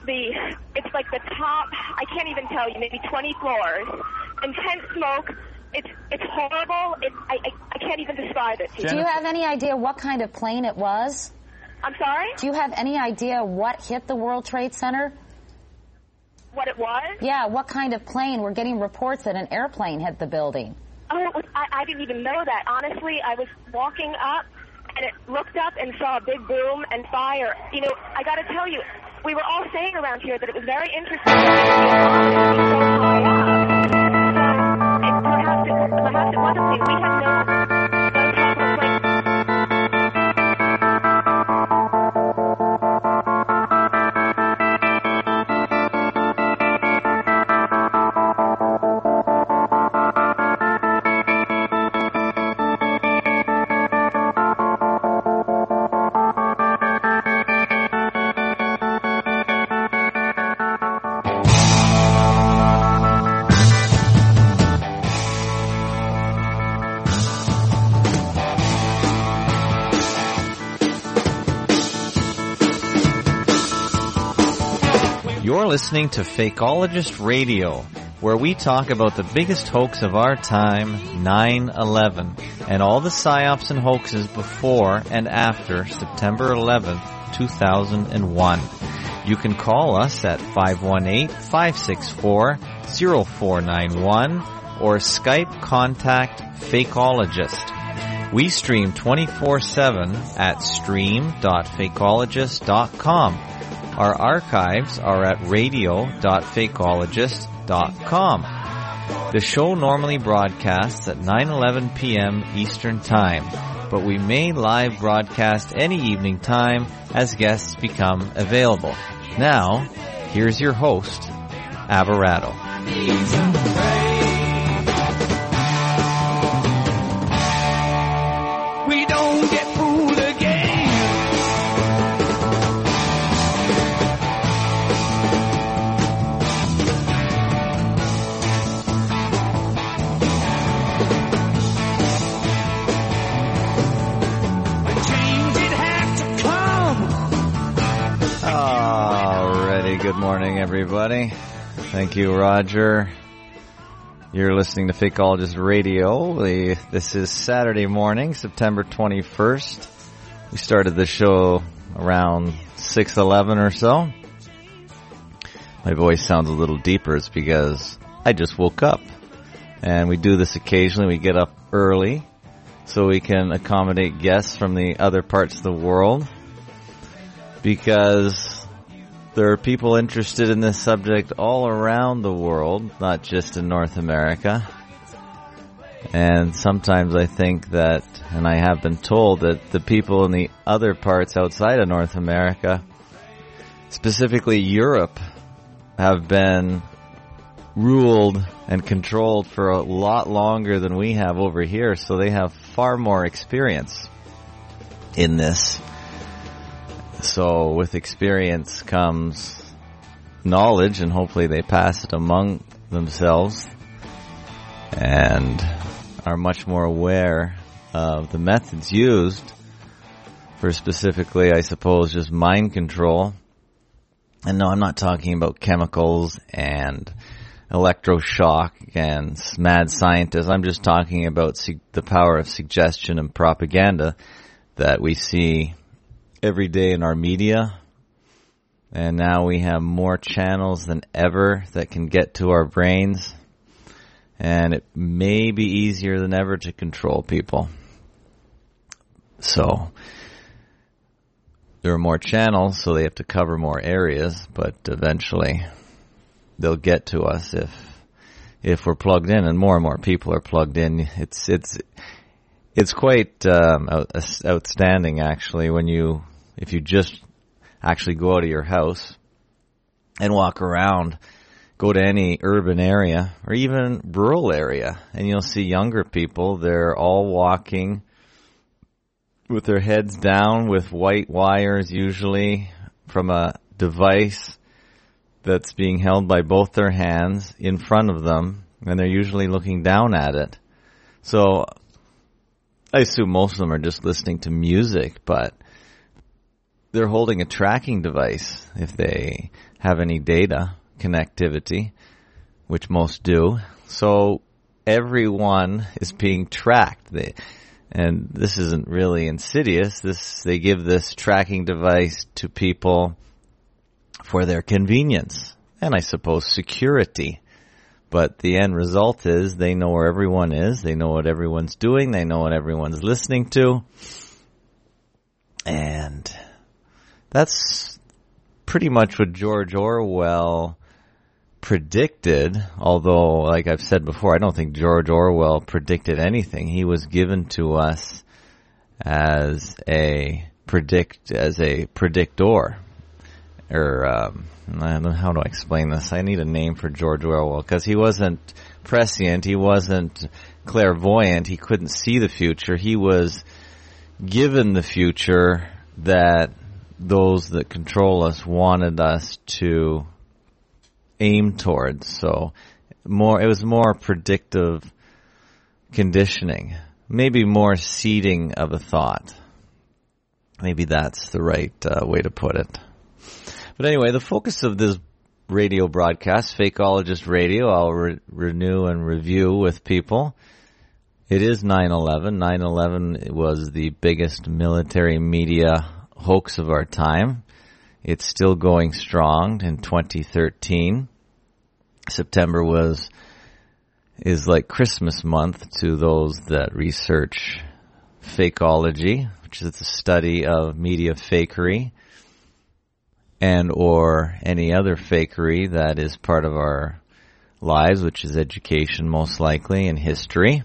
it's like the top, I can't even tell you, maybe 20 floors, intense smoke. It's horrible. I can't even describe it to you. Do you have any idea what kind of plane it was? I'm sorry? Do you have any idea what hit the World Trade Center? What it was? Yeah, what kind of plane? We're getting reports that an airplane hit the building. Oh, I didn't even know that. Honestly, I was walking up, and it looked up and saw a big boom and fire. You know, I got to tell you, we were all saying around here that it was very interesting that it would be so high up. Perhaps it was a plane. We had no top of plane. You're listening to Fakeologist Radio, where we talk about the biggest hoax of our time, 9/11, and all the psyops and hoaxes before and after September 11th, 2001. You can call us at 518-564-0491 or Skype contact Fakeologist. We stream 24/7 at stream.fakeologist.com. Our archives are at radio.fakeologist.com. The show normally broadcasts at 9:11 p.m. Eastern Time, but we may live broadcast any evening time as guests become available. Now, here's your host, Averado. We don't get fooled again. Good morning, everybody. Thank you, Roger. You're listening to Fakeologist Radio. This is Saturday morning, September 21st. We started the show around 6:11 or so. My voice sounds a little deeper. It's because I just woke up. And we do this occasionally. We get up early so we can accommodate guests from the other parts of the world. Because there are people interested in this subject all around the world, not just in North America. And sometimes I think that, and I have been told that the people in the other parts outside of North America, specifically Europe, have been ruled and controlled for a lot longer than we have over here, so they have far more experience in this. So with experience comes knowledge, and hopefully they pass it among themselves and are much more aware of the methods used for specifically, I suppose, just mind control. And no, I'm not talking about chemicals and electroshock and mad scientists. I'm just talking about the power of suggestion and propaganda that we see every day in our media, and now we have more channels than ever that can get to our brains, and it may be easier than ever to control people. So there are more channels, so they have to cover more areas, but eventually they'll get to us if we're plugged in, and more people are plugged in. It's quite outstanding, actually, if you just actually go out of your house and walk around, go to any urban area or even rural area, and you'll see younger people. They're all walking with their heads down with white wires, usually from a device that's being held by both their hands in front of them, and they're usually looking down at it. So I assume most of them are just listening to music, but they're holding a tracking device if they have any data connectivity, which most do. So everyone is being tracked. And this isn't really insidious. They give this tracking device to people for their convenience and I suppose security. But the end result is they know where everyone is, they know what everyone's doing, they know what everyone's listening to. And that's pretty much what George Orwell predicted, although, like I've said before, I don't think George Orwell predicted anything. He was given to us as a predictor. Or, I don't know, how do I explain this? I need a name for George Orwell, because he wasn't prescient, he wasn't clairvoyant, he couldn't see the future. He was given the future that those that control us wanted us to aim towards. So it was more predictive conditioning, maybe more seeding of a thought. Maybe that's the right way to put it. But anyway, the focus of this radio broadcast, Fakeologist Radio, I'll renew and review with people. It is 9/11. 9/11 was the biggest military media hoax of our time. It's still going strong in 2013. September is like Christmas month to those that research fakeology, which is the study of media fakery and or any other fakery that is part of our lives, which is education most likely and history.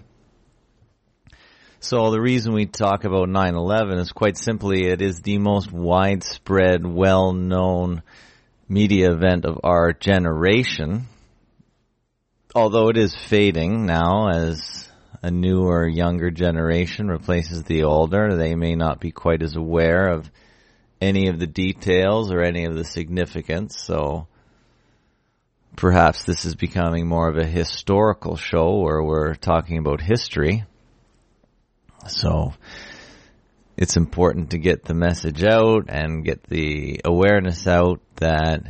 So the reason we talk about 9/11 is quite simply it is the most widespread, well-known media event of our generation. Although it is fading now as a newer, younger generation replaces the older, they may not be quite as aware of any of the details or any of the significance. So perhaps this is becoming more of a historical show where we're talking about history. So it's important to get the message out and get the awareness out that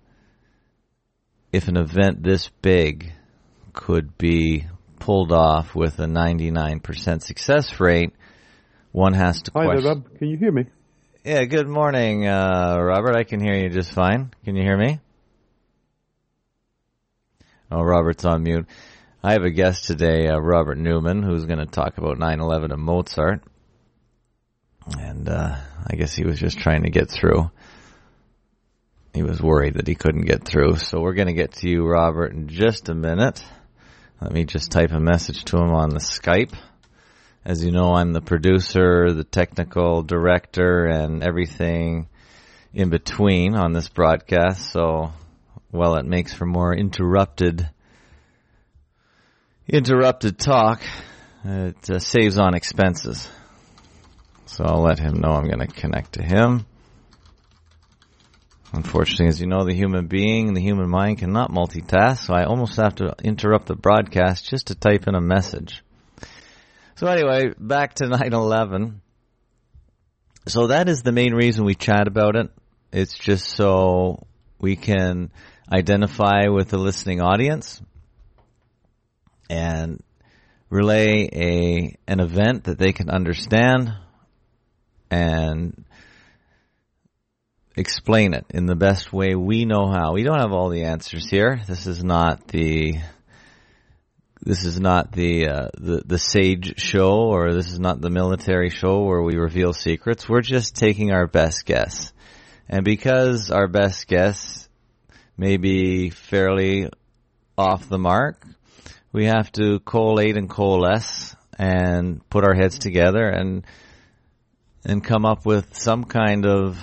if an event this big could be pulled off with a 99% success rate, one has to question. Hi there, Rob. Can you hear me? Yeah, good morning, Robert. I can hear you just fine. Can you hear me? Oh, Robert's on mute. I have a guest today, Robert Newman, who's going to talk about 9/11 and Mozart. And I guess he was just trying to get through. He was worried that he couldn't get through. So we're going to get to you, Robert, in just a minute. Let me just type a message to him on the Skype. As you know, I'm the producer, the technical director, and everything in between on this broadcast. So, well, it makes for more interrupted talk. It saves on expenses. So I'll let him know I'm going to connect to him. Unfortunately, as you know, the human being, the human mind cannot multitask, so I almost have to interrupt the broadcast just to type in a message. So anyway, back to 9/11. So that is the main reason we chat about it. It's just so we can identify with the listening audience and relay an event that they can understand and explain it in the best way we know how. We don't have all the answers here. This is not the Sage show, or this is not the military show where we reveal secrets. We're just taking our best guess. And because our best guess may be fairly off the mark, we have to collate and coalesce and put our heads together and come up with some kind of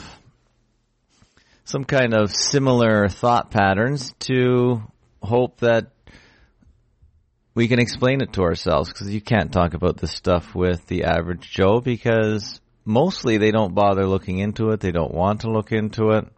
similar thought patterns to hope that we can explain it to ourselves, because you can't talk about this stuff with the average Joe, because mostly they don't bother looking into it. They don't want to look into it.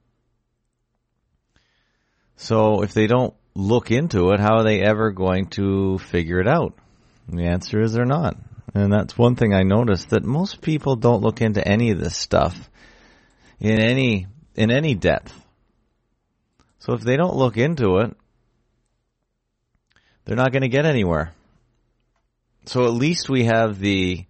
So if they don't look into it, how are they ever going to figure it out? And the answer is they're not. And that's one thing I noticed, that most people don't look into any of this stuff. in any depth. So if they don't look into it, they're not going to get anywhere. So at least we have the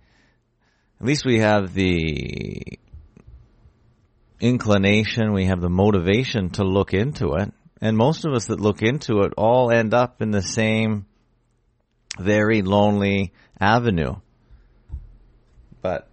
inclination, we have the motivation to look into it. And most of us that look into it all end up in the same very lonely avenue. But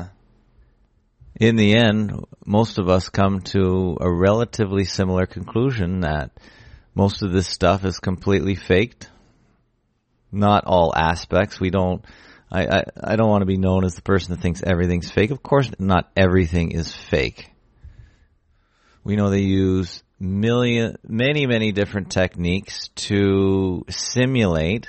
in the end, most of us come to a relatively similar conclusion that most of this stuff is completely faked. Not all aspects. I don't want to be known as the person that thinks everything's fake. Of course, not everything is fake. We know they use many different techniques to simulate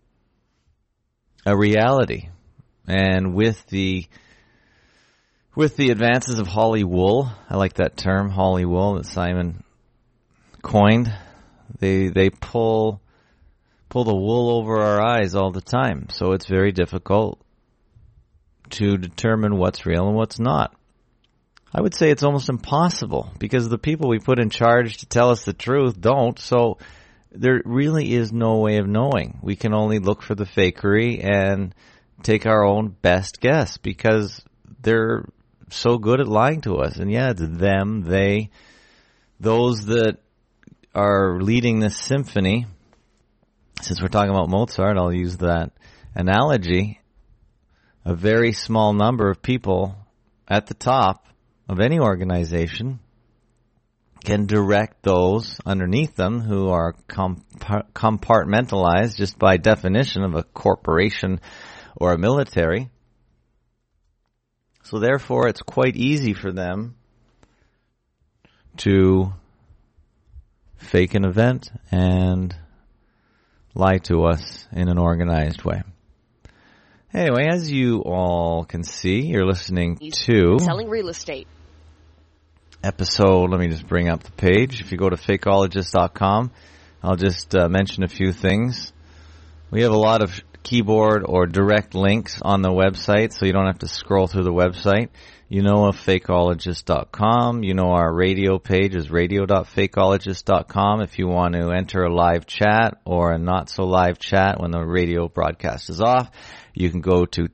a reality. And with the advances of Hollywood, I like that term, Hollywood, that Simon coined, they pull the wool over our eyes all the time. So it's very difficult to determine what's real and what's not. I would say it's almost impossible because the people we put in charge to tell us the truth don't, so there really is no way of knowing. We can only look for the fakery and take our own best guess because they're so good at lying to us. And yeah, it's them, they, those that are leading this symphony. Since we're talking about Mozart, I'll use that analogy. A very small number of people at the top of any organization can direct those underneath them who are compartmentalized just by definition of a corporation or a military. So therefore, it's quite easy for them to fake an event and lie to us in an organized way. Anyway, as you all can see, you're listening to Selling Real Estate. Episode, let me just bring up the page. If you go to fakeologist.com, I'll just mention a few things. We have a lot of keyboard or direct links on the website, so you don't have to scroll through the website. You know of fakeologist.com. You know our radio page is radio.fakeologist.com. If you want to enter a live chat or a not so live chat when the radio broadcast is off, you can go to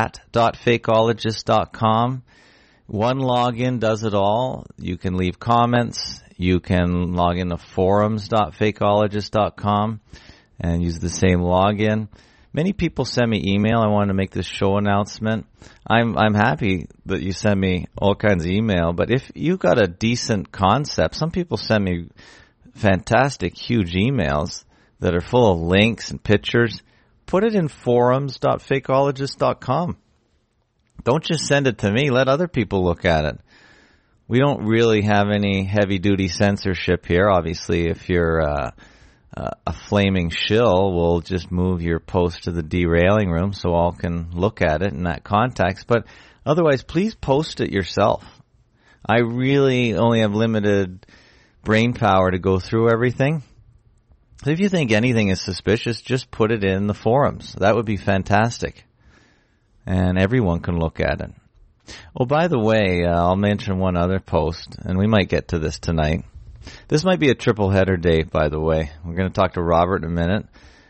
chat.fakeologist.com. One login does it all. You can leave comments. You can log into forums.fakeologist.com and use the same login. Many people send me email. I wanted to make this show announcement. I'm happy that you send me all kinds of email, but if you got a decent concept, some people send me fantastic, huge emails that are full of links and pictures. Put it in forums.fakeologist.com. Don't just send it to me. Let other people look at it. We don't really have any heavy-duty censorship here. Obviously, if you're a flaming shill, we'll just move your post to the derailing room so all can look at it in that context. But otherwise, please post it yourself. I really only have limited brain power to go through everything. So if you think anything is suspicious, just put it in the forums. That would be fantastic. And everyone can look at it. Oh, by the way, I'll mention one other post, and we might get to this tonight. This might be a triple header day, by the way. We're going to talk to Robert in a minute.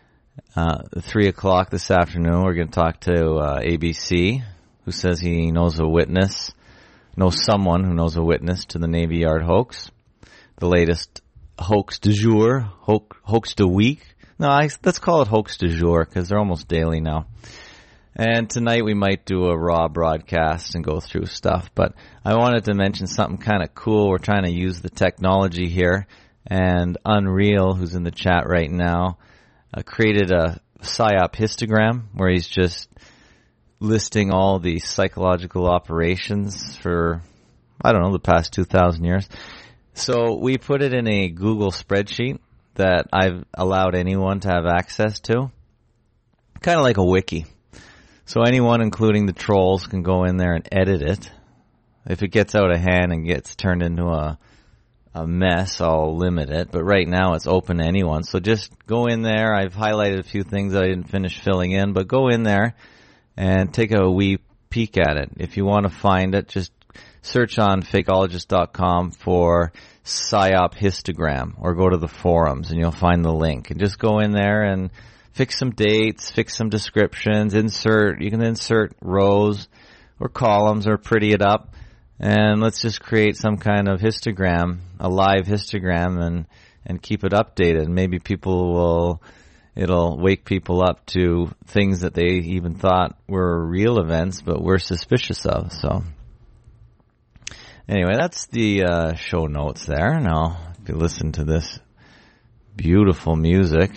3 o'clock this afternoon, we're going to talk to ABC, who says he knows someone who knows a witness to the Navy Yard hoax. The latest hoax du jour, hoax du week. No, let's call it hoax du jour, because they're almost daily now. And tonight we might do a raw broadcast and go through stuff. But I wanted to mention something kind of cool. We're trying to use the technology here. And Unreal, who's in the chat right now, created a PSYOP histogram where he's just listing all the psychological operations for, the past 2,000 years. So we put it in a Google spreadsheet that I've allowed anyone to have access to. Kind of like a wiki. So anyone, including the trolls, can go in there and edit it. If it gets out of hand and gets turned into a mess, I'll limit it. But right now it's open to anyone. So just go in there. I've highlighted a few things that I didn't finish filling in. But go in there and take a wee peek at it. If you want to find it, just search on fakeologist.com for PSYOP histogram, or go to the forums and you'll find the link. And just go in there and fix some dates, fix some descriptions, you can insert rows or columns or pretty it up. And let's just create some kind of histogram, a live histogram, and keep it updated. Maybe it'll wake people up to things that they even thought were real events, but we're suspicious of. So anyway, that's the show notes there. Now, if you listen to this beautiful music,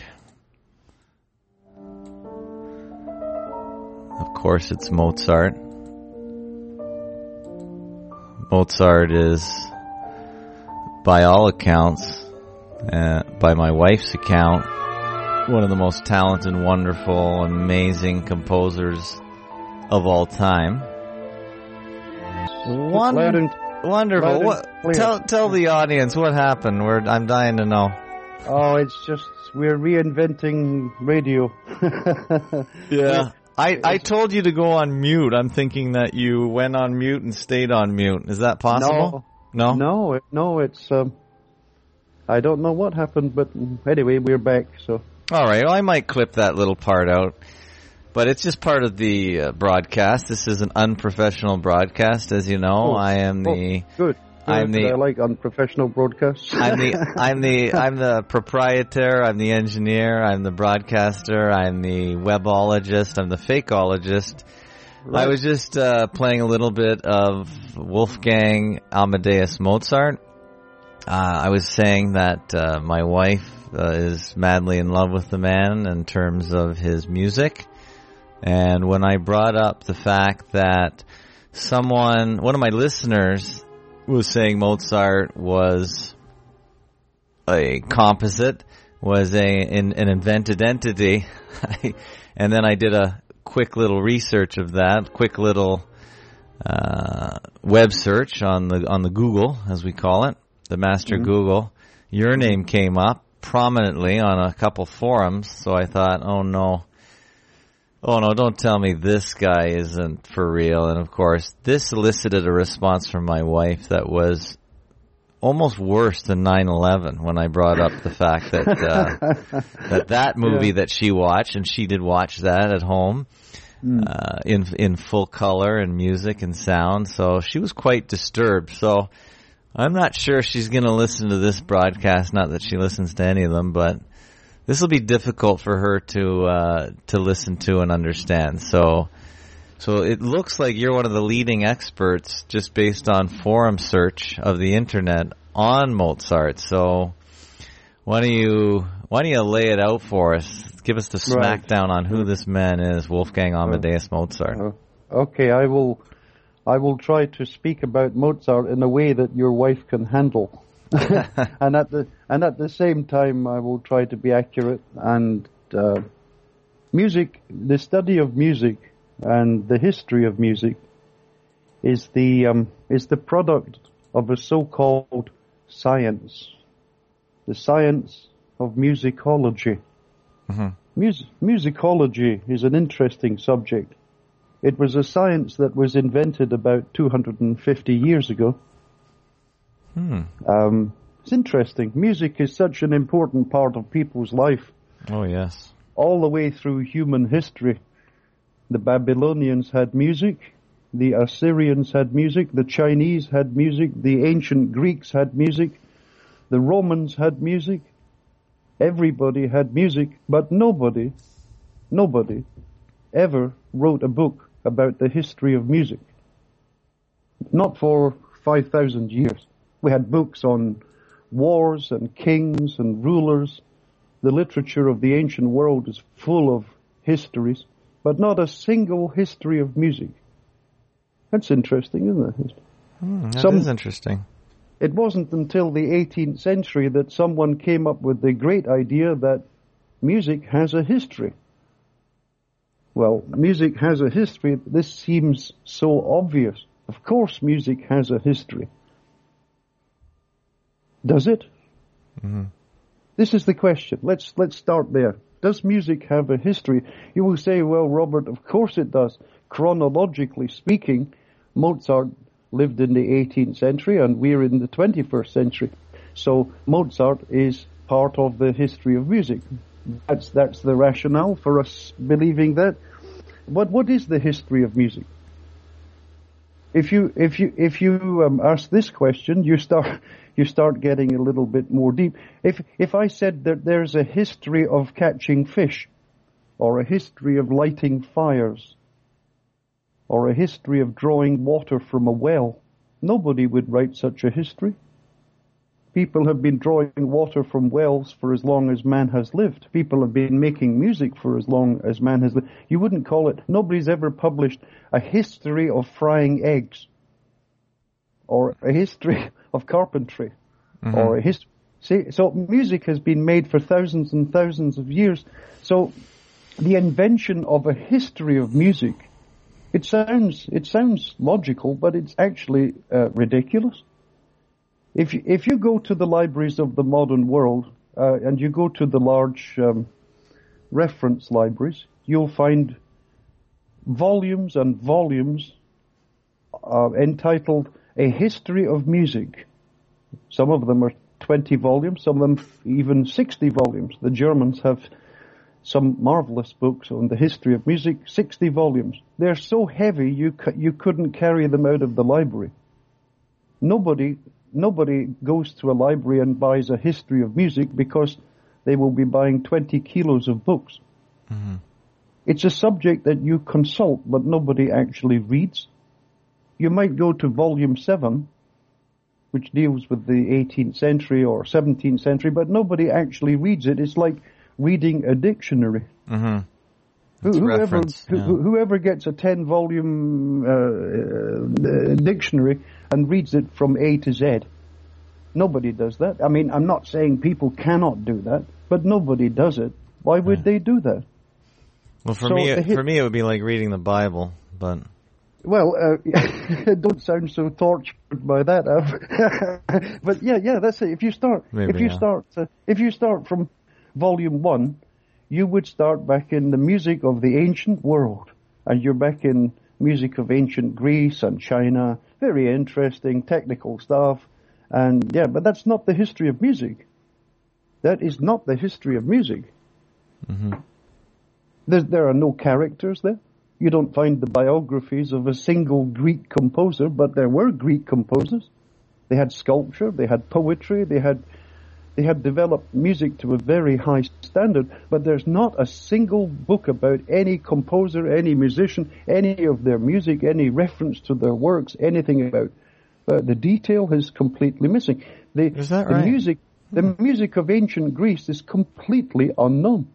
of course it's Mozart. Mozart is, by all accounts, by my wife's account, one of the most talented, wonderful, amazing composers of all time. Wonderful. Tell the audience what happened. I'm dying to know. Oh, it's just we're reinventing radio. Yeah. I told you to go on mute. I'm thinking that you went on mute and stayed on mute. Is that possible? No. It's I don't know what happened, but anyway, we're back. So. All right. Well, I might clip that little part out, but it's just part of the broadcast. This is an unprofessional broadcast, as you know. Good. I like unprofessional broadcasts. I'm the proprietor, I'm the engineer, I'm the broadcaster, I'm the webologist, I'm the fakeologist. Right. I was just playing a little bit of Wolfgang Amadeus Mozart. I was saying that my wife is madly in love with the man in terms of his music. And when I brought up the fact that one of my listeners was saying Mozart was a composite, was an invented entity, and then I did a quick little research of that, quick little web search on the Google, as we call it, the master Google. Your name came up prominently on a couple forums, so I thought, oh no, don't tell me this guy isn't for real. And of course, this elicited a response from my wife that was almost worse than 9/11 when I brought up the fact that that movie that she watched, and she did watch that at home, in full color and music and sound. So she was quite disturbed. So I'm not sure she's going to listen to this broadcast. Not that she listens to any of them, but this will be difficult for her to listen to and understand. So it looks like you're one of the leading experts, just based on forum search of the internet, on Mozart. So why don't you lay it out for us? Give us the smackdown on who this man is, Wolfgang Amadeus Mozart. Okay, I will try to speak about Mozart in a way that your wife can handle. and at the same time, I will try to be accurate. And music, the study of music and the history of music, is the product of a so-called science, the science of musicology. Mm-hmm. Musicology is an interesting subject. It was a science that was invented about 250 years ago. It's interesting. Music is such an important part of people's life. Oh, yes. All the way through human history. The Babylonians had music. The Assyrians had music. The Chinese had music. The ancient Greeks had music. The Romans had music. Everybody had music, but nobody ever wrote a book about the history of music. Not for 5,000 years. We had books on wars and kings and rulers. The literature of the ancient world is full of histories, but not a single history of music. That's interesting, isn't it? That is interesting. It wasn't until the 18th century that someone came up with the great idea that music has a history. Well, music has a history. This seems so obvious. Of course music has a history. Does it? Mm-hmm. This is the question. Let's start there. Does music have a history? You will say, well, Robert, of course it does. Chronologically speaking, Mozart lived in the 18th century and we're in the 21st century. So Mozart is part of the history of music. That's the rationale for us believing that. What is the history of music? If you ask this question, you start getting a little bit more deep. If I said that there's a history of catching fish, or a history of lighting fires, or a history of drawing water from a well, nobody would write such a history. People have been drawing water from wells for as long as man has lived. People have been making music for as long as man has lived. You wouldn't call it, nobody's ever published a history of frying eggs, or a history of carpentry, or a history. See, so music has been made for thousands and thousands of years. So the invention of a history of music, it sounds logical, but it's actually ridiculous. If you go to the libraries of the modern world, and you go to the large reference libraries, you'll find volumes and volumes entitled A History of Music. Some of them are 20 volumes, some of them even 60 volumes. The Germans have some marvelous books on the history of music, 60 volumes. They're so heavy you couldn't carry them out of the library. Nobody goes to a library and buys a history of music because they will be buying 20 kilos of books. Mm-hmm. It's a subject that you consult, but nobody actually reads. You might go to volume 7, which deals with the 18th century or 17th century, but nobody actually reads it. It's like reading a dictionary. Mm-hmm. Whoever gets a 10-volume dictionary and reads it from A to Z, nobody does that. I mean, I'm not saying people cannot do that, but nobody does it. Why would they do that? Well, for me, it would be like reading the Bible, but... Well, don't sound so tortured by that. But yeah, that's it. If you start from volume 1, you would start back in the music of the ancient world, and you're back in music of ancient Greece and China. Very interesting technical stuff, and yeah, but that's not the history of music. That is not the history of music. Mm-hmm. There are no characters there. You don't find the biographies of a single Greek composer, but there were Greek composers. They had sculpture, they had poetry, they had developed music to a very high standard, but there's not a single book about any composer, any musician, any of their music, any reference to their works, anything about the detail is completely missing. Is that right? The music of ancient Greece is completely unknown.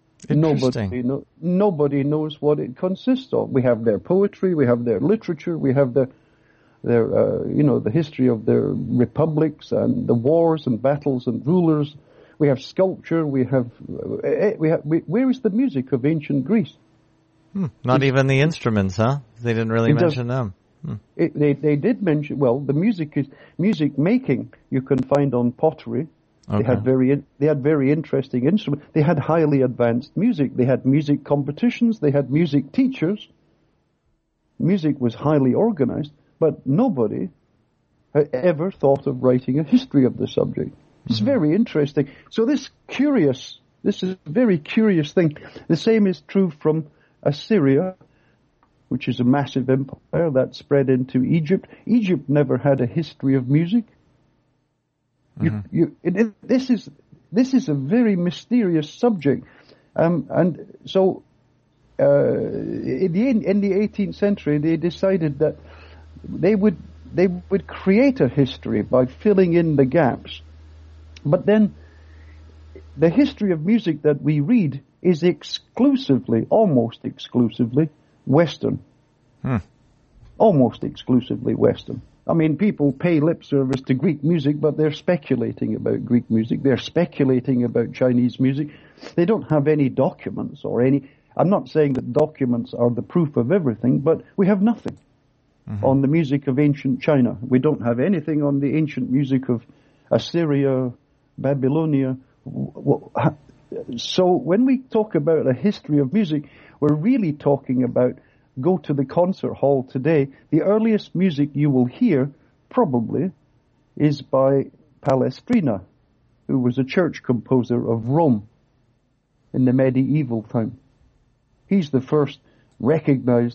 Nobody knows what it consists of. We have their poetry, we have their literature, we have the history of their republics and the wars and battles and rulers. We have sculpture. Where is the music of ancient Greece? Not even the instruments, huh? They didn't really mention them. They did mention. Well, the music making you can find on pottery. Okay. They had very interesting instruments. They had highly advanced music. They had music competitions. They had music teachers. Music was highly organized. But nobody had ever thought of writing a history of the subject. It's very interesting. So this is a very curious thing. The same is true from Assyria, which is a massive empire that spread into Egypt. Egypt never had a history of music. This is a very mysterious subject. And so in the 18th century, they decided that they would create a history by filling in the gaps. But then the history of music that we read is almost exclusively Western. Almost exclusively Western. I mean, people pay lip service to Greek music, but they're speculating about Greek music. They're speculating about Chinese music. They don't have any documents or any... I'm not saying that documents are the proof of everything, but we have nothing. On the music of ancient China. We don't have anything on the ancient music of Assyria, Babylonia. So when we talk about a history of music, we're really talking about go to the concert hall today, the earliest music you will hear probably is by Palestrina, who was a church composer of Rome in the medieval time. He's the first recognized,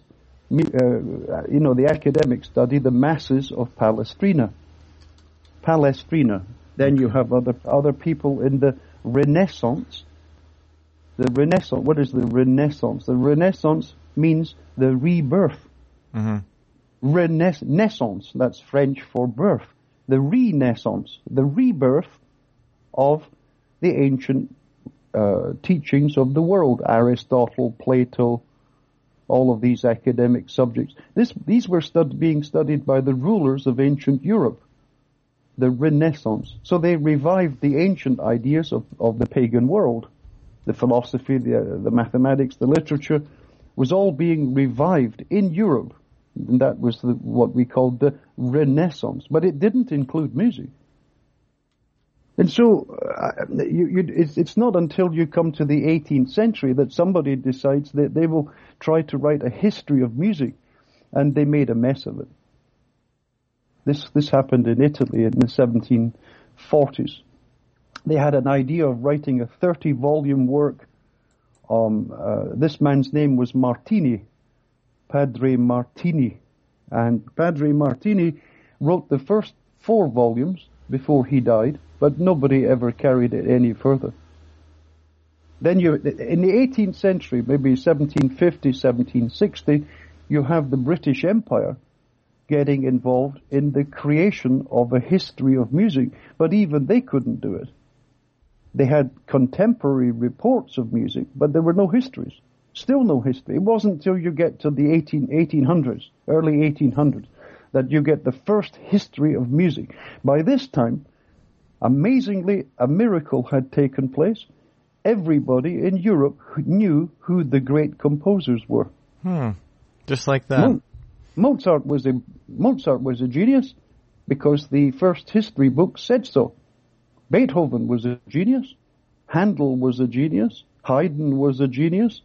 the academic study, the masses of Palestrina. Palestrina. Then you have other people in the Renaissance. The Renaissance, what is the Renaissance? The Renaissance means the rebirth. Mm-hmm. Renaissance, that's French for birth. The Renaissance, the rebirth of the ancient teachings of the world. Aristotle, Plato, all of these academic subjects. These were being studied by the rulers of ancient Europe. The Renaissance. So they revived the ancient ideas of the pagan world. The philosophy, the mathematics, the literature was all being revived in Europe. And that was what we called the Renaissance. But it didn't include music. And so it's not until you come to the 18th century that somebody decides that they will try to write a history of music. And they made a mess of it. This happened in Italy in the 1740s. They had an idea of writing a 30-volume work. This man's name was Martini, Padre Martini. And Padre Martini wrote the first 4 volumes before he died, but nobody ever carried it any further. Then in the 18th century, maybe 1750, 1760, you have the British Empire getting involved in the creation of a history of music, but even they couldn't do it. They had contemporary reports of music, but there were no histories. Still no history. It wasn't until you get to the 1800s, early 1800s, that you get the first history of music. By this time, amazingly, a miracle had taken place. Everybody in Europe knew who the great composers were. Just like that. Mozart was a genius because the first history book said so. Beethoven was a genius. Handel was a genius. Haydn was a genius.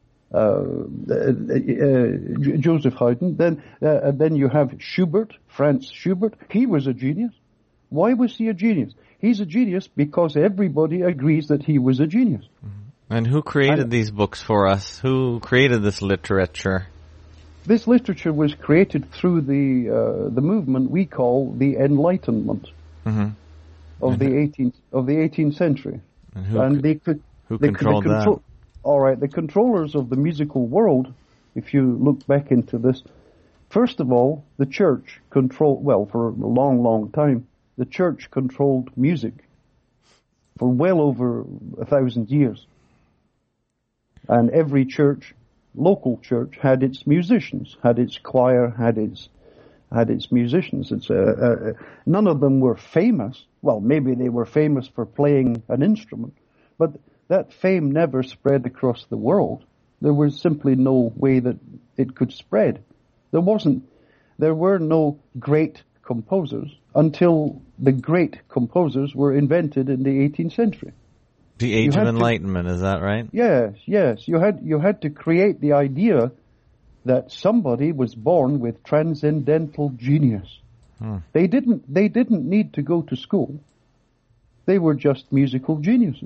Joseph Haydn. Then you have Schubert, Franz Schubert. He was a genius. Why was he a genius? He's a genius because everybody agrees that he was a genius. And who created these books for us? Who created this literature? This literature was created through the movement we call the Enlightenment of the 18th century. And who controlled that? All right, the controllers of the musical world, if you look back into this, first of all, the church controlled, well, for a long, long time, the church controlled music for well over 1,000 years. And every church, local church, had its musicians, had its choir, had its musicians. None of them were famous. Well, maybe they were famous for playing an instrument, but that fame never spread across the world. There was simply no way that it could spread. There were no great composers until the great composers were invented in the 18th century. The Age of Enlightenment, is that right? Yes. You had to create the idea that somebody was born with transcendental genius. They didn't need to go to school. They were just musical geniuses.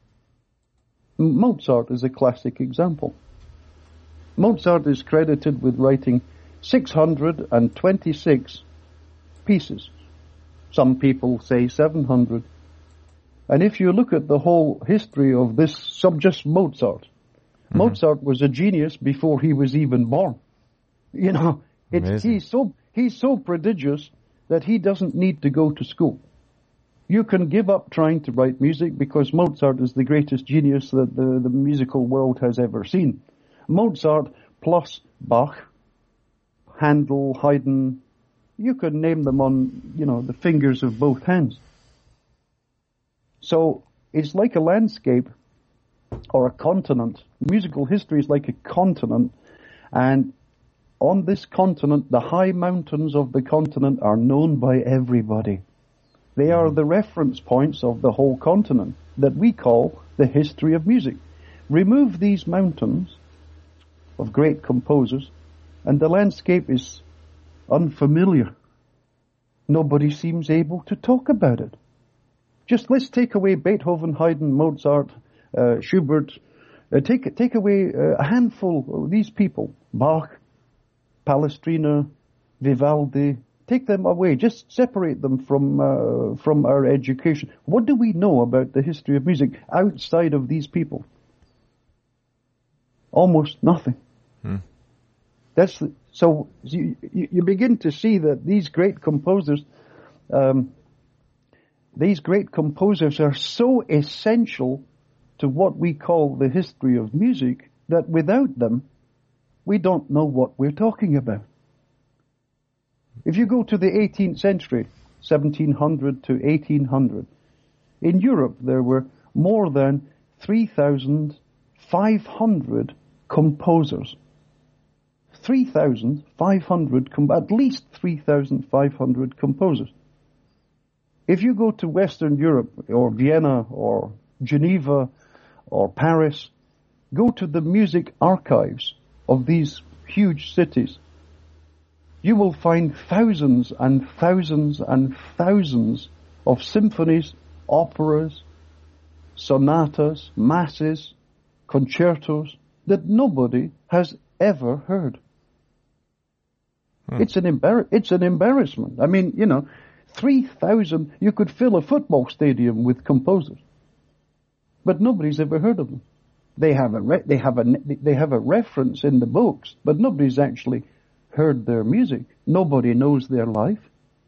Mozart is a classic example. Mozart is credited with writing 626 pieces. Some people say 700. And if you look at the whole history of this just Mozart, Mozart was a genius before he was even born. You know, he's so prodigious that he doesn't need to go to school. You can give up trying to write music because Mozart is the greatest genius that the musical world has ever seen. Mozart plus Bach, Handel, Haydn, you could name them on, the fingers of both hands. So it's like a landscape or a continent. Musical history is like a continent, and on this continent, the high mountains of the continent are known by everybody. They are the reference points of the whole continent that we call the history of music. Remove these mountains of great composers, And the landscape is unfamiliar. Nobody seems able to talk about it. Just let's take away Beethoven, Haydn, Mozart, Schubert. Take away a handful of these people. Bach, Palestrina, Vivaldi. Take them away. Just separate them from our education. What do we know about the history of music outside of these people? Almost nothing. So you begin to see that these great composers are so essential to what we call the history of music that without them, we don't know what we're talking about. If you go to the 18th century, 1700 to 1800, in Europe there were more than 3,500 composers. 3,500, at least 3,500 composers. If you go to Western Europe, or Vienna, or Geneva, or Paris, go to the music archives of these huge cities, you will find thousands and thousands and thousands of symphonies, operas, sonatas, masses, concertos that nobody has ever heard. It's an embarrassment. I mean, 3,000, you could fill a football stadium with composers, but nobody's ever heard of them. They have a reference in the books, but nobody's actually heard their music. Nobody knows their life.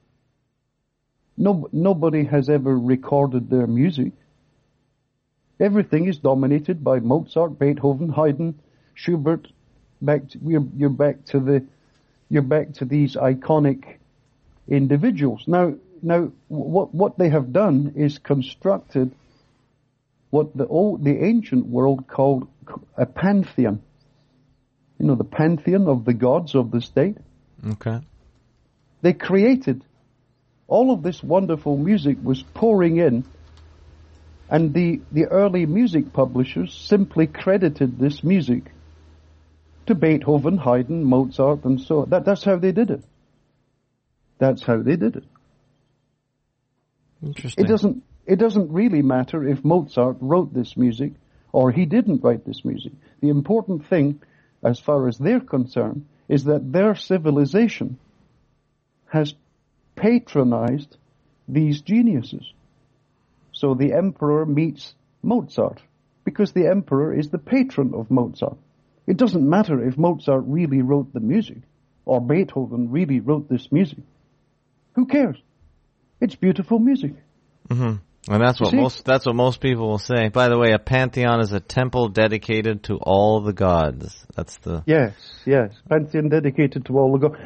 Nobody has ever recorded their music. Everything is dominated by Mozart, Beethoven, Haydn, Schubert. You're back to these iconic individuals. Now, what they have done is constructed what the ancient world called a pantheon. The pantheon of the gods of the state. Okay. They created all of this wonderful music was pouring in, and the early music publishers simply credited this music to Beethoven, Haydn, Mozart, and so on. That's how they did it. That's how they did it. Interesting. It doesn't really matter if Mozart wrote this music or he didn't write this music. The important thing, as far as they're concerned, is that their civilization has patronized these geniuses. So the emperor meets Mozart because the emperor is the patron of Mozart. It doesn't matter if Mozart really wrote the music or Beethoven really wrote this music. Who cares? It's beautiful music. Mm-hmm. And that's what most people will say. By the way, a pantheon is a temple dedicated to all the gods. That's the yes, pantheon dedicated to all the gods.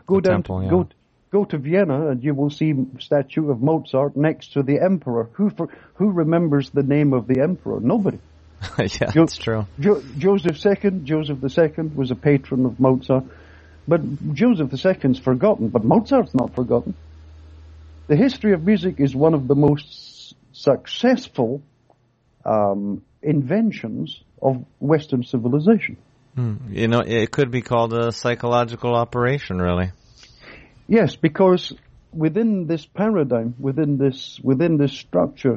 Go to Vienna and you will see a statue of Mozart next to the emperor. Who remembers the name of the emperor? Nobody. Yeah, that's true. Joseph II was a patron of Mozart, but Joseph II's forgotten. But Mozart's not forgotten. The history of music is one of the most successful inventions of Western civilization. It could be called a psychological operation, really. Yes, because within this paradigm, within this structure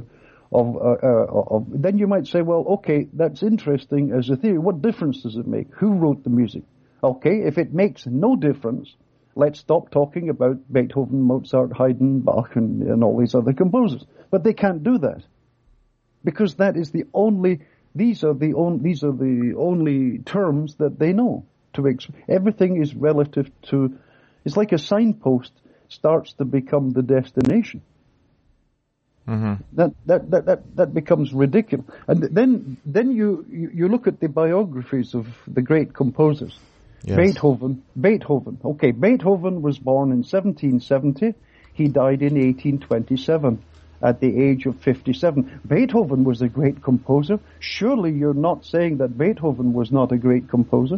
of then you might say, well, okay, that's interesting as a theory. What difference does it make? Who wrote the music? Okay, if it makes no difference, let's stop talking about Beethoven, Mozart, Haydn, Bach, and all these other composers. But they can't do that because that is these are the only terms that they know. Everything is relative to. It's like a signpost starts to become the destination. Mm-hmm. That becomes ridiculous. And then you look at the biographies of the great composers. Yes. Beethoven. Okay, Beethoven was born in 1770. He died in 1827 at the age of 57. Beethoven was a great composer. Surely you're not saying that Beethoven was not a great composer?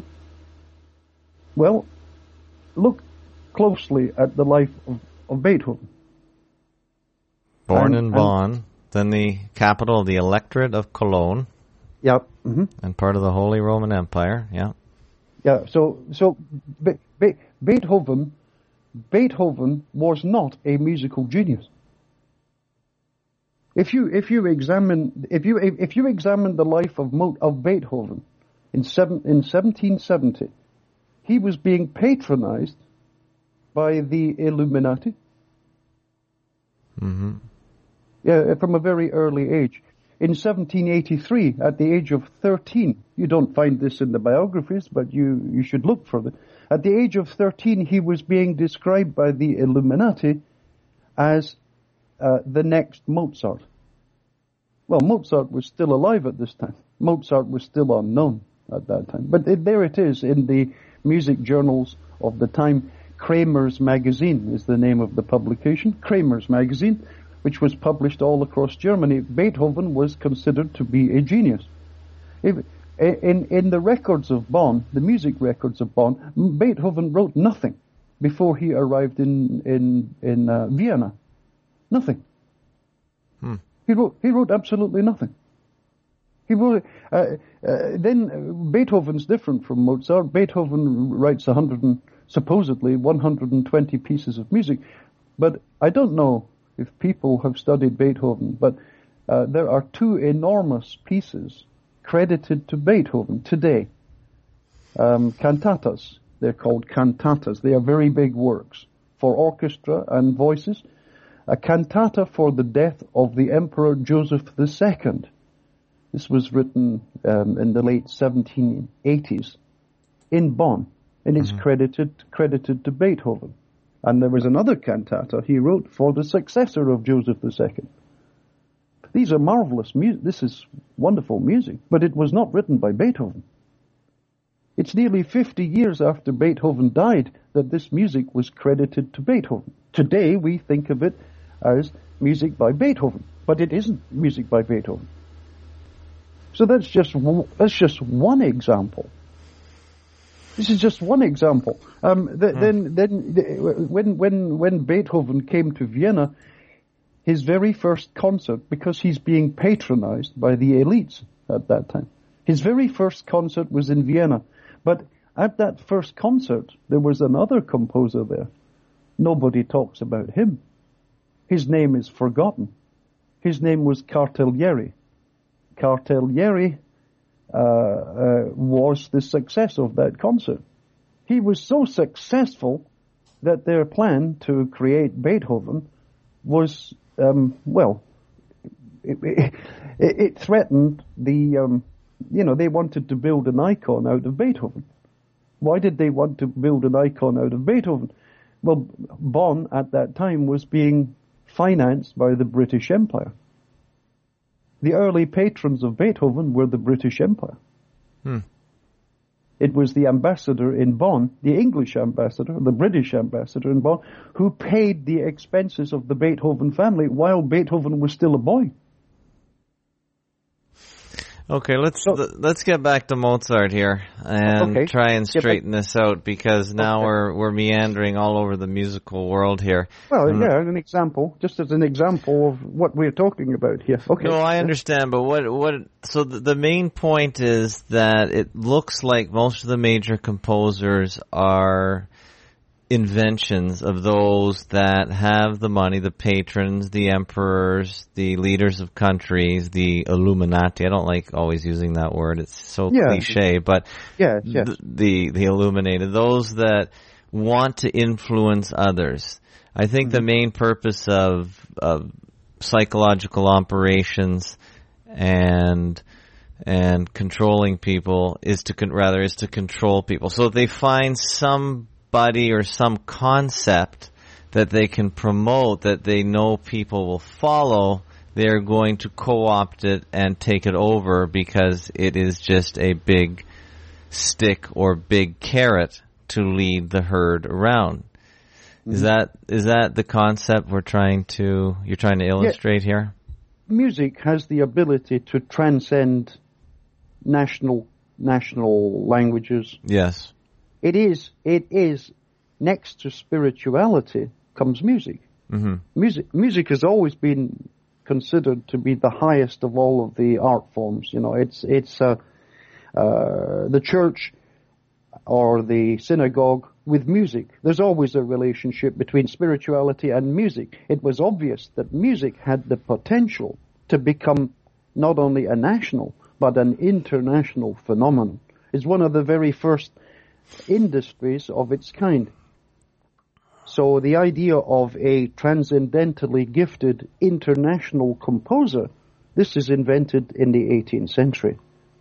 Well, look closely at the life of Beethoven. Born in Bonn, then the capital of the Electorate of Cologne. Yeah. Mm-hmm. And part of the Holy Roman Empire, yeah. Yeah, so Beethoven was not a musical genius. If you examine the life of Beethoven in 1770, he was being patronized by the Illuminati. Mm-hmm. Yeah, from a very early age. In 1783, at the age of 13, you don't find this in the biographies, but you should look for it. At the age of 13, he was being described by the Illuminati as the next Mozart. Well, Mozart was still alive at this time. Mozart was still unknown at that time. But there it is in the music journals of the time. Kramer's Magazine is the name of the publication. Kramer's Magazine, which was published all across Germany. Beethoven was considered to be a genius. In the records of Bonn, the music records of Bonn, Beethoven wrote nothing before he arrived in Vienna. Nothing. He wrote absolutely nothing. Then Beethoven's different from Mozart. Beethoven writes supposedly 120 pieces of music, but I don't know if people have studied Beethoven, but there are 2 enormous pieces credited to Beethoven today. Cantatas. They're called cantatas. They are very big works for orchestra and voices. A cantata for the death of the Emperor Joseph II. This was written in the late 1780s in Bonn, and it's credited to Beethoven. And there was another cantata he wrote for the successor of Joseph II. These are marvelous music. This is wonderful music, but it was not written by Beethoven. It's nearly 50 years after Beethoven died that this music was credited to Beethoven. Today we think of it as music by Beethoven, but it isn't music by Beethoven. So that's just one example. This is just one example. Then when Beethoven came to Vienna, his very first concert, because he's being patronized by the elites at that time, his very first concert was in Vienna. But at that first concert, there was another composer there. Nobody talks about him. His name is forgotten. His name was Cartellieri. Cartellieri was the success of that concert. He was so successful that their plan to create Beethoven was, it threatened the, they wanted to build an icon out of Beethoven. Why did they want to build an icon out of Beethoven? Well, Bonn at that time was being financed by the British Empire. The early patrons of Beethoven were the British Empire. It was the ambassador in Bonn, the English ambassador, the British ambassador in Bonn, who paid the expenses of the Beethoven family while Beethoven was still a boy. Okay, let's get back to Mozart here and try and straighten this out, because now we're meandering all over the musical world here. Well, an example, just as an example of what we're talking about here. Okay. No, I understand, but so the main point is that it looks like most of the major composers are inventions of those that have the money, the patrons, the emperors, the leaders of countries, the Illuminati. I don't like always using that word. It's so cliche, but the illuminated, those that want to influence others. I think the main purpose of psychological operations and controlling people is to control people. So if they find somebody or some concept that they can promote that they know people will follow, they're going to co-opt it and take it over because it is just a big stick or big carrot to lead the herd around. Is that the concept you're trying to illustrate here? Music has the ability to transcend national languages. Yes. It is next to spirituality comes music. Music has always been considered to be the highest of all of the art forms. It's the church or the synagogue with music. There's always a relationship between spirituality and music. It was obvious that music had the potential to become not only a national, but an international phenomenon. It's one of the very first industries of its kind. So the idea of a transcendentally gifted international composer, this is invented in the 18th century.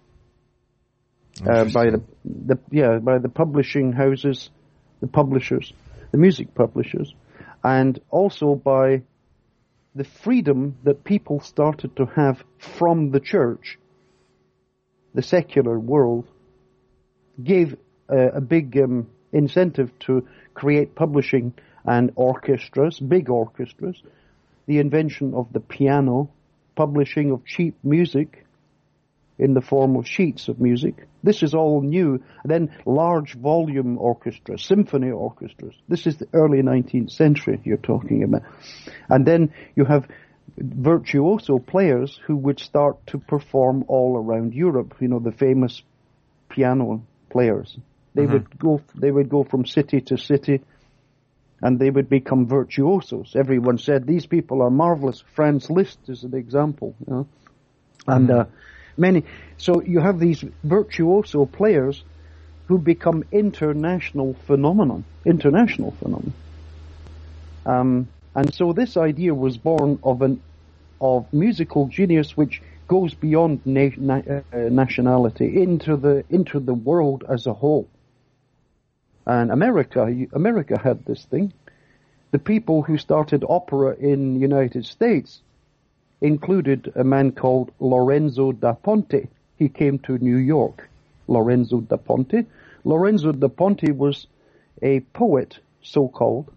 By the publishing houses, the publishers, the music publishers, and also by the freedom that people started to have from the church. The secular world gave a big incentive to create publishing and orchestras, big orchestras, the invention of the piano, publishing of cheap music in the form of sheets of music. This is all new. Then large volume orchestras, symphony orchestras. This is the early 19th century you're talking about. And then you have virtuoso players who would start to perform all around Europe. You know, the famous piano players. They would go from city to city, and they would become virtuosos. Everyone said these people are marvelous. Franz Liszt is an example, you know, and many. So you have these virtuoso players who become international phenomenon. And so this idea was born of musical genius, which goes beyond nationality into the world as a whole. And America had this thing. The people who started opera in the United States included a man called Lorenzo da Ponte. He came to New York. Lorenzo da Ponte. Lorenzo da Ponte was a poet, so-called,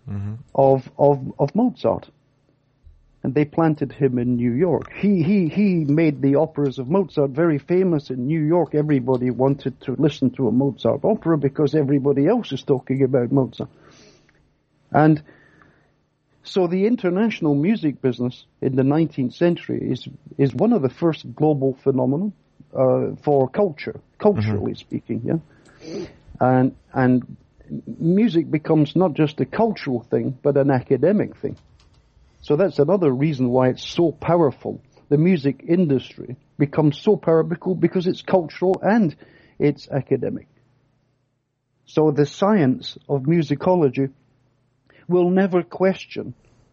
of Mozart. And they planted him in New York. He made the operas of Mozart very famous in New York. Everybody wanted to listen to a Mozart opera because everybody else is talking about Mozart. And so the international music business in the 19th century is one of the first global phenomena for culture, culturally speaking, yeah. And music becomes not just a cultural thing, but an academic thing. So that's another reason why it's so powerful. The music industry becomes so powerful because it's cultural and it's academic. So the science of musicology will never question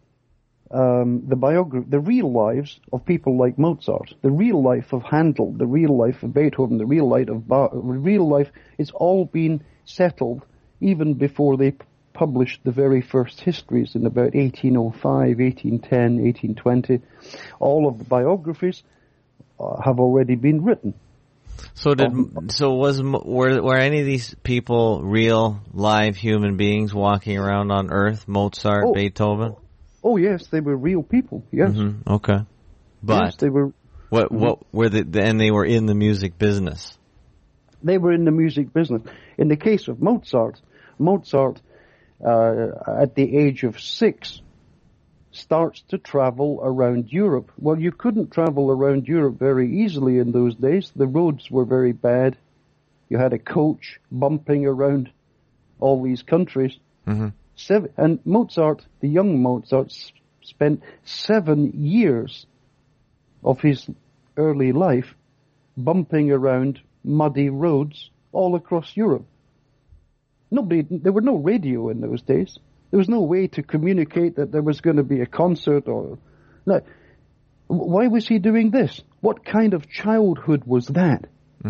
the real lives of people like Mozart, the real life of Handel, the real life of Beethoven, the real life of Bach. Real life, it's all been settled even before they published the very first histories in about 1805, 1810, 1820. All of the biographies have already been written. Were any of these people real live human beings walking around on Earth? Mozart, Beethoven? Oh yes, they were real people. Yes. Okay, but yes, they were. What were and they were in the music business. They were in the music business. In the case of Mozart, at the age of 6, starts to travel around Europe. Well, you couldn't travel around Europe very easily in those days. The roads were very bad. You had a coach bumping around all these countries. And Mozart, the young Mozart, spent 7 years of his early life bumping around muddy roads all across Europe. There were no radio in those days. There was no way to communicate that there was going to be a concert or... No. Why was he doing this? What kind of childhood was that?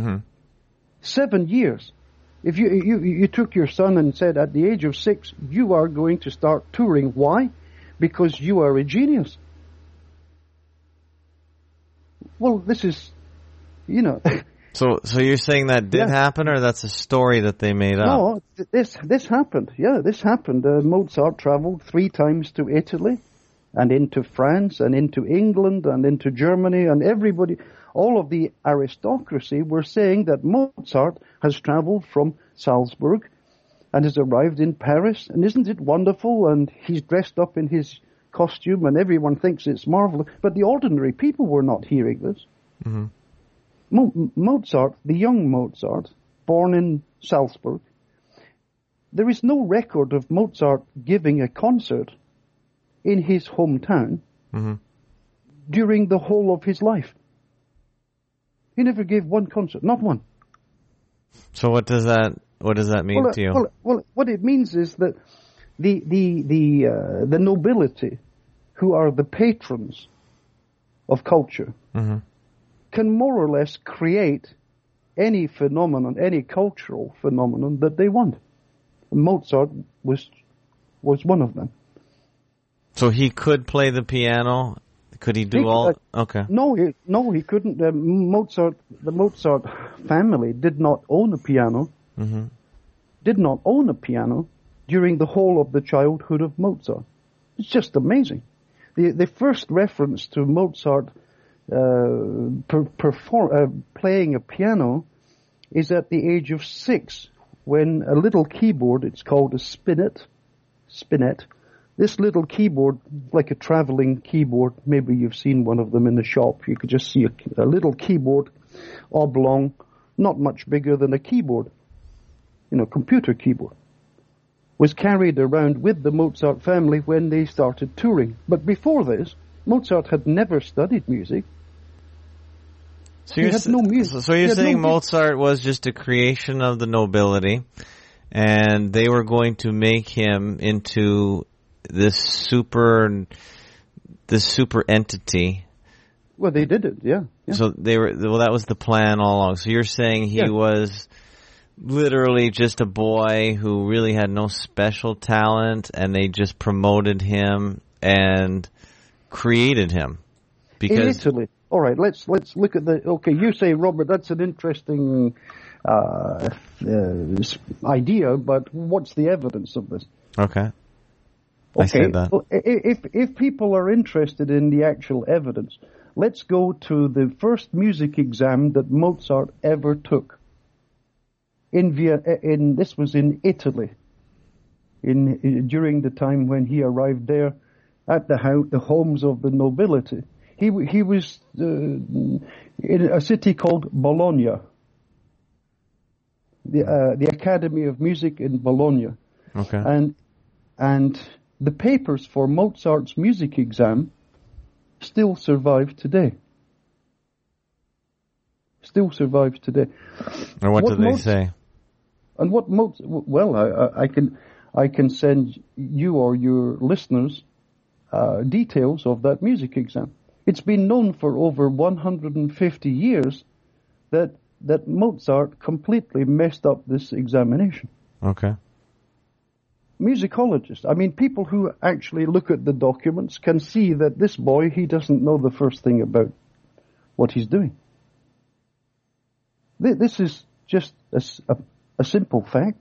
7 years. If you took your son and said at the age of 6, you are going to start touring. Why? Because you are a genius. Well, this is, you know... So you're saying that did happen, or that's a story that they made up? No, this happened. Yeah, this happened. Mozart traveled 3 times to Italy, and into France, and into England, and into Germany, and everybody, all of the aristocracy were saying that Mozart has traveled from Salzburg and has arrived in Paris, and isn't it wonderful? And he's dressed up in his costume, and everyone thinks it's marvelous. But the ordinary people were not hearing this. Mozart, the young Mozart, born in Salzburg, there is no record of Mozart giving a concert in his hometown during the whole of his life. He never gave one concert, not one. So what does that mean to you? Well, what it means is that the nobility, who are the patrons of culture, can more or less create any phenomenon, any cultural phenomenon that they want. Mozart was one of them. So he could play the piano. Could he do all? Okay. No, he couldn't. The Mozart family did not own a piano. Did not own a piano during the whole of the childhood of Mozart. It's just amazing. The first reference to Mozart playing a piano is at the age of 6, when a little keyboard, it's called a spinet. This little keyboard, like a traveling keyboard, maybe you've seen one of them in the shop. You could just see a little keyboard, oblong, not much bigger than a keyboard, computer keyboard, was carried around with the Mozart family when they started touring. But before this, Mozart had never studied music. So you're saying Mozart was just a creation of the nobility, and they were going to make him into this super entity. Well, they did it, yeah. So that was the plan all along. So you're saying he was literally just a boy who really had no special talent, and they just promoted him and created him. In Italy. All right, let's look at okay, you say, Robert, that's an interesting idea, but what's the evidence of this? Okay. I say that. Well, if people are interested in the actual evidence, let's go to the first music exam that Mozart ever took. This was in Italy, during the time when he arrived there at the homes of the nobility. He was in a city called Bologna, the Academy of Music in Bologna. Okay. And the papers for Mozart's music exam still survive today. And what do they say? And what Mozart? Well, I can send you or your listeners details of that music exam. It's been known for over 150 years that Mozart completely messed up this examination. Okay. Musicologists, people who actually look at the documents can see that this boy, he doesn't know the first thing about what he's doing. This is just a simple fact.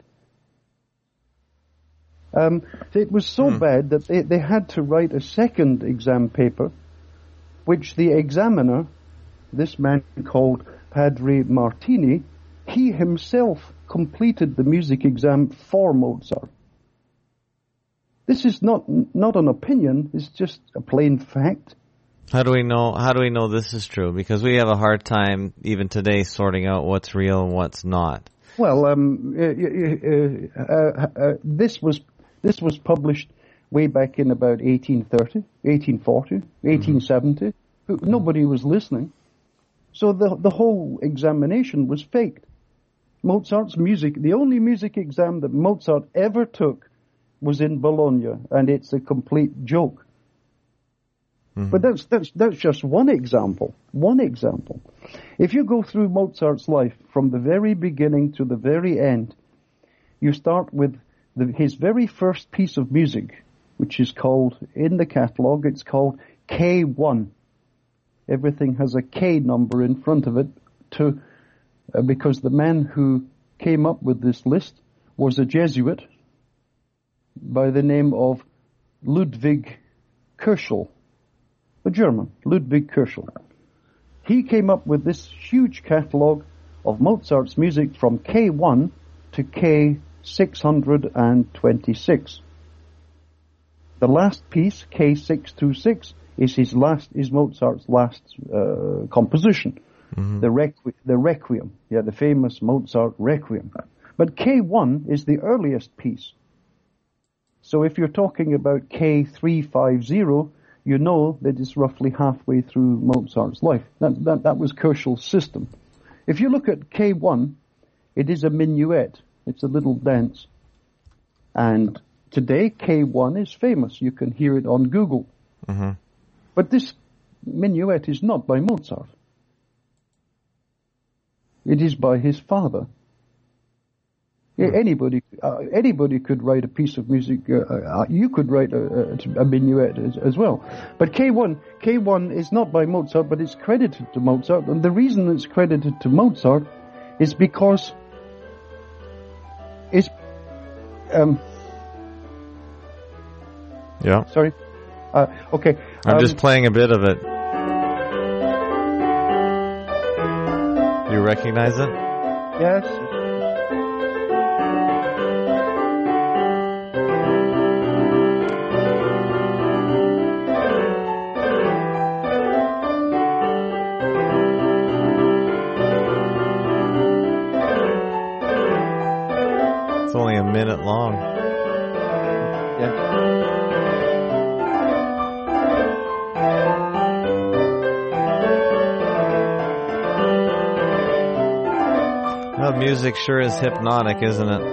It was so bad that they had to write a second exam paper, which the examiner, this man called Padre Martini, he himself completed the music exam for Mozart. This is not an opinion, it's just a plain fact. How do we know this is true? Because we have a hard time even today sorting out what's real and what's not. Well, this was published way back in about 1830, 1840, 1870. Nobody was listening. So the whole examination was faked. Mozart's music, the only music exam that Mozart ever took was in Bologna, and it's a complete joke. But that's just one example. One example. If you go through Mozart's life from the very beginning to the very end, you start with his very first piece of music, which is called, in the catalogue, it's called K1. Everything has a K number in front of it because the man who came up with this list was a Jesuit by the name of Ludwig Kirschel, a German, Ludwig Kirschel. He came up with this huge catalogue of Mozart's music from K1 to K626. The last piece, K626, is Mozart's last composition, the Requiem, the famous Mozart Requiem. But K1 is the earliest piece. So if you're talking about K350, you know that it's roughly halfway through Mozart's life. That was Köchel's system. If you look at K1, it is a minuet. It's a little dance. And today, K1 is famous. You can hear it on Google. Mm-hmm. But this minuet is not by Mozart. It is by his father. Anybody could write a piece of music. You could write a minuet as well. But K1 is not by Mozart, but it's credited to Mozart. And the reason it's credited to Mozart is because Yeah. Sorry. Okay. I'm just playing a bit of it. You recognize it? Yes. It's only a minute long. Yes. Well, music sure is hypnotic, isn't it?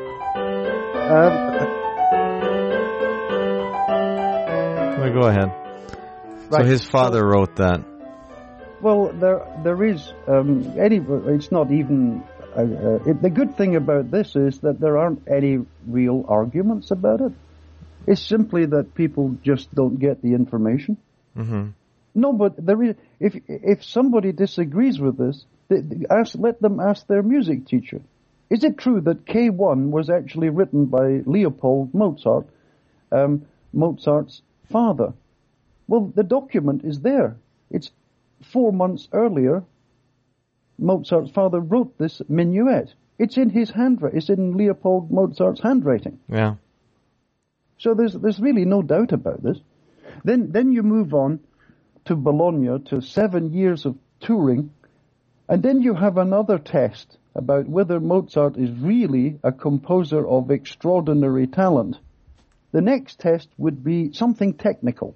Well, go ahead. Right. So his father wrote that. Well, there is it's not even. The good thing about this is that there aren't any real arguments about it. It's simply that people just don't get the information. Mm-hmm. No, but there is. If somebody disagrees with this, let them ask their music teacher. Is it true that K1 was actually written by Leopold Mozart, Mozart's father? Well, the document is there. It's 4 months earlier. Mozart's father wrote this minuet. It's in his handwriting. It's in Leopold Mozart's handwriting. Yeah. So there's really no doubt about this. Then you move on to Bologna, to 7 years of touring, and then you have another test about whether Mozart is really a composer of extraordinary talent. The next test would be something technical.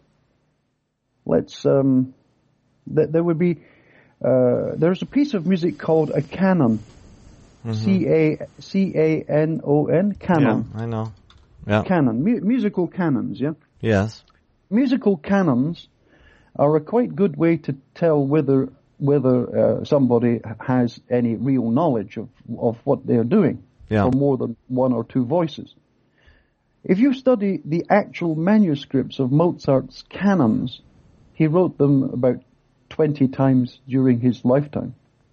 There would be, there's a piece of music called a canon. Mm-hmm. C-A-N-O-N, canon. Yeah, I know. Yeah. Canon, musical canons, yeah? Yes. Musical canons are a quite good way to tell whether somebody has any real knowledge of what they're doing, for more than one or two voices. If you study the actual manuscripts of Mozart's canons, he wrote them about 20 times during his lifetime.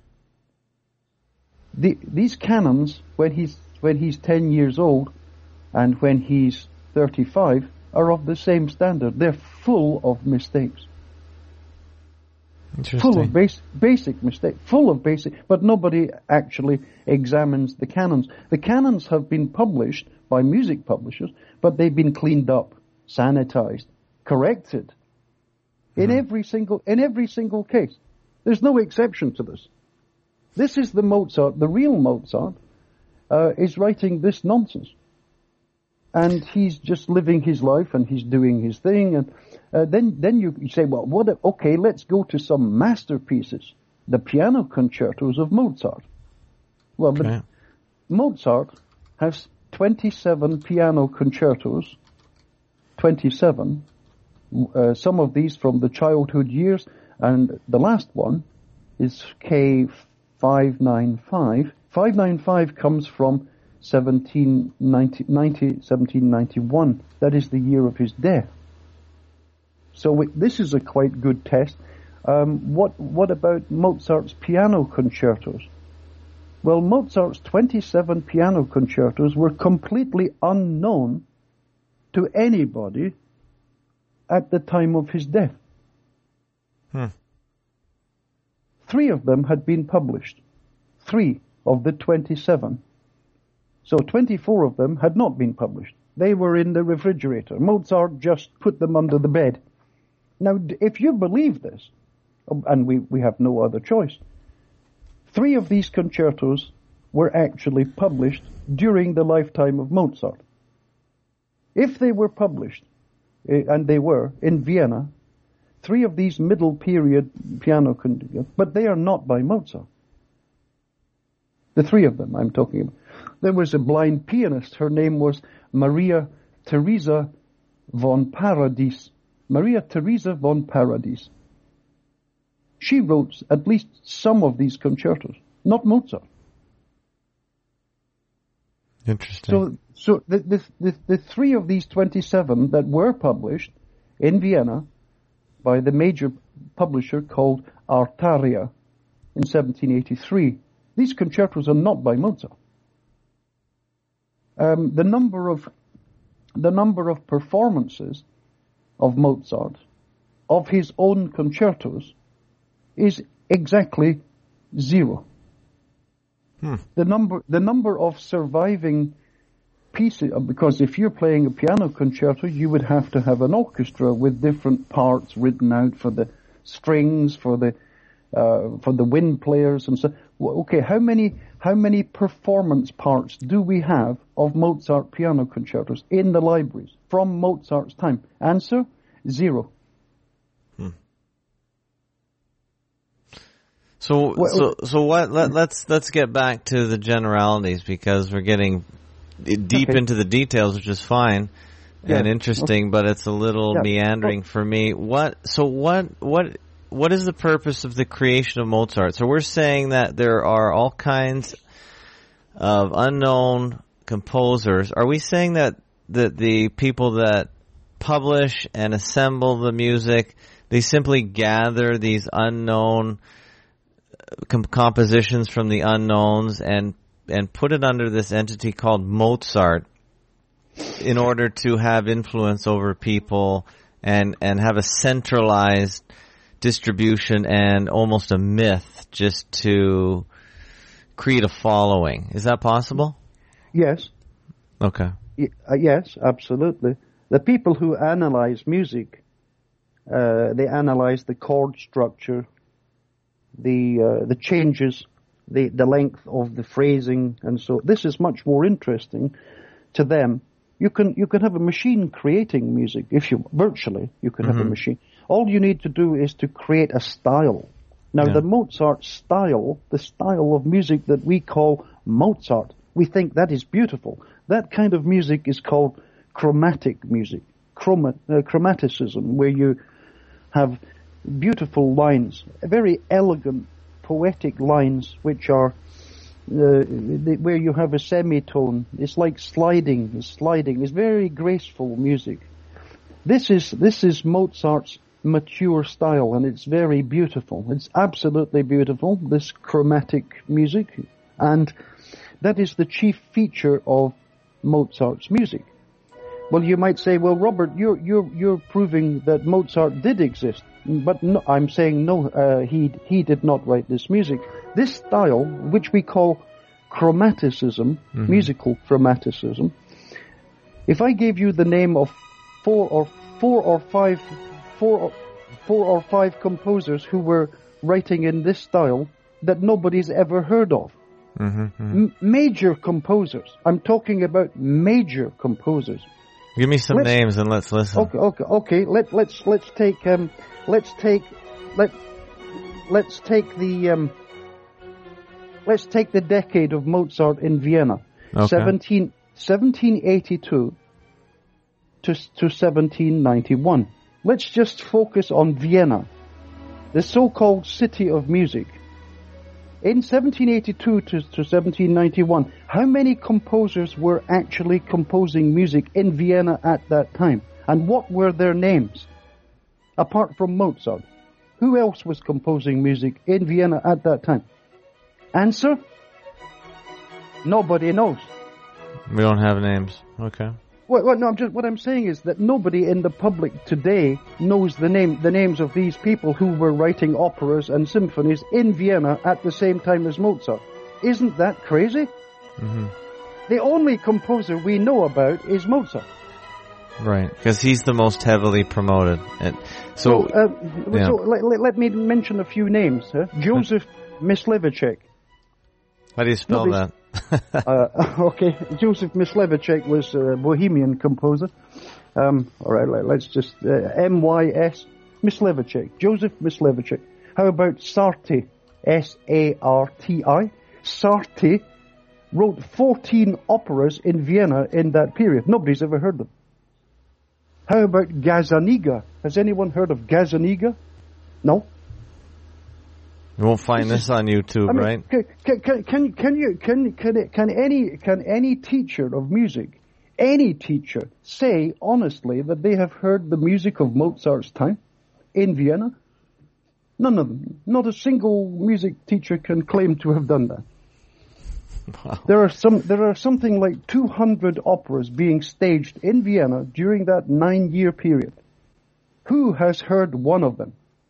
These canons, when he's 10 years old and when he's 35, are of the same standard. They're full of mistakes. Full of basic mistakes, but nobody actually examines the canons. The canons have been published by music publishers, but they've been cleaned up, sanitized, corrected. In every single case. There's no exception to this. This is the Mozart, the real Mozart, is writing this nonsense. And he's just living his life and he's doing his thing. And then you say, well, okay, let's go to some masterpieces, the piano concertos of Mozart. Well, okay. Mozart has 27 piano concertos, 27. Some of these from the childhood years, and the last one is K595. 595 comes from 1791. That is the year of his death. So this is a quite good test. What about Mozart's piano concertos? Well, Mozart's 27 piano concertos were completely unknown to anybody at the time of his death. 3 of them had been published. 3 of the 27. So 24 of them had not been published. They were in the refrigerator. Mozart just put them under the bed. Now, if you believe this, and we have no other choice, 3 of these concertos were actually published during the lifetime of Mozart. If they were published, and they were, in Vienna, 3 of these middle period piano concertos, but they are not by Mozart. The 3 of them I'm talking about. There was a blind pianist. Her name was Maria Theresa von Paradis. Maria Theresa von Paradis. She wrote at least some of these concertos, not Mozart. Interesting. So the 3 of these 27 that were published in Vienna by the major publisher called Artaria in 1783, these concertos are not by Mozart. The number of performances of Mozart of his own concertos is exactly 0. The number of surviving pieces, because if you're playing a piano concerto, you would have to have an orchestra with different parts written out for the strings, for the wind players, and so. Okay, how many performance parts do we have of Mozart piano concertos in the libraries from Mozart's time? Answer: 0. So what? Let's get back to the generalities, because we're getting deep into the details, which is fine and interesting, but it's a little meandering for me. What is the purpose of the creation of Mozart? So we're saying that there are all kinds of unknown composers. Are we saying that the people that publish and assemble the music, they simply gather these unknown compositions from the unknowns and put it under this entity called Mozart in order to have influence over people and have a centralized distribution and almost a myth just to create a following? Is that possible? Yes. Okay. Yes, absolutely. The people who analyze music, they analyze the chord structure, the changes, the length of the phrasing, and so this is much more interesting to them. You can have a machine creating music if you can have a machine. All you need to do is to create a style. Now the Mozart style, the style of music that we call Mozart, we think that is beautiful. That kind of music is called chromatic music, chromaticism, where you have beautiful lines, very elegant, poetic lines, which are where you have a semitone. It's like sliding. It's very graceful music. This is Mozart's mature style, and it's very beautiful. It's absolutely beautiful, this chromatic music, and that is the chief feature of Mozart's music. Well, you might say, well, Robert, you're proving that Mozart did exist, but no, I'm saying no. He did not write this music. This style, which we call chromaticism, musical chromaticism. If I gave you the name of four or five composers who were writing in this style that nobody's ever heard of, major composers. I'm talking about major composers. Give me some names and let's listen. Okay. Let's take the decade of Mozart in Vienna, 1782 to 1791. Let's just focus on Vienna, the so-called city of music. In 1782 to 1791, how many composers were actually composing music in Vienna at that time? And what were their names? Apart from Mozart, who else was composing music in Vienna at that time? Answer? Nobody knows. We don't have names. Okay. Well, no, what I'm saying is that nobody in the public today knows the names of these people who were writing operas and symphonies in Vienna at the same time as Mozart. Isn't that crazy? The only composer we know about is Mozart. Right, because he's the most heavily promoted. So let me mention a few names. Joseph Myslivacek. How do you spell that? Okay, Joseph Myslivacek was a Bohemian composer. All right, let's just M-Y-S, Myslivacek, Joseph Myslivacek. How about Sarti, S-A-R-T-I? Sarti wrote 14 operas in Vienna in that period. Nobody's ever heard them. How about Gazaniga? Has anyone heard of Gazaniga? No? You won't find this on YouTube, right? Can any teacher of music, any teacher, say honestly that they have heard the music of Mozart's time in Vienna? None of them. Not a single music teacher can claim to have done that. Wow. There are something like 200 operas being staged in Vienna during that 9-year period. Who has heard one of them?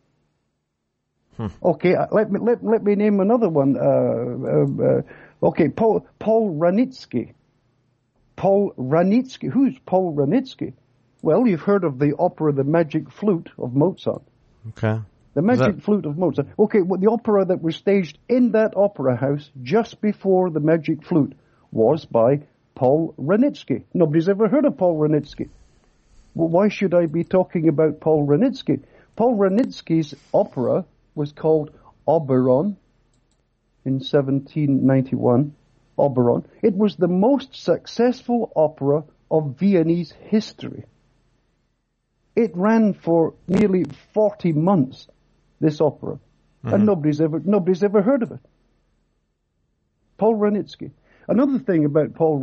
Okay, let me name another one. Okay, Paul Wranitzky. Paul Wranitzky. Who's Paul Wranitzky? Well, you've heard of the opera The Magic Flute of Mozart. Okay. The Magic Flute of Mozart. Okay, well, the opera that was staged in that opera house just before The Magic Flute was by Paul Wranitzky. Nobody's ever heard of Paul Wranitzky. Well, why should I be talking about Paul Wranitzky? Paul Wranitzky's opera was called Oberon in 1791. Oberon. It was the most successful opera of Viennese history. It ran for nearly 40 months. This opera, and nobody's ever heard of it. Paul Wranitzky. Another thing about Paul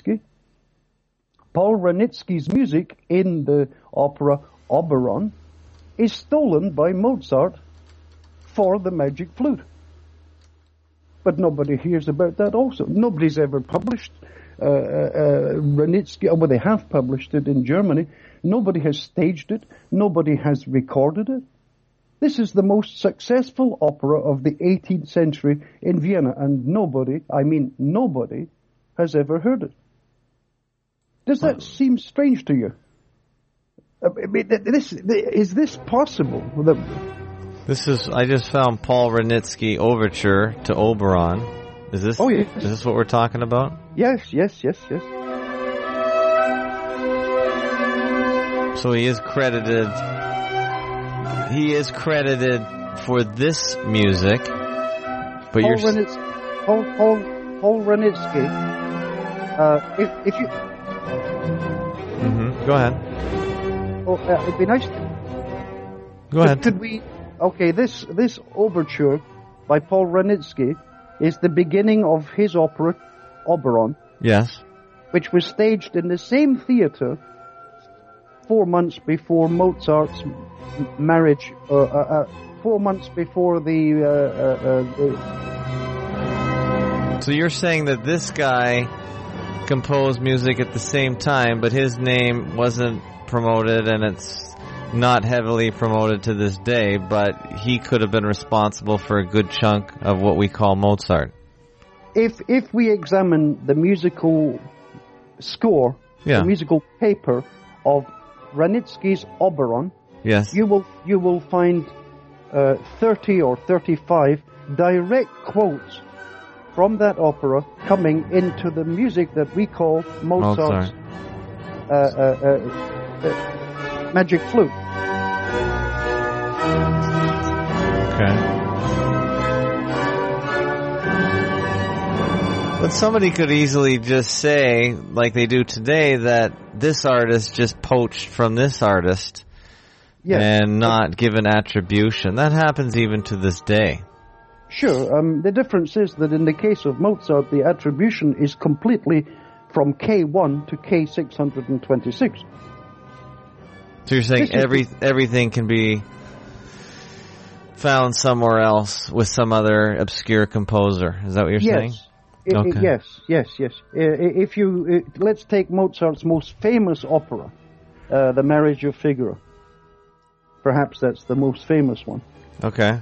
Wranitzky's music in the opera Oberon is stolen by Mozart for The Magic Flute. But nobody hears about that also. Nobody's ever published Wranitzky, well, they have published it in Germany. Nobody has staged it. Nobody has recorded it. This is the most successful opera of the 18th century in Vienna, and nobody has ever heard it. Does that seem strange to you? Is this possible? I just found Paul Wranitzky Overture to Oberon. Is this what we're talking about? Yes. So he is credited for this music, but Paul Wranitzky. If you go ahead. It'd be nice. Go ahead. Could we? Okay, this overture by Paul Wranitzky is the beginning of his opera Oberon. Yes. Which was staged in the same theater 4 months before Mozart's marriage, 4 months before the... So you're saying that this guy composed music at the same time, but his name wasn't promoted, and it's not heavily promoted to this day, but he could have been responsible for a good chunk of what we call Mozart. If we examine the musical score, the musical paper of Wranitzky's Oberon, yes, you will find 30 or 35 direct quotes from that opera coming into the music that we call Mozart's Magic Flute. Okay. But somebody could easily just say, like they do today, that this artist just poached from this artist and not given attribution. That happens even to this day. Sure. The difference is that in the case of Mozart, the attribution is completely from K1 to K626. So you're saying everything can be found somewhere else with some other obscure composer. Is that what you're saying? Okay. Yes. If you let's take Mozart's most famous opera, The Marriage of Figaro. Perhaps that's the most famous one. Okay.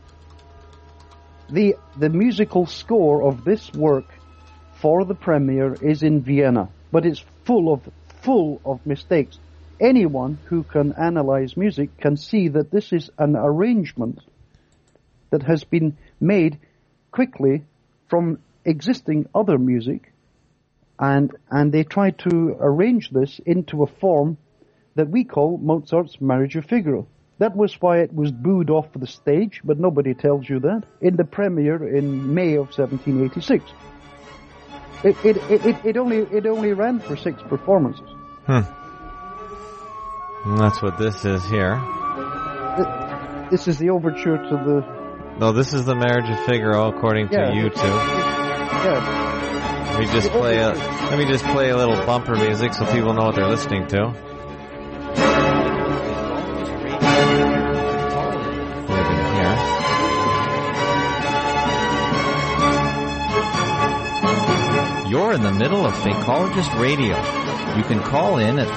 The musical score of this work for the premiere is in Vienna, but it's full of mistakes. Anyone who can analyze music can see that this is an arrangement that has been made quickly from existing other music, and they tried to arrange this into a form that we call Mozart's Marriage of Figaro. That was why it was booed off the stage, but nobody tells you that, in the premiere in May of 1786. It only ran for 6 performances. And that's what this is here. This is the overture to the... No, this is the Marriage of Figaro, according to YouTube. Yeah. Let me just play a little bumper music so people know what they're listening to. You're in the middle of Fakeologist Radio. You can call in at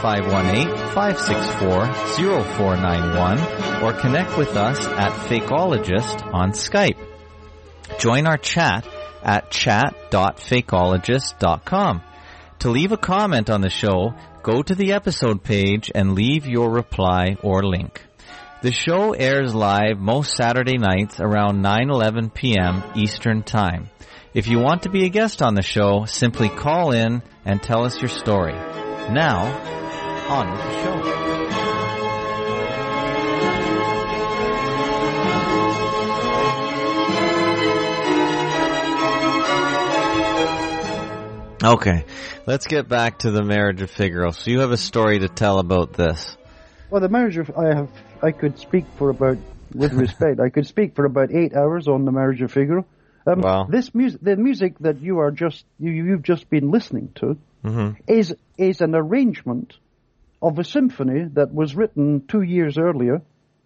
518-564-0491 or connect with us at Fakeologist on Skype. Join our chat at chat.fakeologist.com. To leave a comment on the show, go to the episode page and leave your reply or link. The show airs live most Saturday nights around 9:11 p.m. Eastern Time. If you want to be a guest on the show, simply call in and tell us your story. Now, on with the show. Okay, let's get back to the Marriage of Figaro. So you have a story to tell about this. Well, the Marriage of... I could speak for about, with respect, I could speak for about 8 hours on the Marriage of Figaro. Wow. The music that you've just been listening to is an arrangement of a symphony that was written 2 years earlier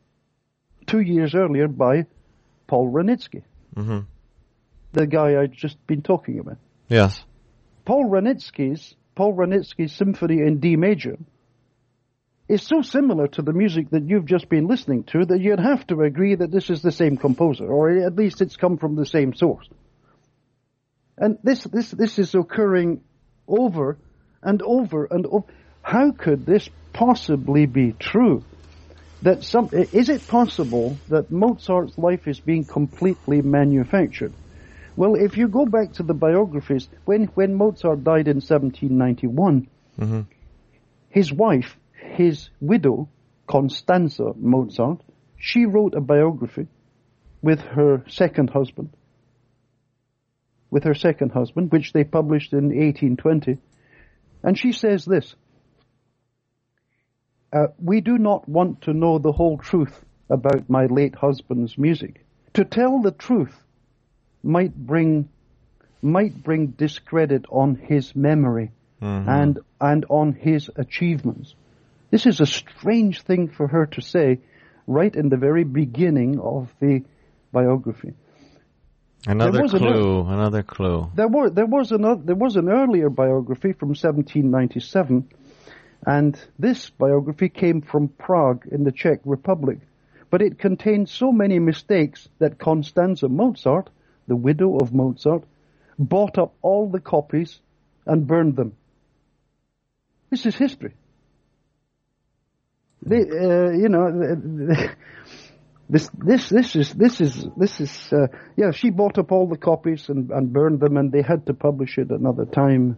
by Paul Wranitzky, the guy I'd just been talking about. Yes. Paul Wranitzky's symphony in D major is so similar to the music that you've just been listening to that you'd have to agree that this is the same composer, or at least it's come from the same source. And this is occurring over and over and over. How could this possibly be true? Is it possible that Mozart's life is being completely manufactured? Well, if you go back to the biographies, when Mozart died in 1791, his wife, his widow, Constanza Mozart, she wrote a biography with her second husband, which they published in 1820. And she says this: we do not want to know the whole truth about my late husband's music. To tell the truth might bring discredit on his memory and on his achievements. This is a strange thing for her to say right in the very beginning of the biography. Another clue. There was an earlier biography from 1797, and this biography came from Prague in the Czech Republic. But it contained so many mistakes that Constanza Mozart, the widow of Mozart, bought up all the copies and burned them. This is history. This is she bought up all the copies and burned them, and they had to publish it another time.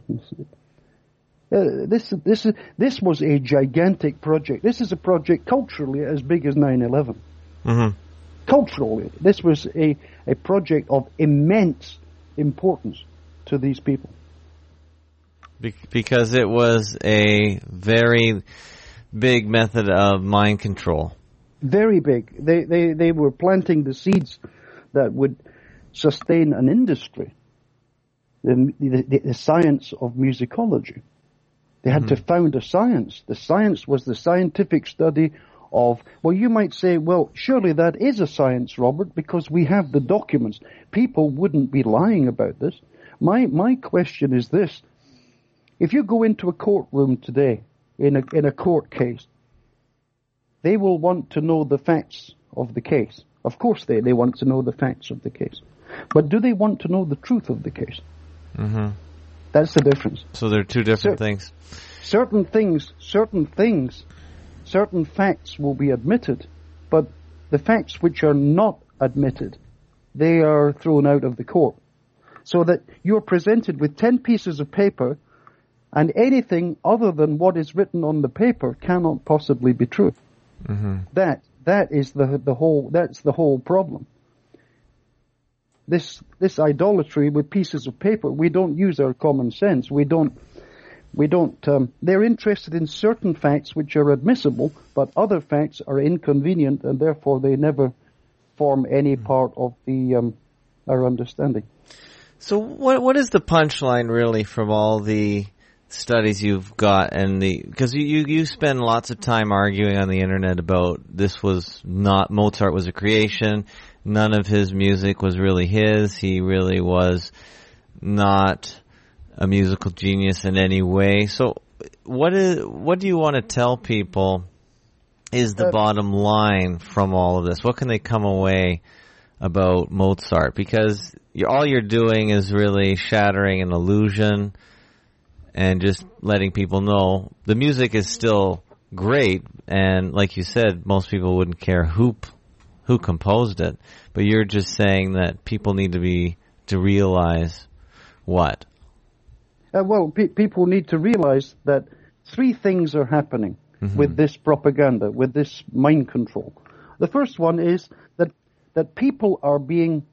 This was a gigantic project. This is a project culturally as big as 9/11. Culturally, this was a project of immense importance to these people. Because it was a very big method of mind control. Very big. They were planting the seeds that would sustain an industry, the science of musicology. They had to found a science. The science was the scientific study of, well, you might say, well, surely that is a science, Robert, because we have the documents. People wouldn't be lying about this. My question is this. If you go into a courtroom today, in a court case, they will want to know the facts of the case. Of course they want to know the facts of the case. But do they want to know the truth of the case? That's the difference. So they're two different things. Certain facts will be admitted, but the facts which are not admitted, they are thrown out of the court. So that you're presented with 10 pieces of paper, and anything other than what is written on the paper cannot possibly be true. Mm-hmm. That is that's the whole problem. This idolatry with pieces of paper, we don't use our common sense. They're interested in certain facts which are admissible, but other facts are inconvenient, and therefore they never form any part of our understanding. So what is the punchline really from all the studies you've got, and because you spend lots of time arguing on the internet about Mozart was a creation, none of his music was really his, he really was not a musical genius in any way. So what do you want to tell people is the bottom line from all of this? What can they come away about Mozart? Because all you're doing is really shattering an illusion and just letting people know the music is still great, and like you said, most people wouldn't care who composed it, but you're just saying that people need to realize what? People need to realize that three things are happening with this propaganda, with this mind control. The first one is that people are being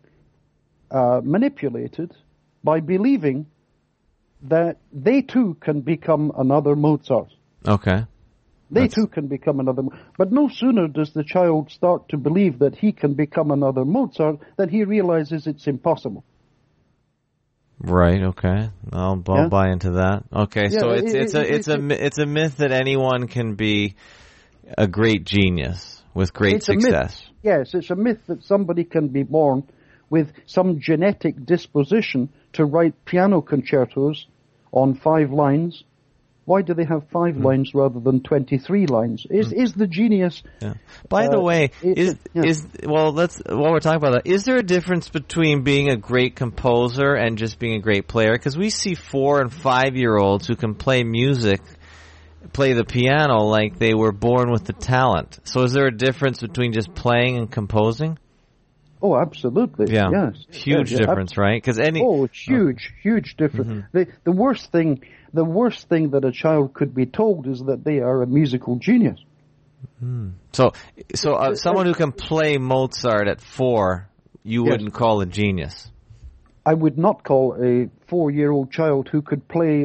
manipulated by believing that they too can become another Mozart. Okay. They too can become another. But no sooner does the child start to believe that he can become another Mozart than he realizes it's impossible. Right. Okay. I'll buy into that. Okay. Yeah, so it's a myth that anyone can be a great genius with great success. Yes, it's a myth that somebody can be born with some genetic disposition to write piano concertos on 5 lines. Why do they have 5 lines rather than 23 lines? Is the genius? Yeah. By the way, while we're talking about that, is there a difference between being a great composer and just being a great player? Because we see 4 and 5-year-olds who can play music, play the piano like they were born with the talent. So is there a difference between just playing and composing? Oh, absolutely. Yeah. Yes. Huge difference, right? Because huge difference. The worst thing that a child could be told is that they are a musical genius. So someone who can play Mozart at 4, you wouldn't call a genius. I would not call a 4-year-old child who could play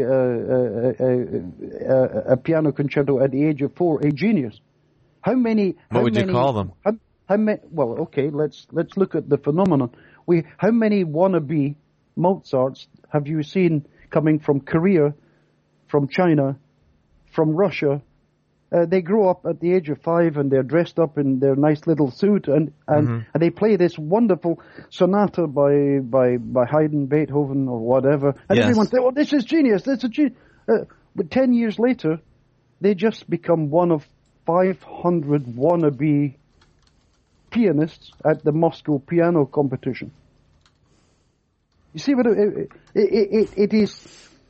a piano concerto at the age of 4 a genius. What would you call them? Well, okay, let's look at the phenomenon. How many wannabe Mozarts have you seen coming from Korea, from China, from Russia? They grow up at the age of 5 and they're dressed up in their nice little suit and they play this wonderful sonata by Haydn, Beethoven, or whatever. And everyone says, "Oh, this is genius! This is genius!" But 10 years later, they just become one of 500 wannabe pianists at the Moscow piano competition. You see what it is?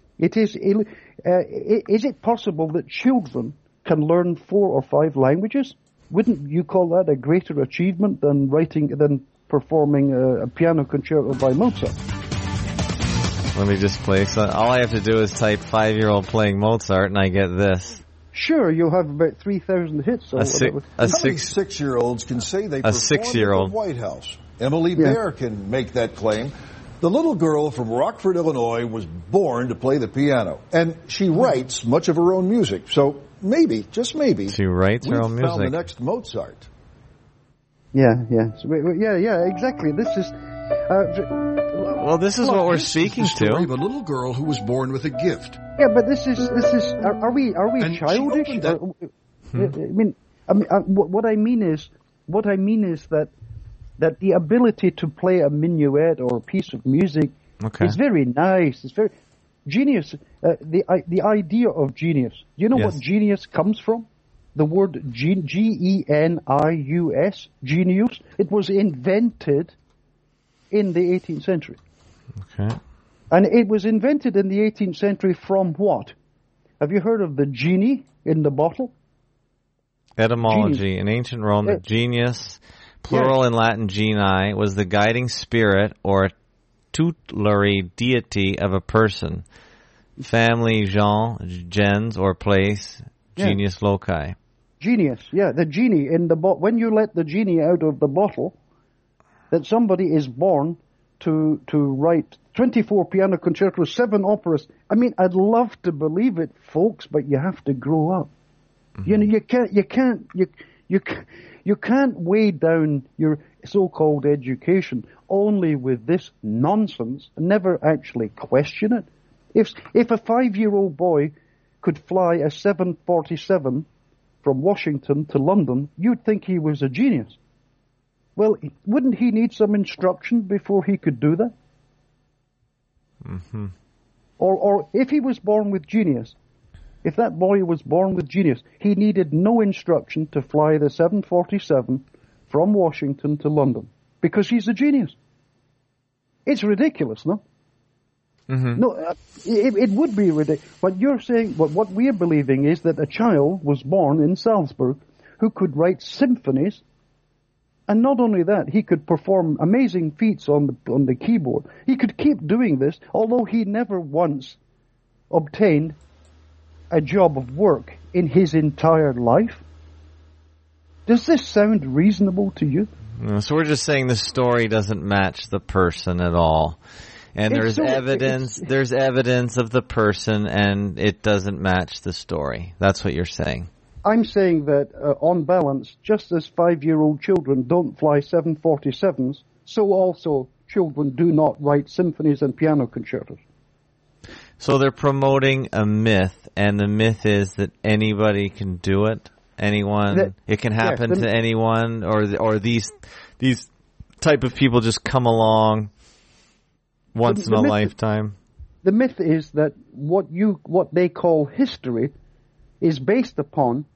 Is it possible that children can learn 4 or 5 languages? Wouldn't you call that a greater achievement than performing a piano concerto by Mozart? Let me just play. So all I have to do is type 5-year-old playing Mozart, and I get this. Sure, you'll have about 3,000 hits. How many 6-year-olds can say they performed at the White House? Emily Baer can make that claim. The little girl from Rockford, Illinois, was born to play the piano, and she writes much of her own music. So maybe, just maybe, she writes her own music. Found the next Mozart. Yeah, exactly. This is. This is what we're speaking to. Of a little girl who was born with a gift. Yeah, but this is. Are we childish? What I mean is that the ability to play a minuet or a piece of music is very nice. It's very genius. The idea of genius. Do you know what genius comes from? The word Genius, genius. It was invented in the 18th century. Okay. And it was invented in the 18th century from what? Have you heard of the genie in the bottle? Etymology. Genius. In ancient Rome, the genius, plural in Latin genii, was the guiding spirit or tutelary deity of a person. Family, gens, or place, genius loci. Genius, yeah, the genie in the bottle. When you let the genie out of the bottle, that somebody is born to write 24 piano concertos, 7 operas. I mean, I'd love to believe it, folks, but you have to grow up. Mm-hmm. You know, you can't weigh down your so-called education only with this nonsense and never actually question it. If a 5-year-old boy could fly a 747 from Washington to London, you'd think he was a genius. Well, wouldn't he need some instruction before he could do that? Mm-hmm. Or if he was born with genius, if that boy was born with genius, he needed no instruction to fly the 747 from Washington to London because he's a genius. It's ridiculous, no? Mm-hmm. No, it would be ridiculous. What you're saying, what we're believing is that a child was born in Salzburg who could write symphonies, and not only that, he could perform amazing feats on the keyboard. He could keep doing this, although he never once obtained a job of work in his entire life. Does this sound reasonable to you? So we're just saying the story doesn't match the person at all. And there's evidence of the person, and it doesn't match the story. That's what you're saying. I'm saying that, on balance, just as 5-year-old children don't fly 747s, so also children do not write symphonies and piano concertos. So they're promoting a myth, and the myth is that anybody can do it. It can happen to anyone, or these type of people just come along once in a lifetime. The myth is that what they call history is based upon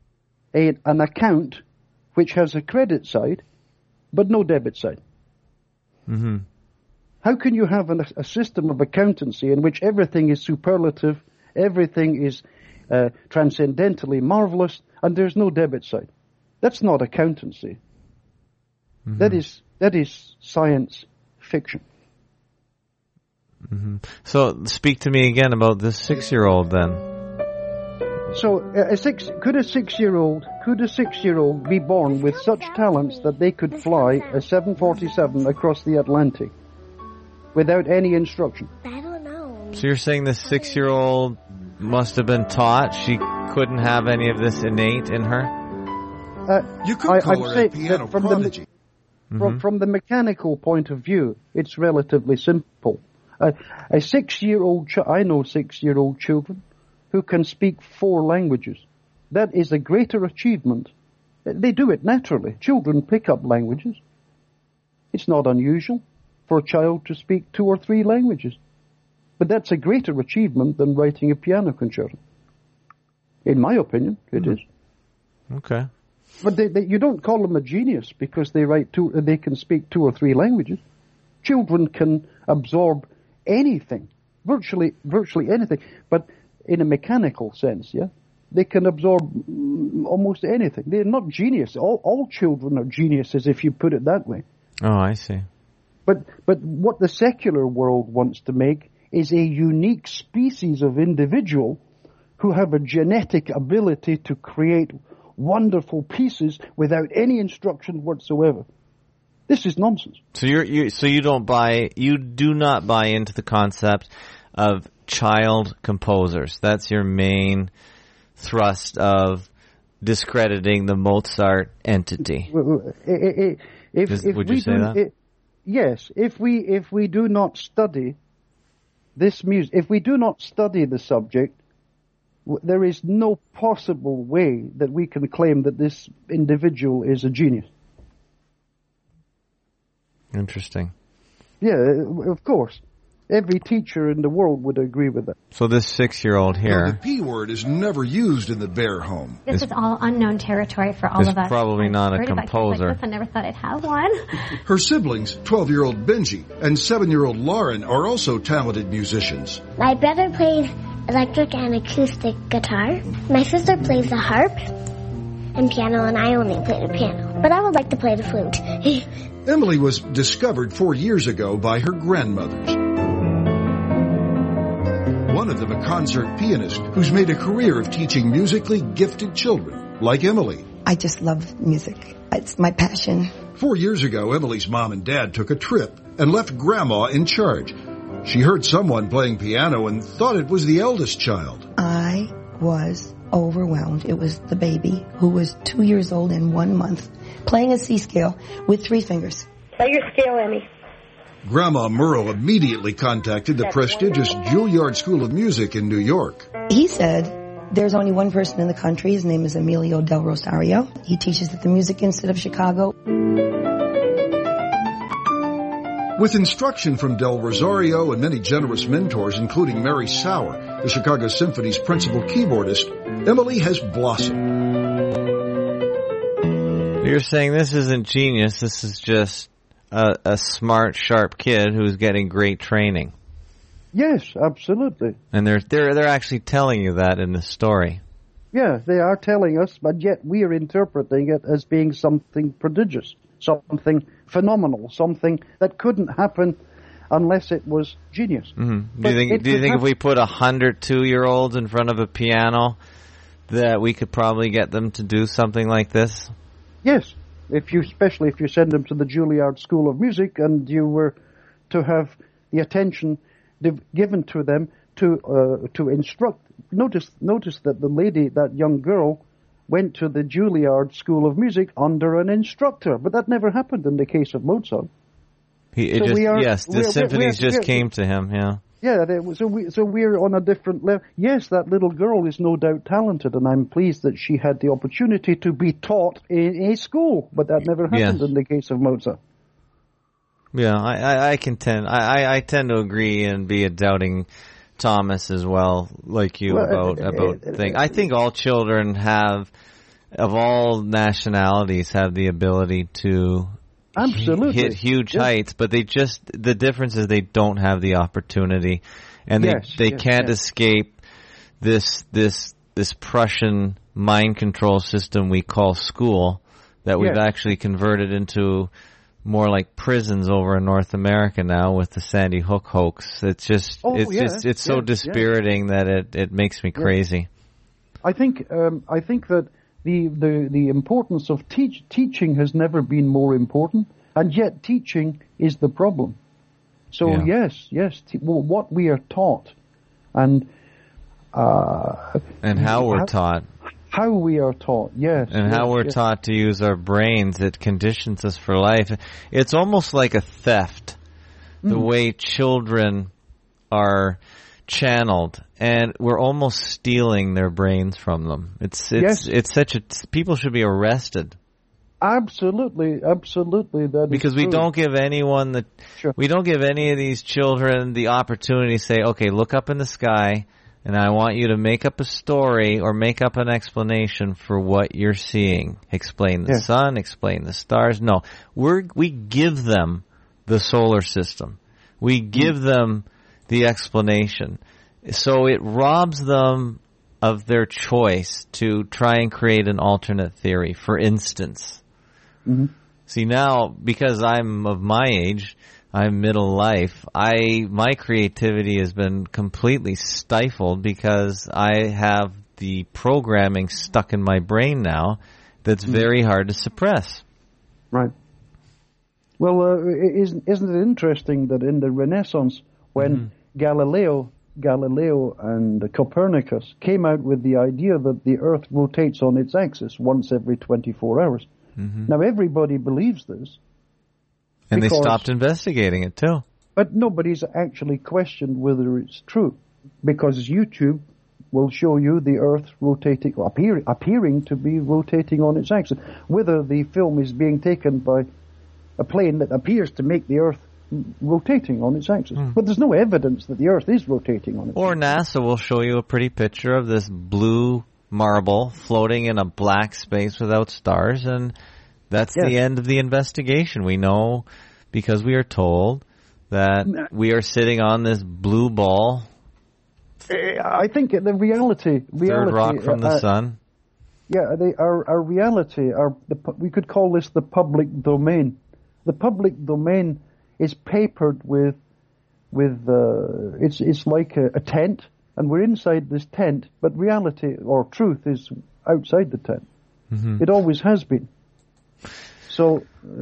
an account which has a credit side but no debit side. Mm-hmm. How can you have a system of accountancy in which everything is superlative, everything is transcendentally marvelous, and there's no debit side? That's not accountancy. Mm-hmm. That is science fiction. Mm-hmm. So speak to me again about this 6-year-old then. So could a 6-year-old be born with such talents that they could fly a 747 across the Atlantic without any instruction? I don't know. So you're saying this 6-year-old must have been taught? She couldn't have any of this innate in her? You could call her a piano prodigy. From the mechanical point of view, it's relatively simple. A 6-year-old I know 6-year-old children who can speak 4 languages. That is a greater achievement. They do it naturally. Children pick up languages. It's not unusual for a child to speak 2 or 3 languages. But that's a greater achievement than writing a piano concerto. In my opinion, it is. Okay. But you don't call them a genius because they can speak 2 or 3 languages. Children can absorb anything, virtually anything, but in a mechanical sense, yeah? They can absorb almost anything. They're not genius. All children are geniuses if you put it that way. Oh, I see. But what the secular world wants to make is a unique species of individual who have a genetic ability to create wonderful pieces without any instruction whatsoever. This is nonsense. So you do not buy into the concept of child composers. That's your main thrust of discrediting the Mozart entity. Would you say that? Yes. If we do not study this music, if we do not study the subject, there is no possible way that we can claim that this individual is a genius. Interesting. Yeah, of course. Every teacher in the world would agree with that. So this 6-year-old here... No, the P word is never used in the Bear home. This is all unknown territory for all of us. Probably not a composer. Like I never thought I'd have one. Her siblings, 12-year-old Benji and 7-year-old Lauren, are also talented musicians. My brother played electric and acoustic guitar. My sister plays the harp and piano, and I only play the piano. but I would like to play the flute. Emily was discovered 4 years ago by her grandmothers. One of them a concert pianist who's made a career of teaching musically gifted children, like Emily. I just love music. It's my passion. 4 years ago, Emily's mom and dad took a trip and left Grandma in charge. She heard someone playing piano and thought it was the eldest child. I was overwhelmed. It was the baby who was 2 years old and 1 month, playing a C scale with 3 fingers. Play your scale, Emmy. Grandma Merle immediately contacted the prestigious Juilliard School of Music in New York. He said, there's only one person in the country. His name is Emilio Del Rosario. He teaches at the Music Institute of Chicago. With instruction from Del Rosario and many generous mentors, including Mary Sauer, the Chicago Symphony's principal keyboardist, Emily has blossomed. You're saying this isn't genius, this is just a smart, sharp kid who's getting great training. Yes, absolutely. And they're actually telling you that in the story. Yeah, they are telling us, but yet we are interpreting it as being something prodigious, something phenomenal, something that couldn't happen unless it was genius. Mm-hmm. Do you think if we put 100 2-year-olds in front of a piano, that we could probably get them to do something like this? Yes, especially if you send them to the Juilliard School of Music and you were to have the attention given to them to instruct. Notice that the lady, that young girl, went to the Juilliard School of Music under an instructor, but that never happened in the case of Mozart. The symphonies just came to him. Yeah. Yeah, so we're on a different level. Yes, that little girl is no doubt talented, and I'm pleased that she had the opportunity to be taught in a school, but that never happened in the case of Mozart. Yeah, I tend to agree and be a doubting Thomas as well, like you, about things. I think all children of all nationalities have the ability to absolutely hit huge heights, but the difference is they don't have the opportunity, and they can't escape this Prussian mind control system we call school that we've actually converted into more like prisons over in North America now with the Sandy Hook hoax. It's so dispiriting that it makes me crazy. I think that the importance of teaching has never been more important, and yet teaching is the problem. So what we are taught, and how we're taught. How we are taught, yes. And how we're taught to use our brains, it conditions us for life. It's almost like a theft, the way children are channeled, and we're almost stealing their brains from them. People should be arrested. Absolutely, that because is we true. don't give anyone we don't give any of these children the opportunity to say, okay, look up in the sky, and I want you to make up a story or make up an explanation for what you're seeing. Explain the sun, explain the stars. No, we give them the solar system. We give them the explanation. So it robs them of their choice to try and create an alternate theory. For instance, see now, because I'm of my age, I'm middle life, my creativity has been completely stifled because I have the programming stuck in my brain now that's very hard to suppress. Right. Well, isn't it interesting that in the Renaissance, when Galileo and Copernicus came out with the idea that the Earth rotates on its axis once every 24 hours. Now everybody believes this. And they stopped investigating it too. But nobody's actually questioned whether it's true, because YouTube will show you the Earth rotating, appearing to be rotating on its axis. Whether the film is being taken by a plane that appears to make the Earth rotating on its axis. But there's no evidence that the Earth is rotating on its axis. Or NASA will show you a pretty picture of this blue marble floating in a black space without stars, and that's the end of the investigation. We know, because we are told, that we are sitting on this blue ball. I think the reality third rock from the sun. our reality, we could call this the public domain. The public domain is papered with it's like a tent, and we're inside this tent, but reality or truth is outside the tent. Mm-hmm. It always has been. So,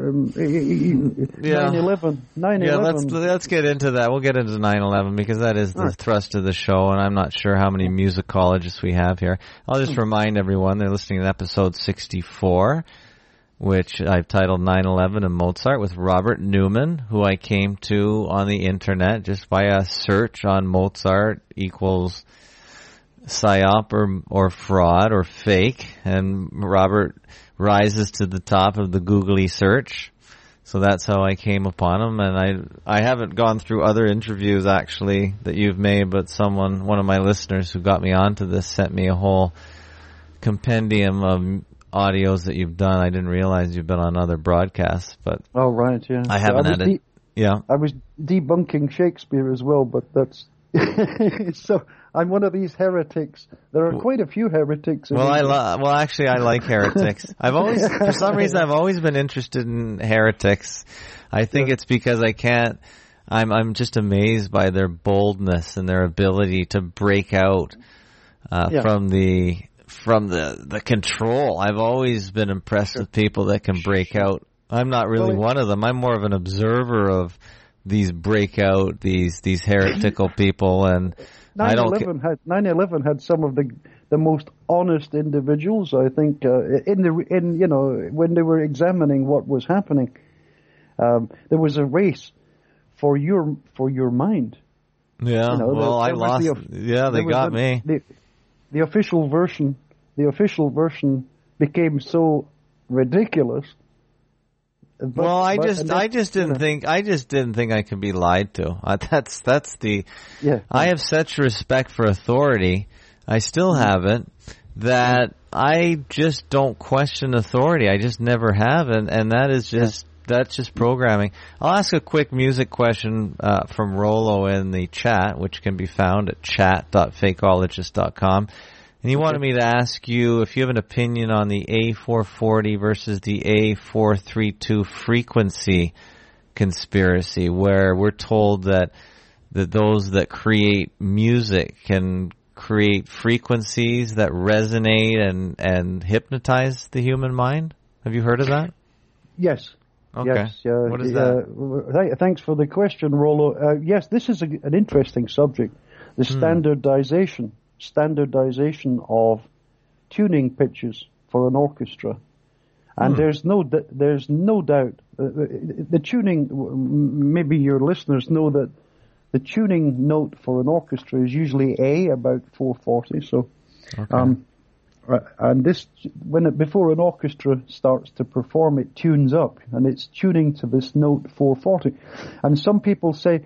9/11. Yeah, let's get into that. We'll get into 9/11 because that is the thrust of the show, and I'm not sure how many musicologists we have here. I'll just remind everyone they're listening to episode 64, which I've titled 9/11 and Mozart with Robert Newman, who I came to on the internet just by a search on Mozart equals psyop or fraud or fake, and Robert rises to the top of the googly search. So that's how I came upon him, and I haven't gone through other interviews actually that you've made, but one of my listeners who got me onto this sent me a whole compendium of audios that you've done. I didn't realize you've been on other broadcasts, but oh right, yeah. I haven't had it. Yeah, I was debunking Shakespeare as well, but that's so. I'm one of these heretics. There are quite a few heretics. Actually, I like heretics. For some reason, I've always been interested in heretics. I think it's because I'm just amazed by their boldness and their ability to break out from the control. I've always been impressed with people that can break out. I'm not really one of them. I'm more of an observer of these breakout, these heretical people, and 9/11 had some of the most honest individuals, I think, when they were examining what was happening. There was a race for your mind. Yeah, I lost. They got me. The official version became so ridiculous. I just didn't think I could be lied to. That's the. Yeah. I have such respect for authority. I still haven't. That I just don't question authority. I just never have, and that is just that's just programming. I'll ask a quick music question from Rollo in the chat, which can be found at chat.fakeologist.com. And he wanted me to ask you if you have an opinion on the A440 versus the A432 frequency conspiracy, where we're told that those that create music can create frequencies that resonate and hypnotize the human mind. Have you heard of that? Yes. Okay. Yes. What is that? Thanks for the question, Rollo. Yes, this is an interesting subject. The standardization of tuning pitches for an orchestra, and there's no doubt the tuning. Maybe your listeners know that the tuning note for an orchestra is usually A, about 440. So, and this before an orchestra starts to perform, it tunes up, and it's tuning to this note 440. And some people say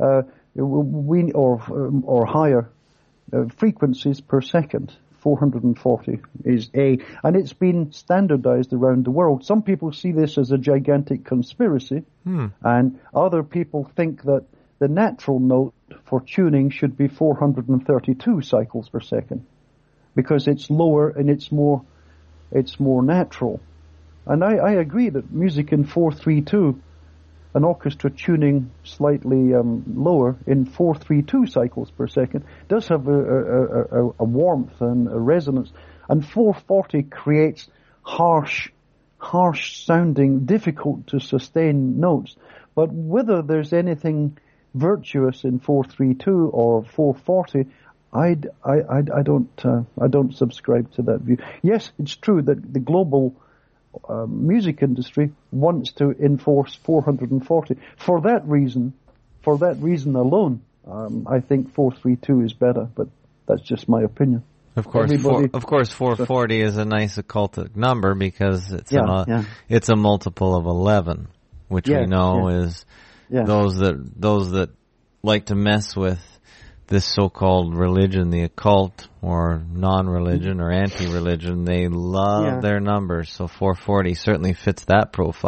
or higher. Frequencies per second, 440 is A, and it's been standardized around the world. Some people see this as a gigantic conspiracy, and other people think that the natural note for tuning should be 432 cycles per second, because it's lower and it's more natural. And I agree that music in 432, an orchestra tuning slightly lower in 432 cycles per second, does have a warmth and a resonance. And 440 creates harsh sounding, difficult to sustain notes. But whether there's anything virtuous in 432 or 440, I don't subscribe to that view. Yes, it's true that the global music industry wants to enforce 440. For that reason alone, I think 432 is better, but that's just my opinion. Of course, 440 is a nice occultic number because it's a multiple of 11, which we know is those that like to mess with this so-called religion, the occult, or non-religion, or anti-religion, they love their numbers. So 440 certainly fits that profile.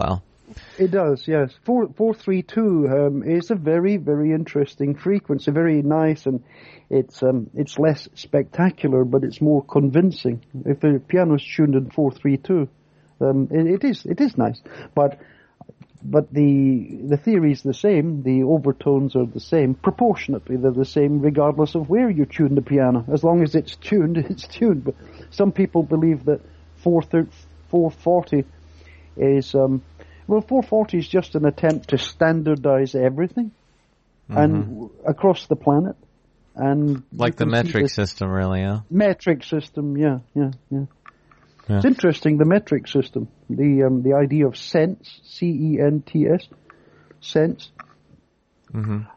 It does, yes. 432 is a very, very interesting frequency, very nice, and it's less spectacular, but it's more convincing. If the piano's tuned in 432, it is nice, but the theory is the same. The overtones are the same. Proportionately, they're the same, regardless of where you tune the piano. As long as it's tuned, it's tuned. But some people believe that 440 is 440 is just an attempt to standardize everything and across the planet, and like the metric system, really, yeah. Metric system, yeah. It's interesting, the metric system, the idea of cents, C-E-N-T-S, cents. And,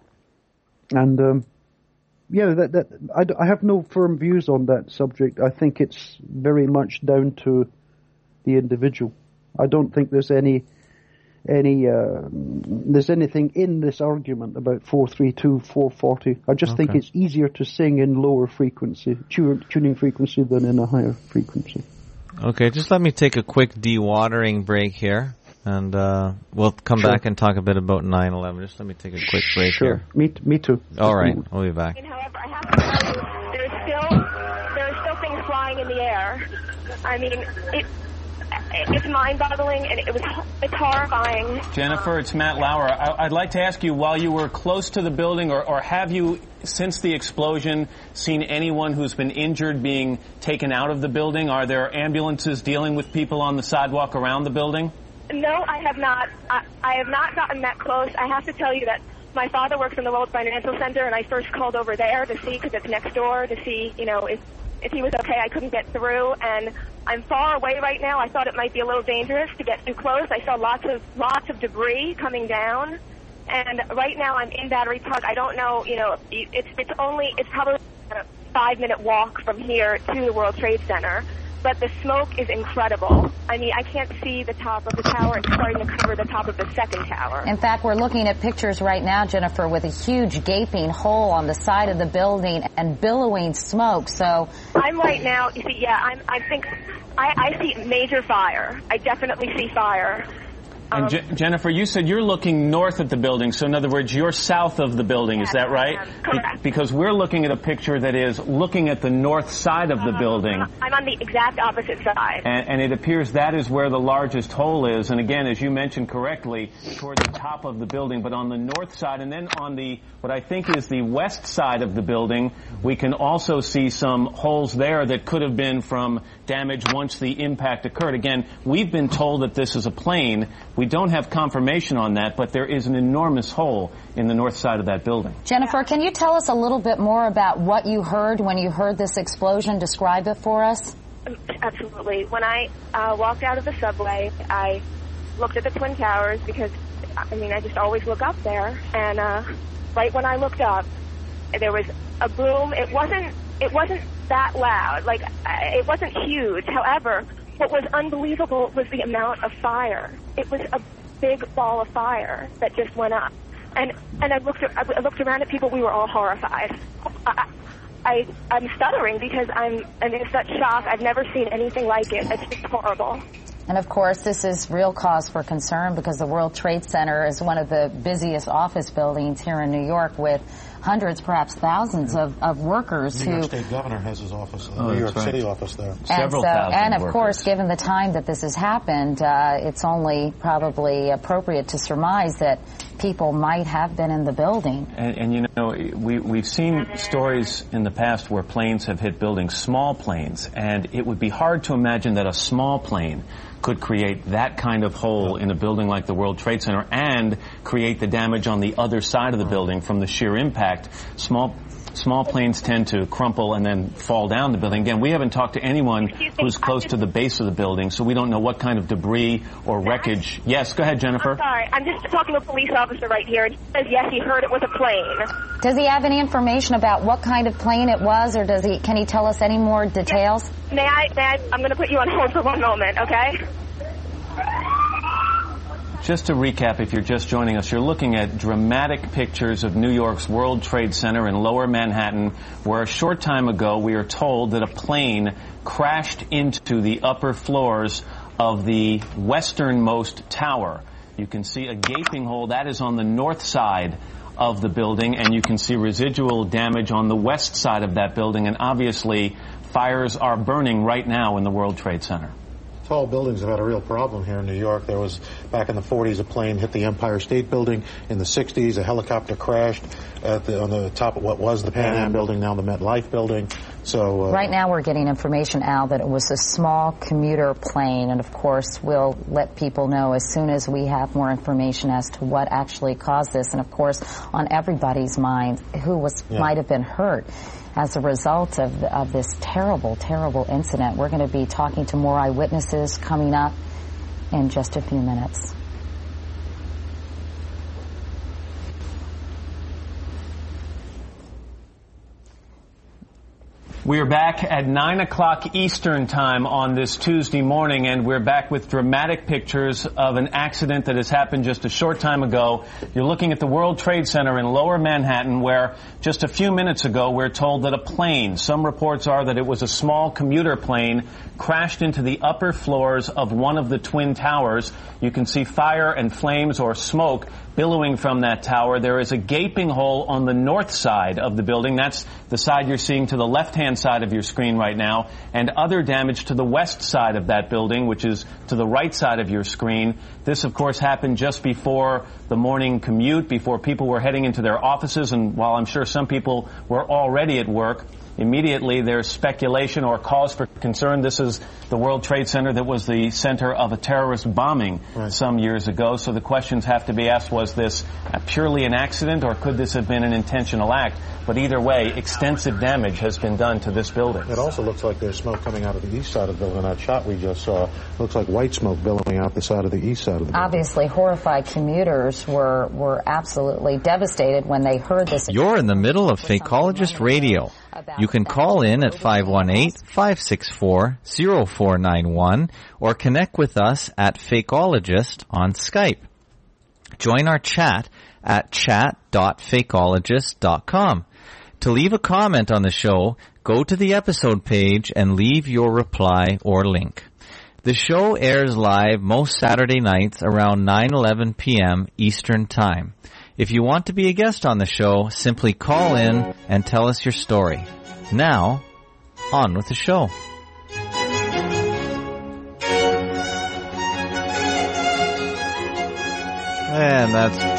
I have no firm views on that subject. I think it's very much down to the individual. I don't think there's anything in this argument about 432, 440. I just think it's easier to sing in lower frequency, tuning frequency, than in a higher frequency. Okay, just let me take a quick dewatering break here, and we'll come back and talk a bit about 9/11. Just let me take a quick break here. Me too. All right, we'll be back. However, I have to tell you, there are still things flying in the air. I mean, it's mind-boggling, and it's horrifying. Jennifer, it's Matt Lauer. I'd like to ask you, while you were close to the building, or have you, since the explosion, seen anyone who's been injured being taken out of the building? Are there ambulances dealing with people on the sidewalk around the building? No, I have not. I have not gotten that close. I have to tell you that my father works in the World Financial Center, and I first called over there to see, because it's next door, to see, if he was okay. I couldn't get through, and I'm far away right now. I thought it might be a little dangerous to get too close. I saw lots of debris coming down, and right now I'm in Battery Park. I don't know, it's probably a 5-minute walk from here to the World Trade Center, but the smoke is incredible. I mean, I can't see the top of the tower. It's starting to cover the top of the second tower. In fact, we're looking at pictures right now, Jennifer, with a huge gaping hole on the side of the building and billowing smoke. So I'm right now, you see, I see major fire. I definitely see fire. And Jennifer, you said you're looking north at the building, so in other words, you're south of the building, is that right? Correct. Because we're looking at a picture that is looking at the north side of the building. I'm on the exact opposite side. And it appears that is where the largest hole is, and again, as you mentioned correctly, toward the top of the building, but on the north side, and then on the, what I think is the west side of the building, we can also see some holes there that could have been from damage once the impact occurred. Again, we've been told that this is a plane. We don't have confirmation on that, but there is an enormous hole in the north side of that building. Jennifer, can you tell us a little bit more about what you heard when you heard this explosion? Describe it for us. Absolutely. When I walked out of the subway, I looked at the Twin Towers because, I just always look up there. And right when I looked up, there was a boom. It wasn't that loud. It wasn't huge. However, what was unbelievable was the amount of fire. It was a big ball of fire that just went up. And I looked around at people. We were all horrified. I'm stuttering because I'm in such shock. I've never seen anything like it. It's just horrible. And of course, this is real cause for concern because the World Trade Center is one of the busiest office buildings here in New York, with hundreds, perhaps thousands of workers New York State Governor has his office, New York City office there. Several thousand and of workers. Course, given the time that this has happened, it's only probably appropriate to surmise that people might have been in the building. And we've seen stories in the past where planes have hit buildings, small planes, and it would be hard to imagine that a small plane could create that kind of hole in a building like the World Trade Center and create the damage on the other side of the building from the sheer impact. Small planes tend to crumple and then fall down the building. Again, we haven't talked to anyone who's close to the base of the building, so we don't know what kind of debris or wreckage. Yes, go ahead, Jennifer. I'm sorry. I'm just talking to a police officer right here, and he says, yes, he heard it was a plane. Does he have any information about what kind of plane it was, or can he tell us any more details? May I? I'm going to put you on hold for one moment, okay? Just to recap, if you're just joining us, you're looking at dramatic pictures of New York's World Trade Center in Lower Manhattan, where a short time ago we are told that a plane crashed into the upper floors of the westernmost tower. You can see a gaping hole. That is on the north side of the building, and you can see residual damage on the west side of that building, and obviously fires are burning right now in the World Trade Center. Tall buildings have had a real problem here in New York. There was, back in the 40s, a plane hit the Empire State Building. In the 60s, a helicopter crashed on the top of what was the Pan Am Building, now the MetLife Building. So right now we're getting information, Al, that it was a small commuter plane, and of course we'll let people know as soon as we have more information as to what actually caused this. And of course, on everybody's mind, who might have been hurt as a result of this terrible, terrible incident. We're going to be talking to more eyewitnesses coming up in just a few minutes. We are back at 9 o'clock Eastern Time on this Tuesday morning, and we're back with dramatic pictures of an accident that has happened just a short time ago. You're looking at the World Trade Center in Lower Manhattan, where just a few minutes ago we're told that a plane, some reports are that it was a small commuter plane, crashed into the upper floors of one of the Twin Towers. You can see fire and flames or smoke billowing from that tower. There is a gaping hole on the north side of the building. That's the side you're seeing to the left-hand side of your screen right now, and other damage to the west side of that building, which is to the right side of your screen. This, of course, happened just before the morning commute, before people were heading into their offices, and while I'm sure some people were already at work, immediately there's speculation or cause for concern. This is the World Trade Center that was the center of a terrorist bombing some years ago. So the questions have to be asked, was this purely an accident or could this have been an intentional act? But either way, extensive damage has been done to this building. It also looks like there's smoke coming out of the east side of the building. That shot we just saw looks like white smoke billowing out the side of the east side of the building. Obviously, horrified commuters were absolutely devastated when they heard this. You're in the middle of Fakeologist Radio. You can call in at 518-564-0491 or connect with us at Fakeologist on Skype. Join our chat at chat.fakeologist.com. To leave a comment on the show, go to the episode page and leave your reply or link. The show airs live most Saturday nights around 9:11 p.m. Eastern Time. If you want to be a guest on the show, simply call in and tell us your story. Now, on with the show. And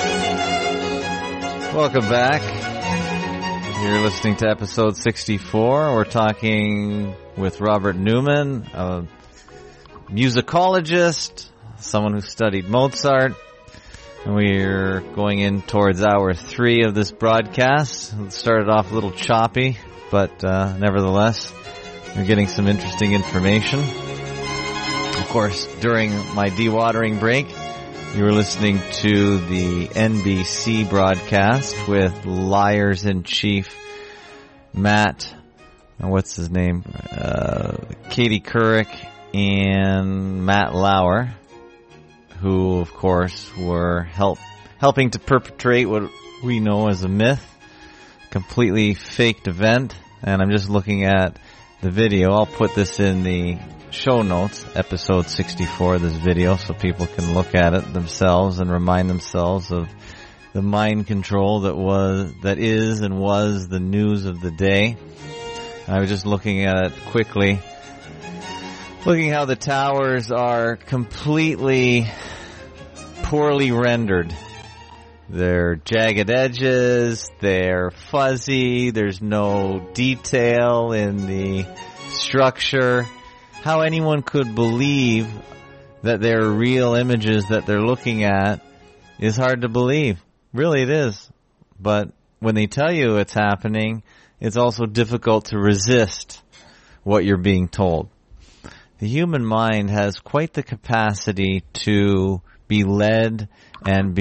welcome back. You're listening to episode 64. We're talking with Robert Newman, a musicologist, someone who studied Mozart. And we're going in towards hour 3 of this broadcast. It started off a little choppy, but nevertheless, you're getting some interesting information. Of course, during my dewatering break, you were listening to the NBC broadcast with Liars-in-Chief Matt, what's his name? Katie Couric and Matt Lauer, who, of course, were helping to perpetrate what we know as a myth, completely faked event. And I'm just looking at the video. I'll put this in the show notes, episode 64 of this video, so people can look at it themselves and remind themselves of the mind control that is and was the news of the day. I was just looking at it quickly, looking how the towers are completely poorly rendered. They're jagged edges, they're fuzzy, there's no detail in the structure. How anyone could believe that they're real images that they're looking at is hard to believe. Really it is. But when they tell you it's happening, it's also difficult to resist what you're being told. The human mind has quite the capacity to be led and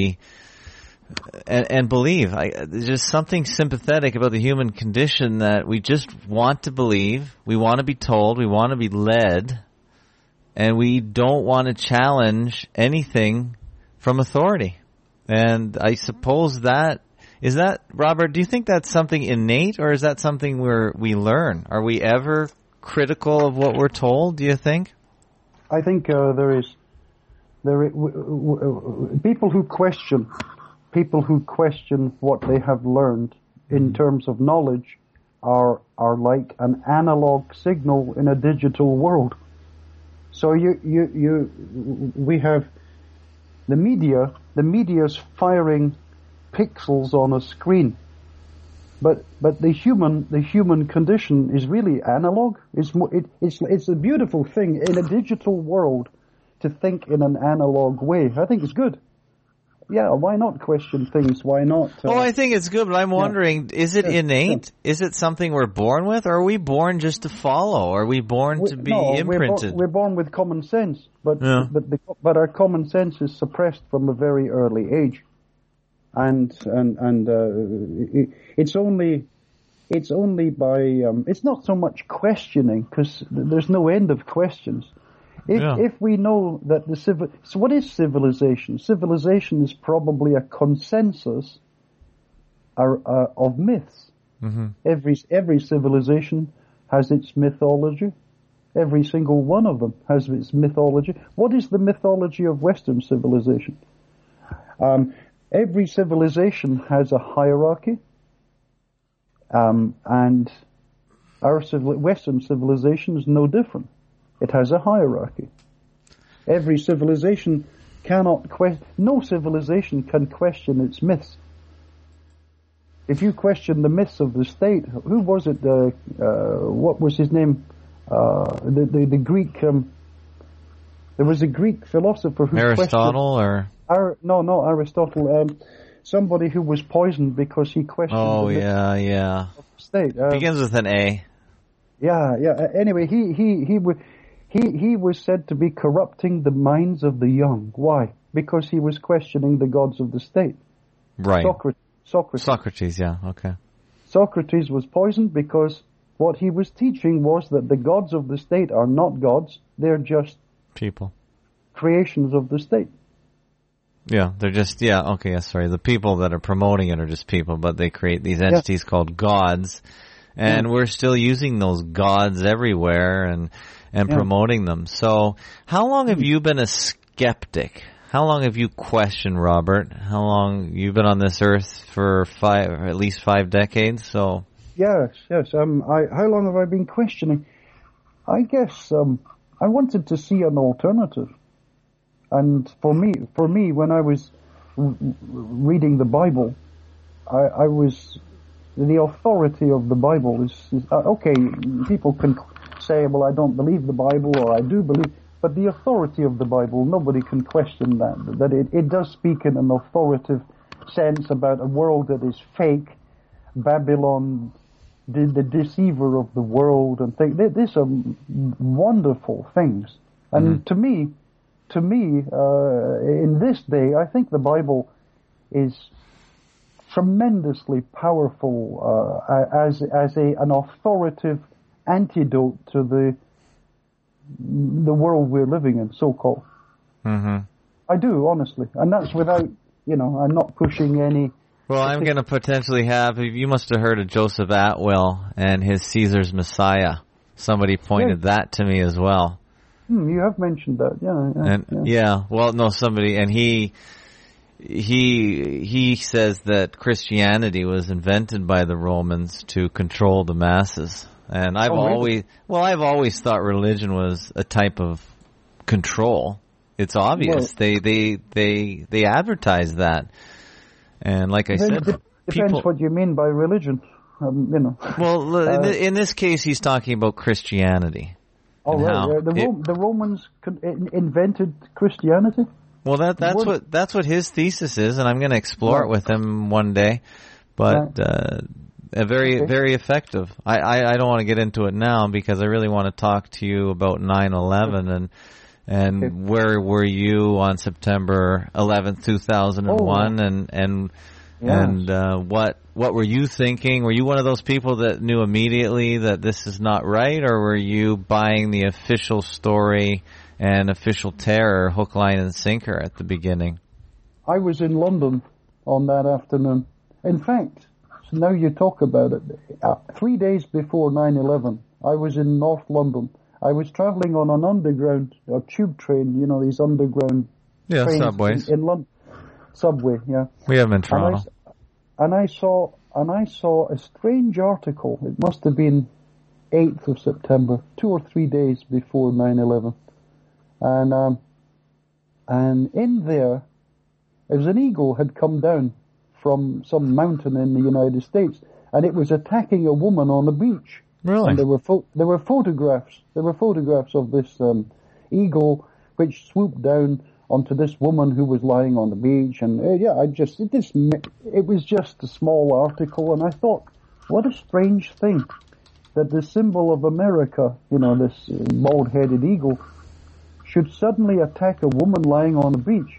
believe. There's just something sympathetic about the human condition that we just want to believe. We want to be told. We want to be led. And we don't want to challenge anything from authority. And I suppose is that, Robert, do you think that's something innate or is that something we learn? Are we ever critical of what we're told, do you think? I think there is People who question what they have learned in terms of knowledge are like an analog signal in a digital world. So we have the media's firing pixels on a screen. But the human condition is really analog. It's a beautiful thing in a digital world to think in an analog way. I think it's good. Yeah, why not question things? Why not? I think it's good, but I'm wondering, is it innate? Yeah. Is it something we're born with, or are we born just to follow? Are we born to be imprinted? We're born with common sense, but our common sense is suppressed from a very early age, and it's only by it's not so much questioning, because there's no end of questions. If we know that so what is civilization? Civilization is probably a consensus of myths. Mm-hmm. Every civilization has its mythology. Every single one of them has its mythology. What is the mythology of Western civilization? Every civilization has a hierarchy, and our Western civilization is no different. It has a hierarchy. Every civilization no civilization can question its myths. If you question the myths of the state, who was it, what was his name? The Greek, there was a Greek philosopher who Aristotle No, Aristotle. Somebody who was poisoned because he questioned the myths of the state. Begins with an A. Yeah. Anyway, he was said to be corrupting the minds of the young. Why? Because he was questioning the gods of the state. Right. Socrates, yeah, okay. Socrates was poisoned because what he was teaching was that the gods of the state are not gods, they're just people. Creations of the state. Yeah, they're just, the people that are promoting it are just people, but they create these entities called gods, and we're still using those gods everywhere, and promoting them. So, how long have you been a skeptic? How long have you questioned, Robert? How long you've been on this earth for at least 5 decades? So. Yes. How long have I been questioning? I guess I wanted to see an alternative, and for me, when I was reading the Bible, I was the authority of the Bible is okay. People can say, well, I don't believe the Bible, or I do believe, but the authority of the Bible, nobody can question that it does speak in an authoritative sense about a world that is fake, Babylon, the deceiver of the world, and things. These are wonderful things, and to me, in this day, I think the Bible is tremendously powerful as an authoritative antidote to the world we're living in, so-called. Mm-hmm. I do, honestly. And that's without, I'm not pushing any... Well, I'm going to potentially you must have heard of Joseph Atwill and his Caesar's Messiah. Somebody pointed that to me as well. You have mentioned that, somebody, and he says that Christianity was invented by the Romans to control the masses. And I've always thought religion was a type of control. It's obvious. Well, they advertise that. And like I said, depends what you mean by religion. Well, in this case, he's talking about Christianity. Oh, right. The Romans invented Christianity? Well, that's what his thesis is, and I'm going to explore it with him one day. But very effective. I don't want to get into it now because I really want to talk to you about 9/11 and where were you on September 11th, 2001, and what were you thinking? Were you one of those people that knew immediately that this is not right, or were you buying the official story and official terror, hook, line, and sinker at the beginning? I was in London on that afternoon. In fact, now you talk about it, 3 days before 9/11, I was in North London. I was travelling on an underground tube train, these underground Yeah, trains subways. in London. Subway, yeah. We have them in Toronto. And I saw a strange article. It must have been 8th of September, 2 or 3 days before 9/11. And in there was an eagle had come down from some mountain in the United States, and it was attacking a woman on the beach. Really? And there were photographs. There were photographs of this eagle which swooped down onto this woman who was lying on the beach, and it was just a small article, and I thought, what a strange thing that the symbol of America, this bald-headed eagle, should suddenly attack a woman lying on the beach.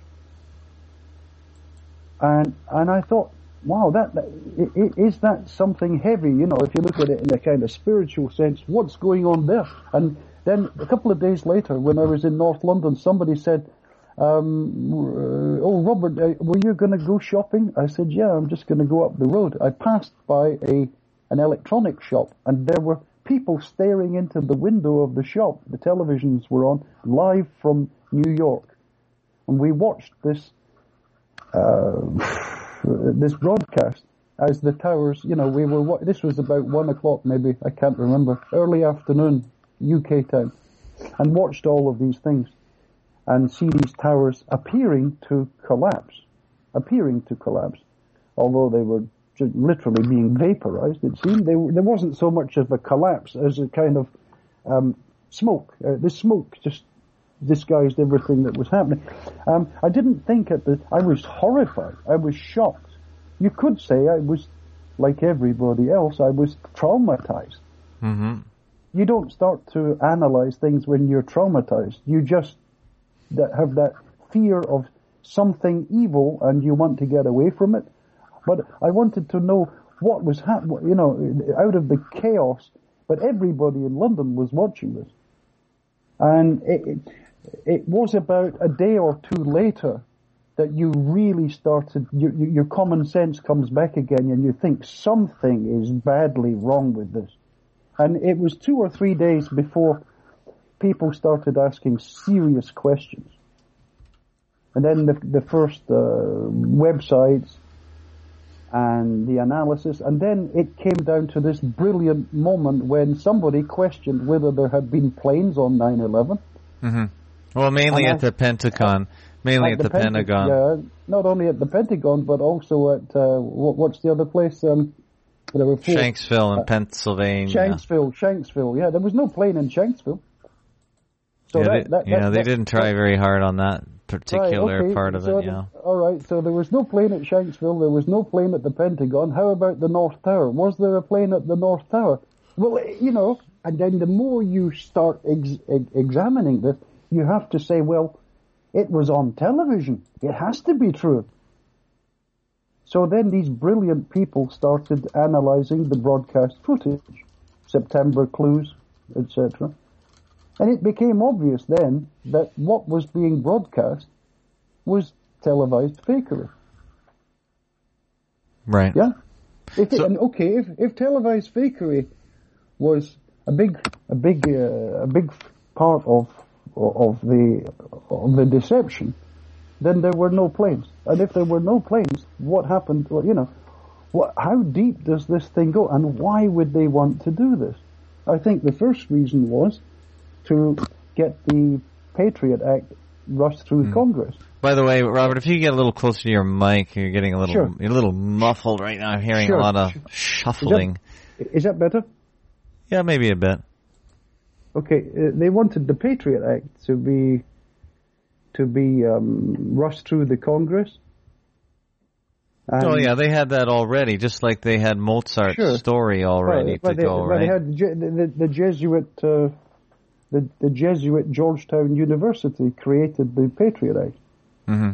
And I thought, wow, is that something heavy? If you look at it in a kind of spiritual sense, what's going on there? And then a couple of days later, when I was in North London, somebody said, oh, Robert, were you going to go shopping? I said, yeah, I'm just going to go up the road. I passed by an electronics shop, and there were people staring into the window of the shop. The televisions were on, live from New York. And we watched this broadcast as the towers, this was about 1 o'clock maybe, I can't remember, early afternoon, UK time, and watched all of these things and see these towers appearing to collapse, although they were literally being vaporized, it seemed. There wasn't so much of a collapse as a kind of smoke. The smoke just disguised everything that was happening. I didn't think I was horrified. I was shocked. You could say I was, like everybody else, I was traumatized. Mm-hmm. You don't start to analyze things when you're traumatized. You just have that fear of something evil and you want to get away from it. But I wanted to know what was happening, out of the chaos. But everybody in London was watching this. And it was about a day or two later that you really started, your common sense comes back again and you think something is badly wrong with this. And it was 2 or 3 days before people started asking serious questions. And then the first websites and the analysis, and then it came down to this brilliant moment when somebody questioned whether there had been planes on 9/11. Mm-hmm. Well, mainly at the Pentagon. Mainly at the Pentagon. Yeah, not only at the Pentagon, but also at, what's the other place? There were Shanksville in Pennsylvania. Shanksville, yeah. There was no plane in Shanksville. So they didn't try very hard on that particular part of it, yeah. All right, so there was no plane at Shanksville, there was no plane at the Pentagon. How about the North Tower? Was there a plane at the North Tower? Well, and then the more you start examining this, you have to say, well, it was on television. It has to be true. So then these brilliant people started analyzing the broadcast footage, September clues, etc. And it became obvious then that what was being broadcast was televised fakery. Right. Yeah? If televised fakery was a big part of the deception, then there were no planes. And if there were no planes, what happened? Well, how deep does this thing go, and why would they want to do this? I think the first reason was to get the Patriot Act rushed through Congress. By the way, Robert, if you get a little closer to your mic, you're getting you're a little muffled right now. I'm hearing a lot of shuffling. Is that better? Yeah, maybe a bit. Okay, they wanted the Patriot Act to be rushed through the Congress. Oh yeah, they had that already, just like they had Mozart's story already to go, right? They had the Jesuit Georgetown University created the Patriot Act. Mm-hmm.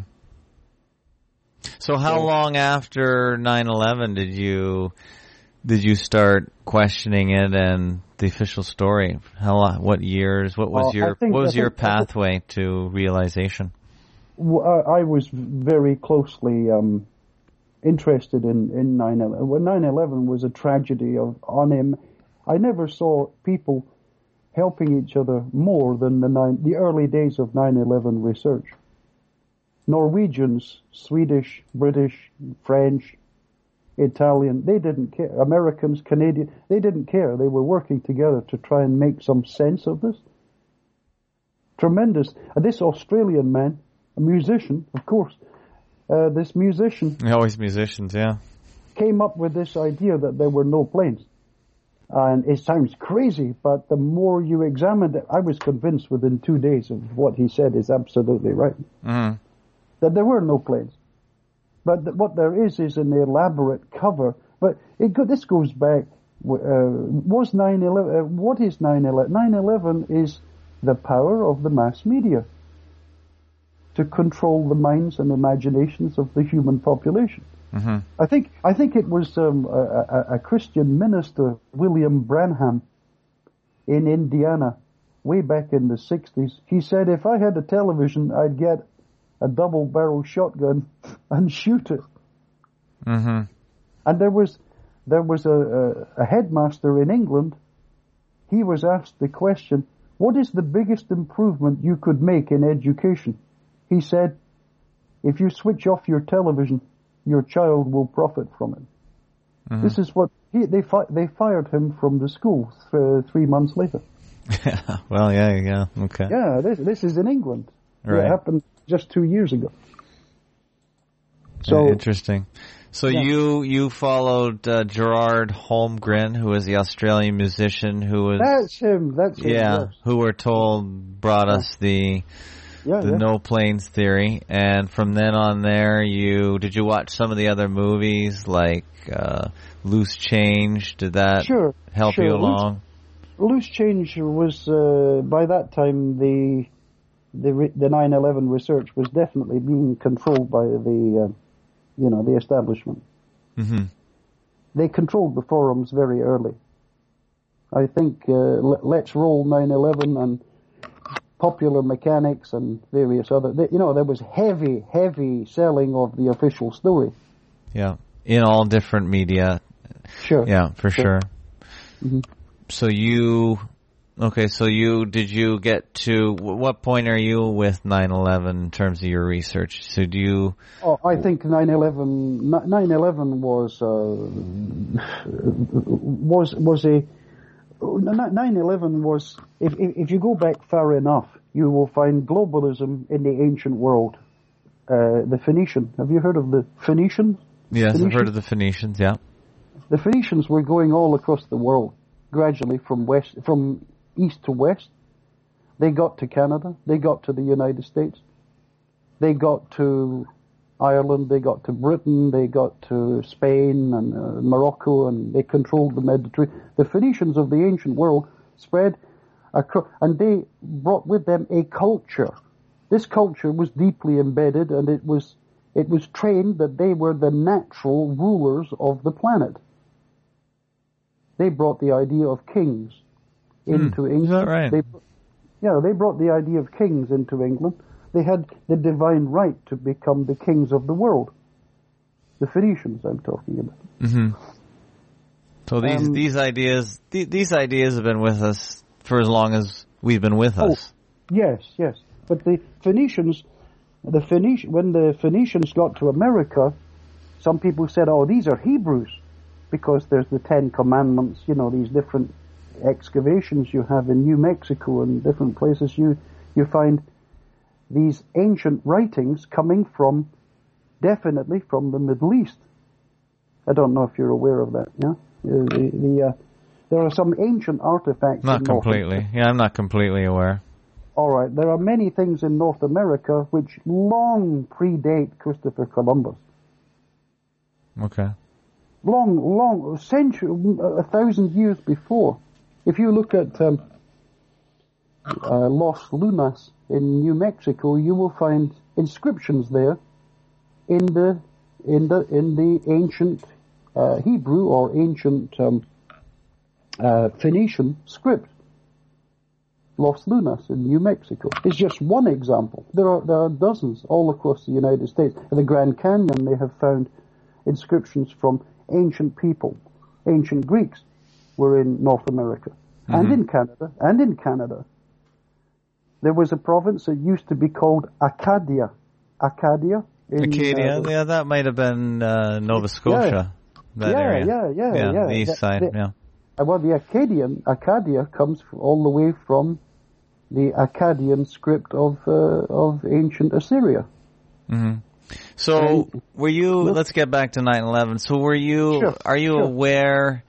So how long after 9/11 did you start questioning it and the official story? What years? What was your pathway to realization? I was very closely interested in 9/11. Well, 9/11 was a tragedy I never saw people helping each other more than the early days of 9/11 research. Norwegians, Swedish, British, French, Italian, they didn't care. Americans, Canadian, they didn't care. They were working together to try and make some sense of this. Tremendous. This Australian man, a musician, of course, this musician... Always musicians, yeah. Came up with this idea that there were no planes. And it sounds crazy, but the more you examined it, I was convinced within 2 days of what he said is absolutely right. Mm-hmm. That there were no planes. But what there is an elaborate cover. But this goes back, was 9/11, what is 9/11? 9/11 is the power of the mass media to control the minds and imaginations of the human population. Mm-hmm. I think it was a Christian minister, William Branham, in Indiana, way back in the 60s. He said, if I had a television, I'd get a double-barrel shotgun and shoot it. Mm-hmm. And there was a headmaster in England. He was asked the question, what is the biggest improvement you could make in education? He said, if you switch off your television, your child will profit from it. Mm-hmm. This is what they fired him from the school 3 months later. Well, yeah, okay. Yeah, this is in England. Right. It happened just 2 years ago. So interesting. So yeah. you followed Gerard Holmgren, who was the Australian musician who was... That's him. Yeah, yes. Who we're told brought us the no planes theory, and from then on there, did you watch some of the other movies like Loose Change? Did that help you along? Loose Change was by that time the 9/11 research was definitely being controlled by the establishment. Mm-hmm. They controlled the forums very early. I think Let's Roll 9/11 and Popular Mechanics and various other, there was heavy selling of the official story. Yeah, in all different media. Sure. Yeah, for sure. Mm-hmm. So did you get to, what point are you with 9/11 in terms of your research? So do you... Oh, I think 9/11 was 9/11 was, if you go back far enough, you will find globalism in the ancient world. The Phoenician, have you heard of the Phoenicians? Yes, I've heard of the Phoenicians, yeah. The Phoenicians were going all across the world, gradually from east to west. They got to Canada, they got to the United States, they got to Ireland, they got to Britain, they got to Spain and Morocco, and they controlled the Mediterranean. The Phoenicians of the ancient world spread across, and they brought with them a culture. This culture was deeply embedded, and it was trained that they were the natural rulers of the planet. They brought the idea of kings into England. Is that right? They brought the idea of kings into England. They had the divine right to become the kings of the world. The Phoenicians, I'm talking about. Mm-hmm. So these ideas have been with us for as long as we've been with us. Yes. But the Phoenicians, when the Phoenicians got to America, some people said, "Oh, these are Hebrews," because there's the 10 Commandments. These different excavations you have in New Mexico and different places. You find these ancient writings coming definitely from the Middle East. I don't know if you're aware of that, yeah? There are some ancient artifacts. Not completely. Yeah, I'm not completely aware. All right. There are many things in North America which long predate Christopher Columbus. Okay. Long, century, 1,000 years before. If you look at Los Lunas in New Mexico, you will find inscriptions there in the ancient Hebrew or ancient Phoenician script. Los Lunas in New Mexico is just one example. There are dozens all across the United States. In the Grand Canyon, they have found inscriptions from ancient people. Ancient Greeks were in North America, and in Canada. There was a province that used to be called Acadia. Acadia. Yeah, that might have been Nova Scotia. That area. Yeah. The east side, yeah. Well, the Acadia comes all the way from the Akkadian script of ancient Assyria. Mm-hmm. So, were you? Let's get back to 9/11. So, were you? Sure, are you aware?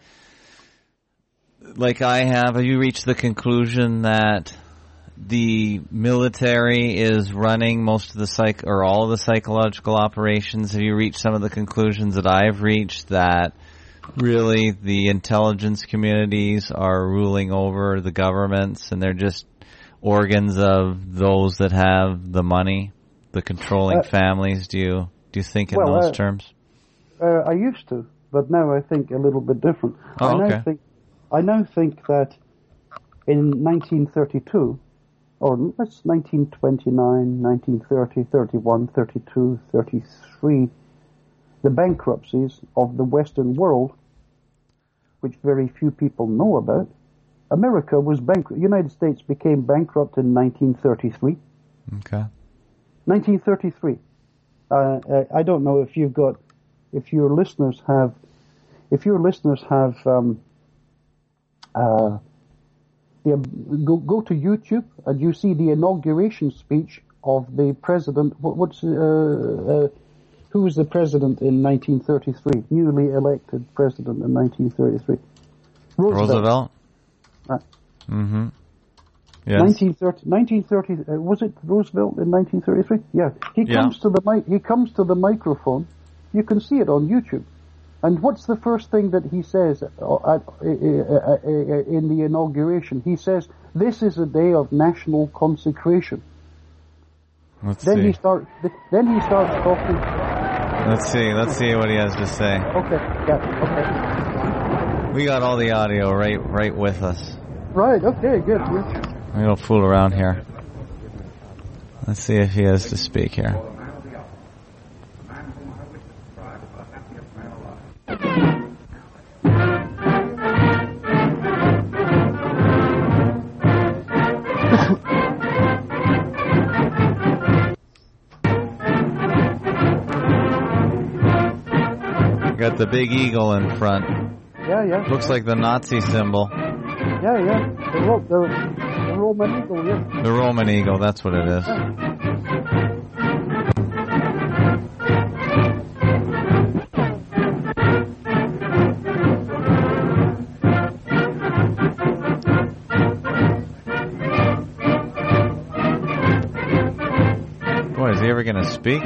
Like I have you reached the conclusion that the military is running most of the or all of the psychological operations? Have you reached some of the conclusions that I've reached, that really the intelligence communities are ruling over the governments and they're just organs of those that have the money, the controlling families? Do you think in those terms? I used to, but now I think a little bit different. I now think that in 1932, or that's 1929, 1930, 31, 32, 33, the bankruptcies of the Western world, which very few people know about. America was bankrupt. United States became bankrupt in 1933. Okay. 1933. I don't know if your listeners have go to YouTube and you see the inauguration speech of the president. Who was the president in 1933? Newly elected president in 1933. Roosevelt. Right. Mm-hmm. Yes. 1930. Was it Roosevelt in 1933? Yeah. He comes to the microphone. You can see it on YouTube. And what's the first thing that he says in the inauguration? He says, "This is a day of national consecration." Let's see. He starts talking. Let's see what he has to say. Okay. Yeah. Okay. We got all the audio right with us. Right. Okay. Good. We don't fool around here. Let's see if he has to speak here. Got the big eagle in front. Yeah. Looks like the Nazi symbol. Yeah. The Roman eagle, yeah. The Roman eagle, that's what it is. Boy, is he ever going to speak?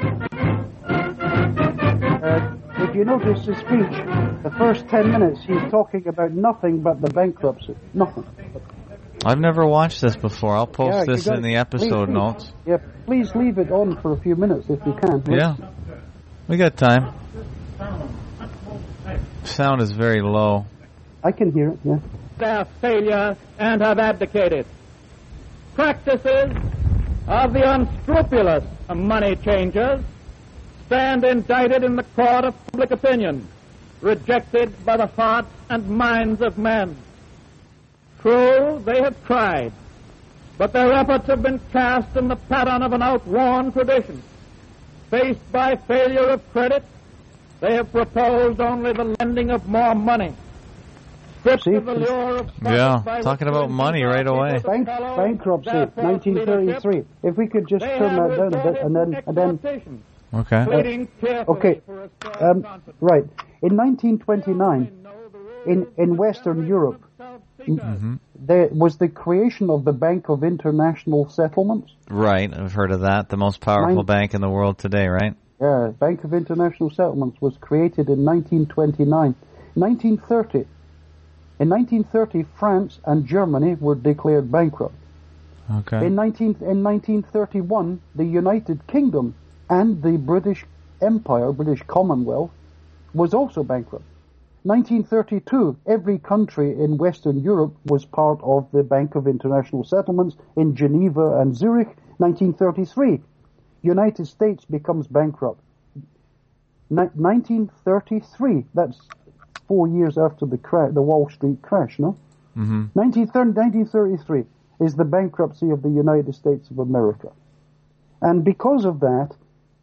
If you notice his speech, the first 10 minutes he's talking about nothing but the bankruptcy. Nothing. I've never watched this before. I'll post this in the episode notes. Yeah, please leave it on for a few minutes if you can. Yeah. We got time. Sound is very low. I can hear it, yeah. Their failure and have abdicated. Practices of the unscrupulous money changers stand indicted in the court of public opinion, rejected by the hearts and minds of men. True, they have tried, but their efforts have been cast in the pattern of an outworn tradition. Faced by failure of credit, they have proposed only the lending of more money. Stripped of the lure of talking about money right away. Bankruptcy, 1933. If we could just turn that down a bit, and then. Okay. Right. In 1929, in Western Europe, there was the creation of the Bank of International Settlements. Right, I've heard of that. The most powerful bank in the world today, right? Yeah, Bank of International Settlements was created in 1929. 1930. In 1930, France and Germany were declared bankrupt. Okay. In 1931, the United Kingdom and the British Empire, British Commonwealth, was also bankrupt. 1932, every country in Western Europe was part of the Bank of International Settlements in Geneva and Zurich. 1933, United States becomes bankrupt. 1933, that's 4 years after the Wall Street crash, no? 1933 is the bankruptcy of the United States of America. And because of that,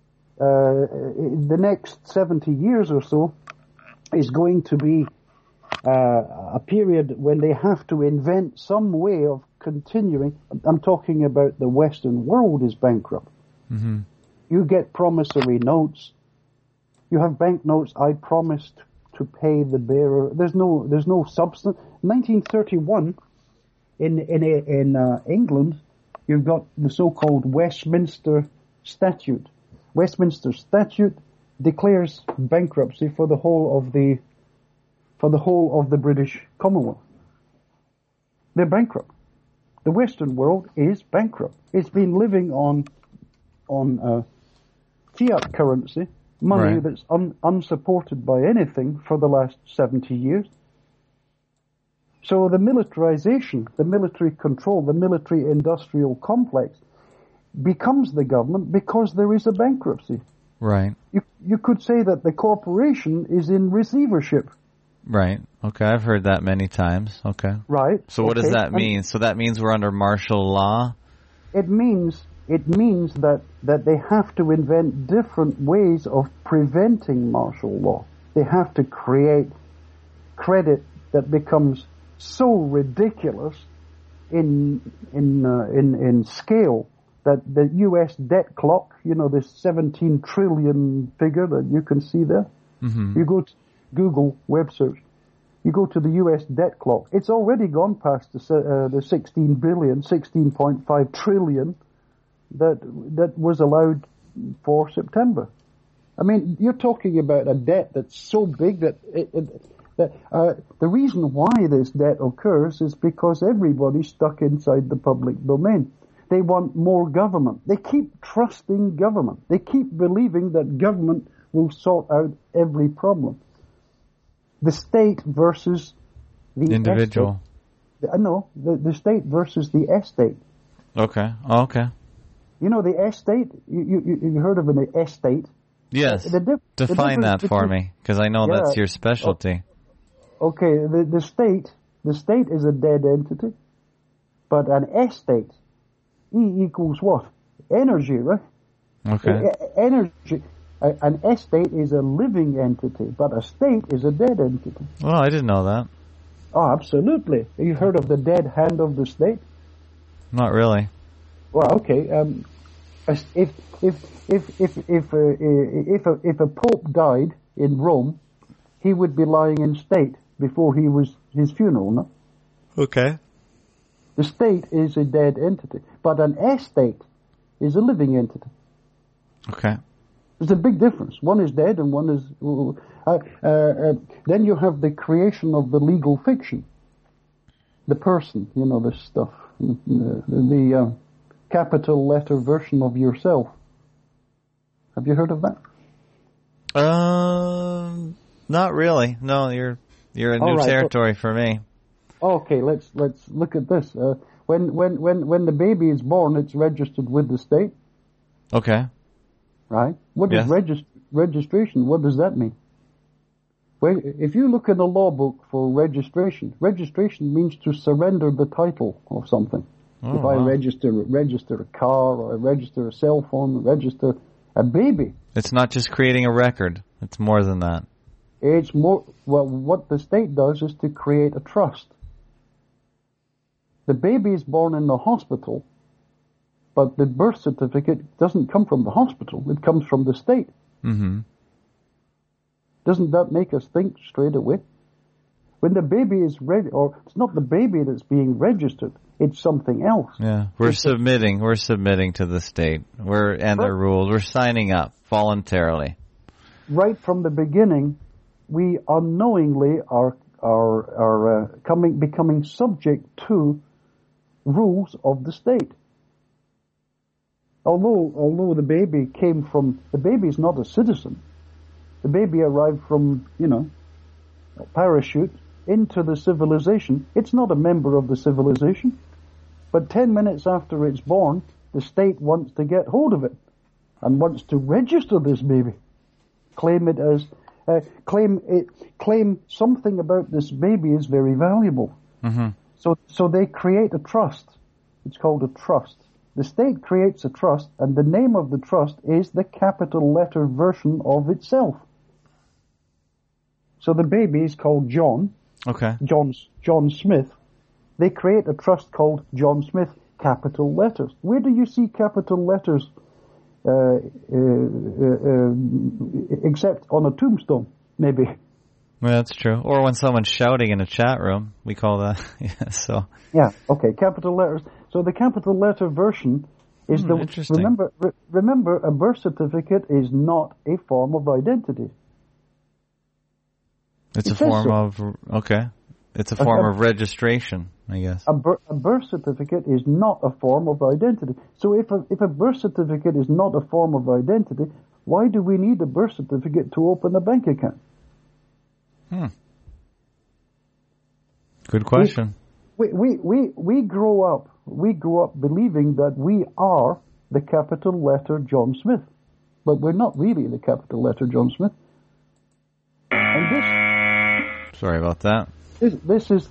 the next 70 years or so is going to be a period when they have to invent some way of continuing. I'm talking about the Western world is bankrupt. Mm-hmm. You get promissory notes. You have banknotes. I promised to pay the bearer. There's no substance. 1931 in England, you've got the so-called Westminster Statute. Westminster Statute declares bankruptcy for the whole of the British Commonwealth. They're bankrupt. The Western world is bankrupt. It's been living on fiat currency, money that's unsupported by anything for the last 70 years. So the militarization, the military control, the military industrial complex becomes the government because there is a bankruptcy. Right. You could say that the corporation is in receivership. Right. Okay, I've heard that many times. Okay. Right. So what does that mean? So that means we're under martial law? It means that they have to invent different ways of preventing martial law. They have to create credit that becomes so ridiculous in scale that the U.S. debt clock, this 17 trillion figure that you can see there, mm-hmm. You go to Google web search, you go to the U.S. debt clock, it's already gone past the 16 billion, 16.5 trillion that was allowed for September. I mean, you're talking about a debt that's so big that the reason why this debt occurs is because everybody's stuck inside the public domain. They want more government. They keep trusting government. They keep believing that government will sort out every problem. The state versus the individual. No, the state versus the estate. Okay. Oh, okay. You know the estate? You heard of an estate? Yes. Define that for me, because I know that's your specialty. Okay, the state is a dead entity, but an estate, E equals what? Energy, right? Okay. Energy. An estate is a living entity, but a state is a dead entity. Well, I didn't know that. Oh, absolutely. Have you heard of the dead hand of the state? Not really. Well, okay. If a pope died in Rome, he would be lying in state before his funeral, no? Okay. The state is a dead entity, but an estate is a living entity. Okay. There's a big difference. One is dead and one is... then you have the creation of the legal fiction. The person, this stuff. The capital letter version of yourself. Have you heard of that? Not really. No, you're in new territory for me. Okay, let's look at this. When the baby is born, it's registered with the state. Okay. Right? What is registration? What does that mean? Well, if you look in the law book for registration means to surrender the title of something. If I register a car, or I register a cell phone, register a baby. It's not just creating a record. It's more than that. It's more, what the state does is to create a trust. The baby is born in the hospital, but the birth certificate doesn't come from the hospital. It comes from the state. Mm-hmm. Doesn't that make us think straight away? When the baby is ready, or it's not the baby that's being registered, it's something else. Yeah, we're submitting to the state. Their rules. We're signing up voluntarily. Right from the beginning, we unknowingly are becoming subject to rules of the state. Although the baby is not a citizen. The baby arrived from, a parachute into the civilization. It's not a member of the civilization. But 10 minutes after it's born, the state wants to get hold of it and wants to register this baby. Claim something about this baby is very valuable. Mm-hmm. So they create a trust. It's called a trust. The state creates a trust, and the name of the trust is the capital letter version of itself. So the baby is called John. Okay. John Smith. They create a trust called John Smith, capital letters. Where do you see capital letters except on a tombstone, maybe? Well, that's true. Or when someone's shouting in a chat room, we call that. Yeah, okay, capital letters. So the capital letter version is interesting. Remember, a birth certificate is not a form of identity. It's a form of, okay. It's a form of registration, I guess. A birth certificate is not a form of identity. So if a birth certificate is not a form of identity, why do we need a birth certificate to open a bank account? Good question. We grow up believing that we are the capital letter John Smith, but we're not really the capital letter John Smith. And sorry about that. This is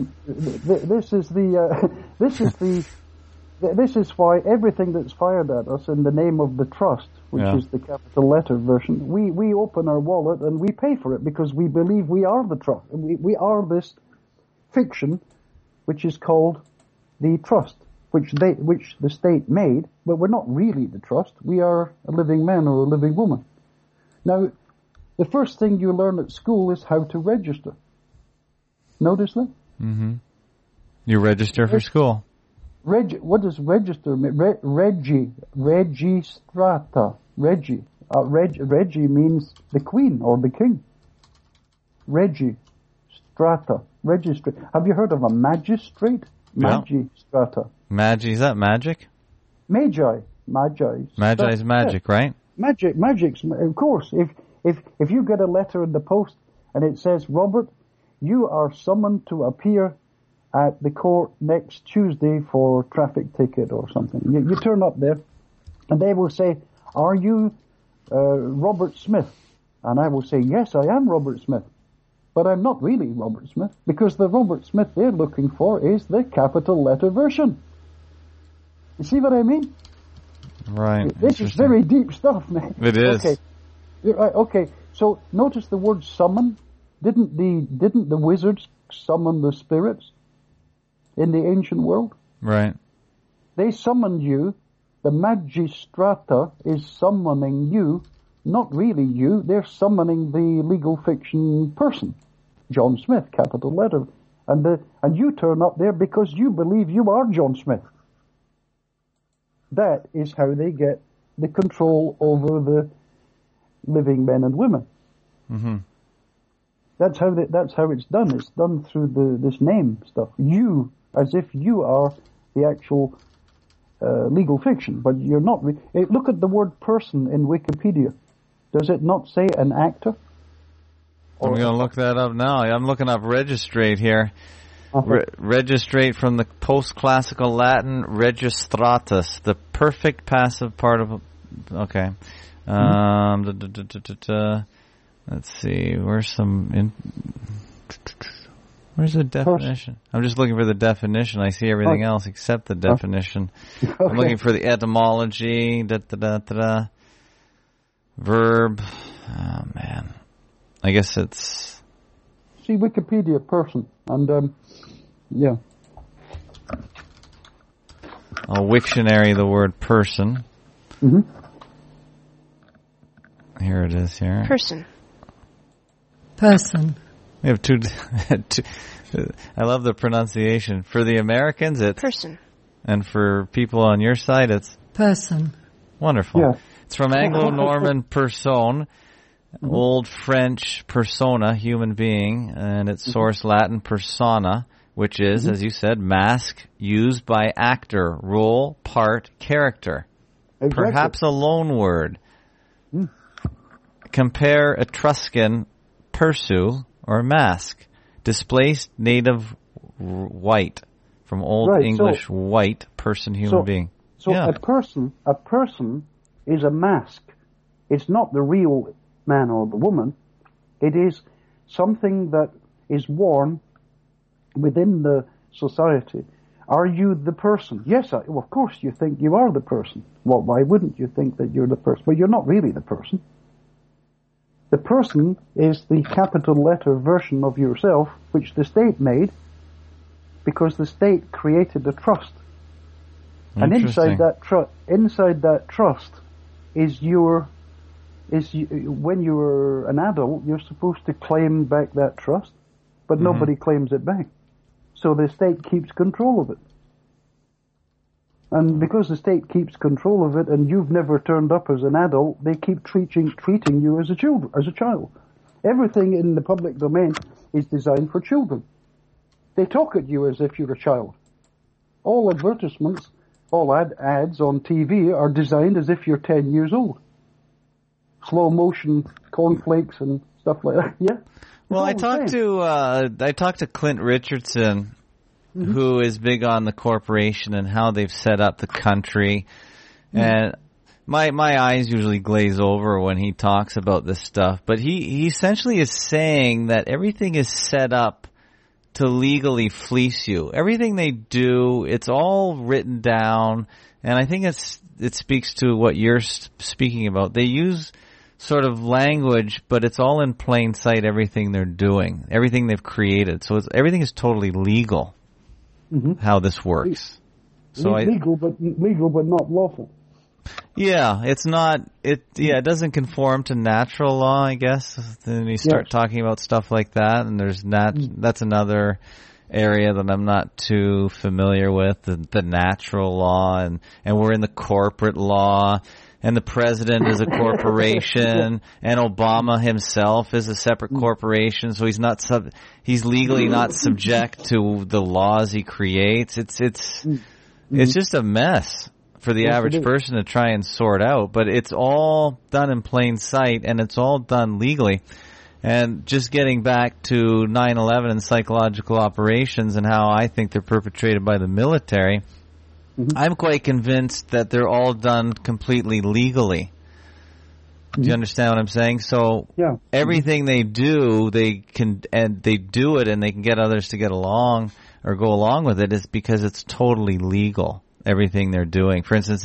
why everything that's fired at us in the name of the trust, which is the capital letter version, we open our wallet and we pay for it because we believe we are the trust. We are this fiction, which is called the trust, which the state made, but we're not really the trust. We are a living man or a living woman. Now, the first thing you learn at school is how to register. Notice that? Mm-hmm. You register for school. What does register mean? Registrata. Regi means the queen or the king. Registrata. Registrate. Have you heard of a magistrate? Magistrata. Is that magic? Magi. Magi is magic, right? Magic's, of course. If you get a letter in the post and it says, Robert, you are summoned to appear at the court next Tuesday for traffic ticket or something. You turn up there and they will say, are you Robert Smith? And I will say, yes, I am Robert Smith. But I'm not really Robert Smith, because the Robert Smith they're looking for is the capital letter version. You see what I mean? Right. This is very deep stuff, man. It is. Okay. So notice the word summon. Didn't the wizards summon the spirits in the ancient world? Right. They summoned you. The magistrata is summoning you, not really you. They're summoning the legal fiction person, John Smith, capital letter, and you turn up there because you believe you are John Smith. That is how they get the control over the living men and women. Mm-hmm. That's how it's done. It's done through this name stuff. You, as if you are the actual legal fiction, but you're not. Look at the word person in Wikipedia. Does it not say an actor? I'm going to look that up now. I'm looking up registrate here. Registrate from the post-classical Latin registratus, the perfect passive part of. Okay. Let's see. Where's the definition? I'm just looking for the definition. I see everything else except the definition. Okay. I'm looking for the etymology. Verb. Oh man. I guess it's. See Wikipedia person and yeah. I'll Wiktionary the word person. Mm-hmm. Here it is. Here. Person. We have two. I love the pronunciation. For the Americans, it's person, and for people on your side, it's person. Wonderful. Yeah. It's from Anglo-Norman personne, Old French persona, human being, and its source Latin persona, which is, as you said, mask used by actor, role, part, character. Exactly. Perhaps a loan word. Compare Etruscan persu, or mask. Displaced native white, from Old English white, person, human being. So a person is a mask. It's not the real man or the woman. It is something that is worn within the society. Are you the person? Yes, well, of course you think you are the person. Well, why wouldn't you think that you're the person? Well, you're not really the person. The person is the capital letter version of yourself, which the state made, because the state created a trust. And inside that trust is when you're an adult, you're supposed to claim back that trust, but nobody claims it back. So the state keeps control of it. And because the state keeps control of it and you've never turned up as an adult, they keep treating you as a child. Everything in the public domain is designed for children. They talk at you as if you're a child. All advertisements, all ads on TV are designed as if you're 10 years old. Slow motion cornflakes and stuff like that. Yeah. Well, I talked to Clint Richardson, who is big on the corporation and how they've set up the country. And my eyes usually glaze over when he talks about this stuff. But he essentially is saying that everything is set up to legally fleece you. Everything they do, it's all written down. And I think it speaks to what you're speaking about. They use sort of language, but it's all in plain sight, everything they're doing, everything they've created. So everything is totally legal, how this works. So legal, but not lawful. Yeah, it doesn't conform to natural law, I guess. Then you start talking about stuff like that, and that's another area that I'm not too familiar with, the natural law, and we're in the corporate law. And the president is a corporation, and Obama himself is a separate corporation, so he's legally not subject to the laws he creates. It's just a mess for the average person to try and sort out, but it's all done in plain sight, and it's all done legally. And just getting back to 9/11 and psychological operations and how I think they're perpetrated by the military, I'm quite convinced that they're all done completely legally. Do you understand what I'm saying? So everything they do, they do it and they can get others to get along or go along with it is because it's totally legal. Everything they're doing. For instance,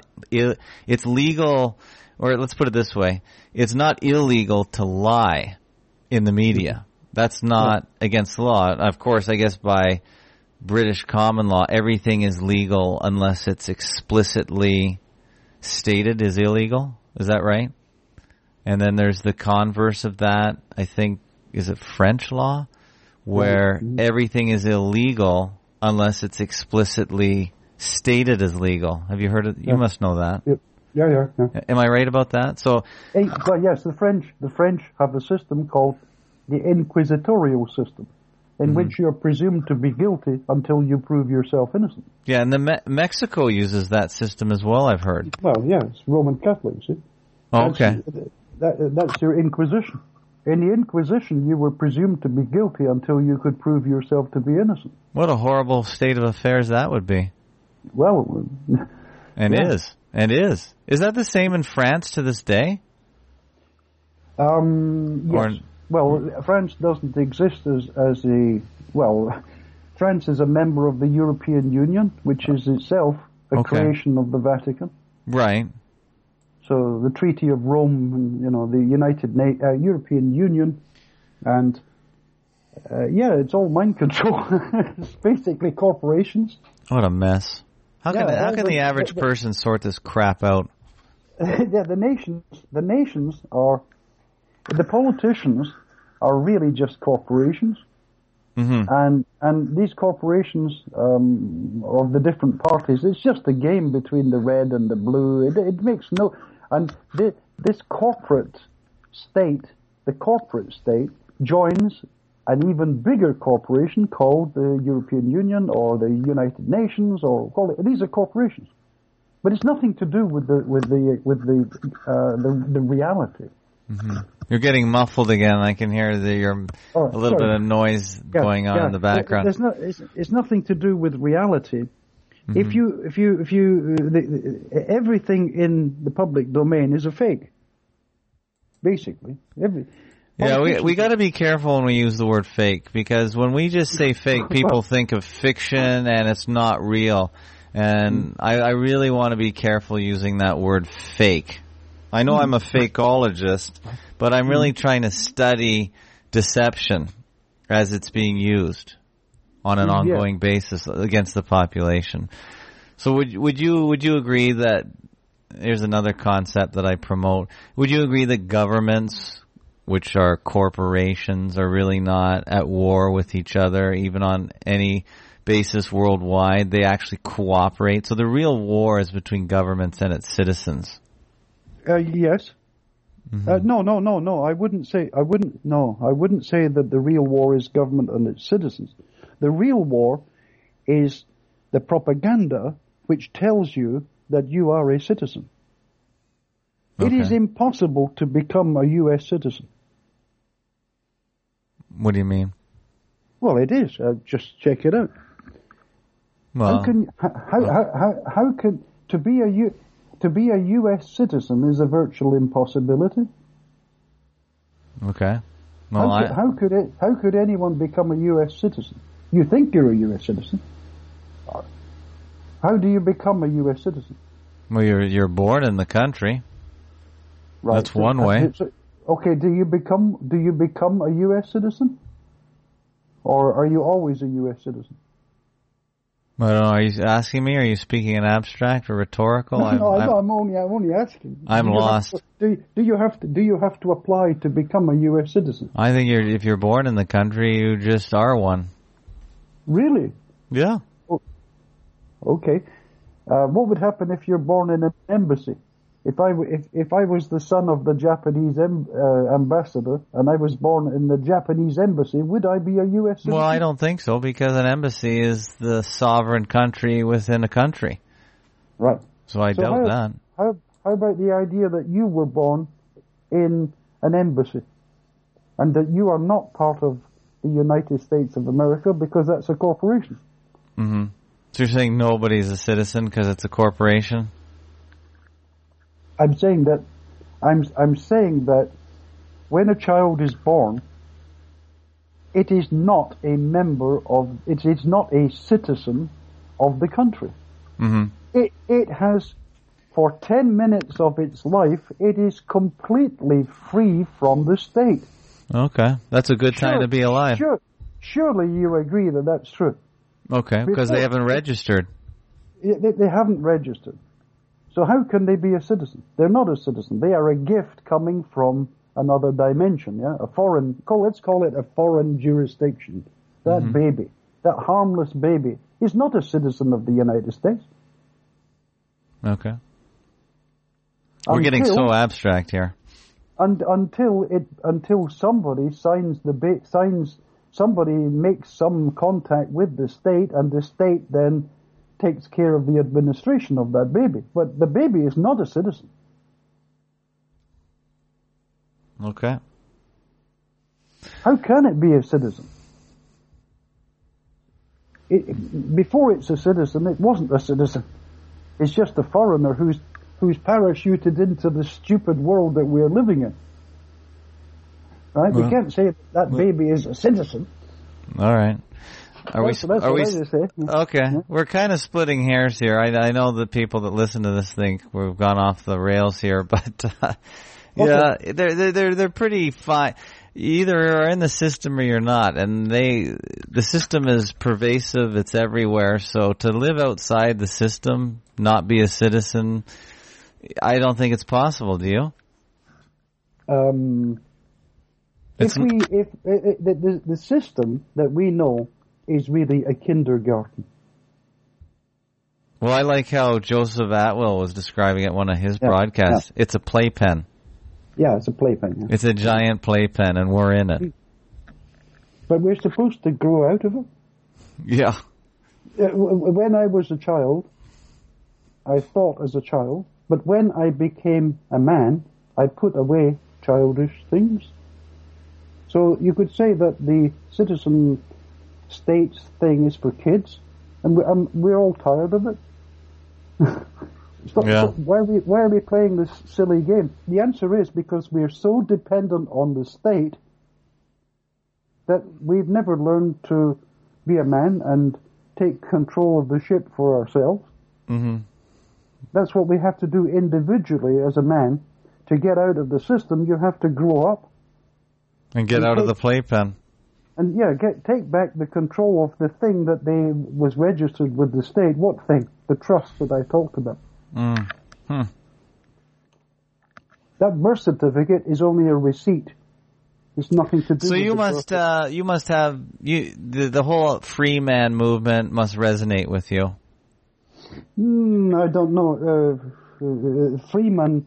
it's legal, or let's put it this way, it's not illegal to lie in the media. That's not against the law. Of course, I guess by British common law, everything is legal unless it's explicitly stated is illegal. Is that right? And then there's the converse of that. I think, is it French law? Where everything is illegal unless it's explicitly stated as legal. Have you heard of? You must know that. Yeah. Am I right about that? So, but yes, the French have a system called the inquisitorial system, in which you're presumed to be guilty until you prove yourself innocent. Yeah, and Mexico uses that system as well, I've heard. Well, yeah, it's Roman Catholic, see? Okay. That's your Inquisition. In the Inquisition, you were presumed to be guilty until you could prove yourself to be innocent. What a horrible state of affairs that would be. Well... is. Is that the same in France to this day? Yes. Well, France doesn't exist as a... Well, France is a member of the European Union, which is itself a creation of the Vatican. Right. So the Treaty of Rome, and, the European Union, and it's all mind control. It's basically corporations. What a mess! How can the average person sort this crap out? Yeah, the nations are, the politicians are really just corporations. And these corporations of the different parties, it's just a game between the red and the blue. It makes no... And this corporate state, the corporate state, joins an even bigger corporation called the European Union or the United Nations, or these are corporations. But it's nothing to do with the reality. You're getting muffled again. I can hear a little bit of noise going on in the background. It's nothing to do with reality. If everything in the public domain is a fake, basically. Yeah, we got to be careful when we use the word fake, because when we just say fake, people think of fiction and it's not real. And I really want to be careful using that word fake. I know I'm a fakeologist, but I'm really trying to study deception as it's being used on an ongoing basis against the population. So would you agree that, here's another concept that I promote, would you agree that governments, which are corporations, are really not at war with each other, even on any basis worldwide? They actually cooperate. So the real war is between governments and its citizens. Yes. Mm-hmm. No. I wouldn't say that the real war is government and its citizens. The real war is the propaganda which tells you that you are a citizen. Okay. It is impossible to become a U.S. citizen. What do you mean? Well, it is. Just check it out. Well, how can to be a U.S. citizen is a virtual impossibility. Okay. Well, how could anyone become a U.S. citizen? You think you're a U.S. citizen. How do you become a U.S. citizen? Well, you're born in the country. Right. That's one way. Okay, do you become a U.S. citizen? Or are you always a U.S. citizen? I don't know. Are you asking me? Are you speaking in abstract or rhetorical? No, I'm only asking. I'm lost. Do you have to apply to become a U.S. citizen? I think if you're born in the country, you just are one. Really? Yeah. Oh, okay. What would happen if you're born in an embassy? If I was the son of the Japanese ambassador and I was born in the Japanese embassy, would I be a U.S. citizen? Well, I don't think so, because an embassy is the sovereign country within a country. Right. So I doubt that. How about the idea that you were born in an embassy and that you are not part of the United States of America because that's a corporation? Mm-hmm. So you're saying nobody's a citizen because it's a corporation? I'm saying that when a child is born, it is not a citizen of the country. Mm-hmm. It has, for 10 minutes of its life, it is completely free from the state. Okay, that's a good time to be alive. Surely you agree that that's true. Okay, because they haven't registered. They haven't registered. So how can they be a citizen? They're not a citizen. They are a gift coming from another dimension, yeah? Let's call it a foreign jurisdiction. That baby, that harmless baby, is not a citizen of the United States. Okay. We're getting so abstract here. Until somebody somebody makes some contact with the state, and the state then takes care of the administration of that baby. But the baby is not a citizen. Okay. How can it be a citizen? Before it's a citizen, it wasn't a citizen. It's just a foreigner who's parachuted into the stupid world that we're living in. Right? We can't say that baby is a citizen. All right. Are we okay? Yeah. We're kind of splitting hairs here. I know the people that listen to this think we've gone off the rails here, but yeah, they're pretty fine. You either are in the system or you're not, and the system is pervasive. It's everywhere. So to live outside the system, not be a citizen, I don't think it's possible. Do you? The system that we know is really a kindergarten. Well, I like how Joseph Atwill was describing it in one of his broadcasts. Yeah. It's a playpen. Yeah, it's a playpen. Yeah. It's a giant playpen, and we're in it. But we're supposed to grow out of it? Yeah. When I was a child, I thought as a child, but when I became a man, I put away childish things. So you could say that the citizen states thing is for kids, and we're all tired of it. Why are we playing this silly game? The answer is because we're so dependent on the state that we've never learned to be a man and take control of the ship for ourselves. Mm-hmm. That's what we have to do individually as a man. To get out of the system, you have to grow up. And get out of the playpen. And take back the control of the thing that was registered with the state. What thing? The trust that I talked about. Mm-hmm. That birth certificate is only a receipt. It's nothing to do. So with you must have the whole free man movement must resonate with you. I don't know. Freeman.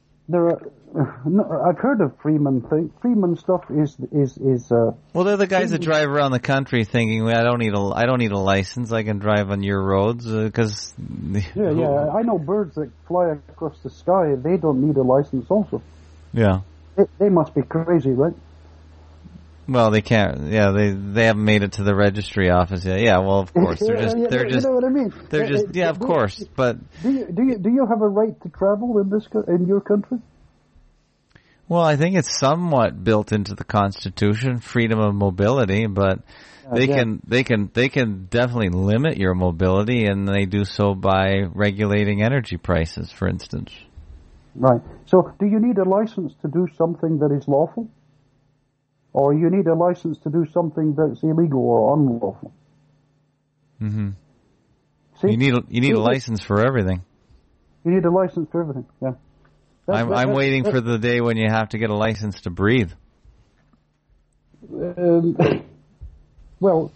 I've heard of Freeman thing. Freeman stuff is. Well, they're the guys that drive around the country thinking, I don't need a license. I can drive on your roads because. Yeah. I know birds that fly across the sky. They don't need a license, also. Yeah. They must be crazy, right? Well, they can't. Yeah, they haven't made it to the registry office yet. Yeah, well, of course they're just. You know what I mean? They're just. Yeah, of course. But do you have a right to travel in your country? Well, I think it's somewhat built into the Constitution, freedom of mobility, but they can definitely limit your mobility, and they do so by regulating energy prices, for instance. Right. So, do you need a license to do something that is lawful? Or you need a license to do something that's illegal or unlawful? Mm-hmm. See? You need a license for everything. You need a license for everything, yeah. I'm waiting for the day when you have to get a license to breathe. Well,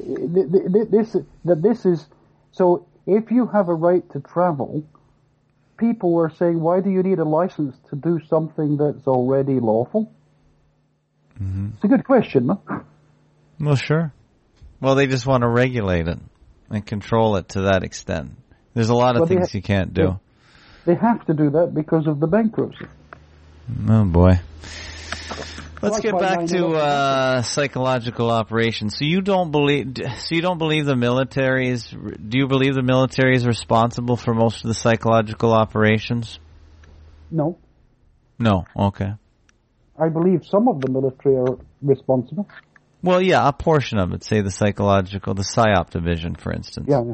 this is so. If you have a right to travel, people are saying, "Why do you need a license to do something that's already lawful?" Mm-hmm. It's a good question, no? Well, sure. Well, they just want to regulate it and control it to that extent. There's a lot of things you can't do. They have to do that because of the bankruptcy. Oh boy. Let's get back to psychological operations. So you don't believe the military is? Do you believe the military is responsible for most of the psychological operations? No. No. Okay. I believe some of the military are responsible. Well, yeah, a portion of it. Say the PSYOP division, for instance. Yeah.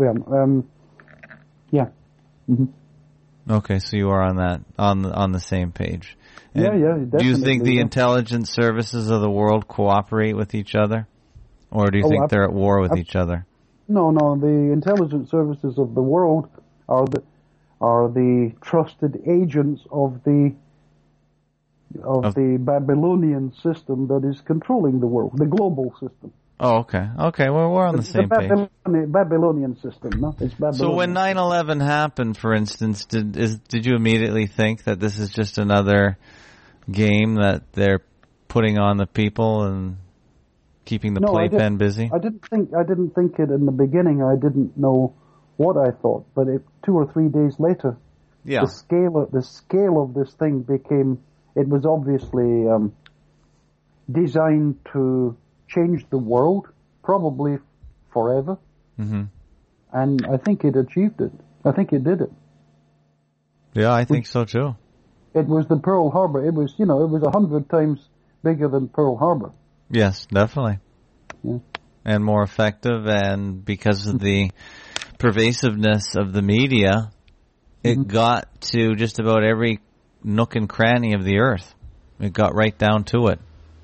Mm-hmm. Okay, so you are on that on the same page. And definitely. Do you think the intelligence services of the world cooperate with each other, or do you think they're at war with each other? No. The intelligence services of the world are the trusted agents of the Babylonian system that is controlling the world, the global system. Oh, okay. Okay, well, we're on the same page. Babylonian system, no? It's Babylonian. So when 9/11 happened, for instance, did you immediately think that this is just another game that they're putting on the people and keeping the playpen busy? I didn't think it in the beginning. I didn't know what I thought, but 2 or 3 days later, the scale of this thing became. It was obviously designed to change the world, probably forever. Mm-hmm. And I think it achieved it. I think it did it. Yeah, I think so too. It was the Pearl Harbor. It was 100 times bigger than Pearl Harbor. Yes, definitely. Yeah. And more effective, and because of the pervasiveness of the media, it got to just about every nook and cranny of the earth. It got right down to it.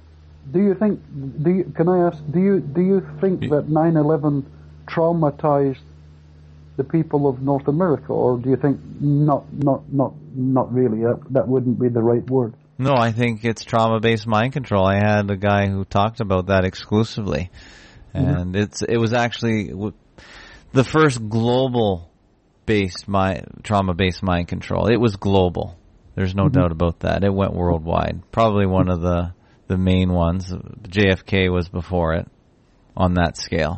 Can I ask, do you think that 9/11 traumatized the people of North America, or do you think not really? That wouldn't be the right word. No, I think it's trauma-based mind control. I had a guy who talked about that exclusively. And it was actually the first global-based trauma-based mind control. It was global. There's no doubt about that. It went worldwide. Probably one of the main ones. JFK was before it on that scale.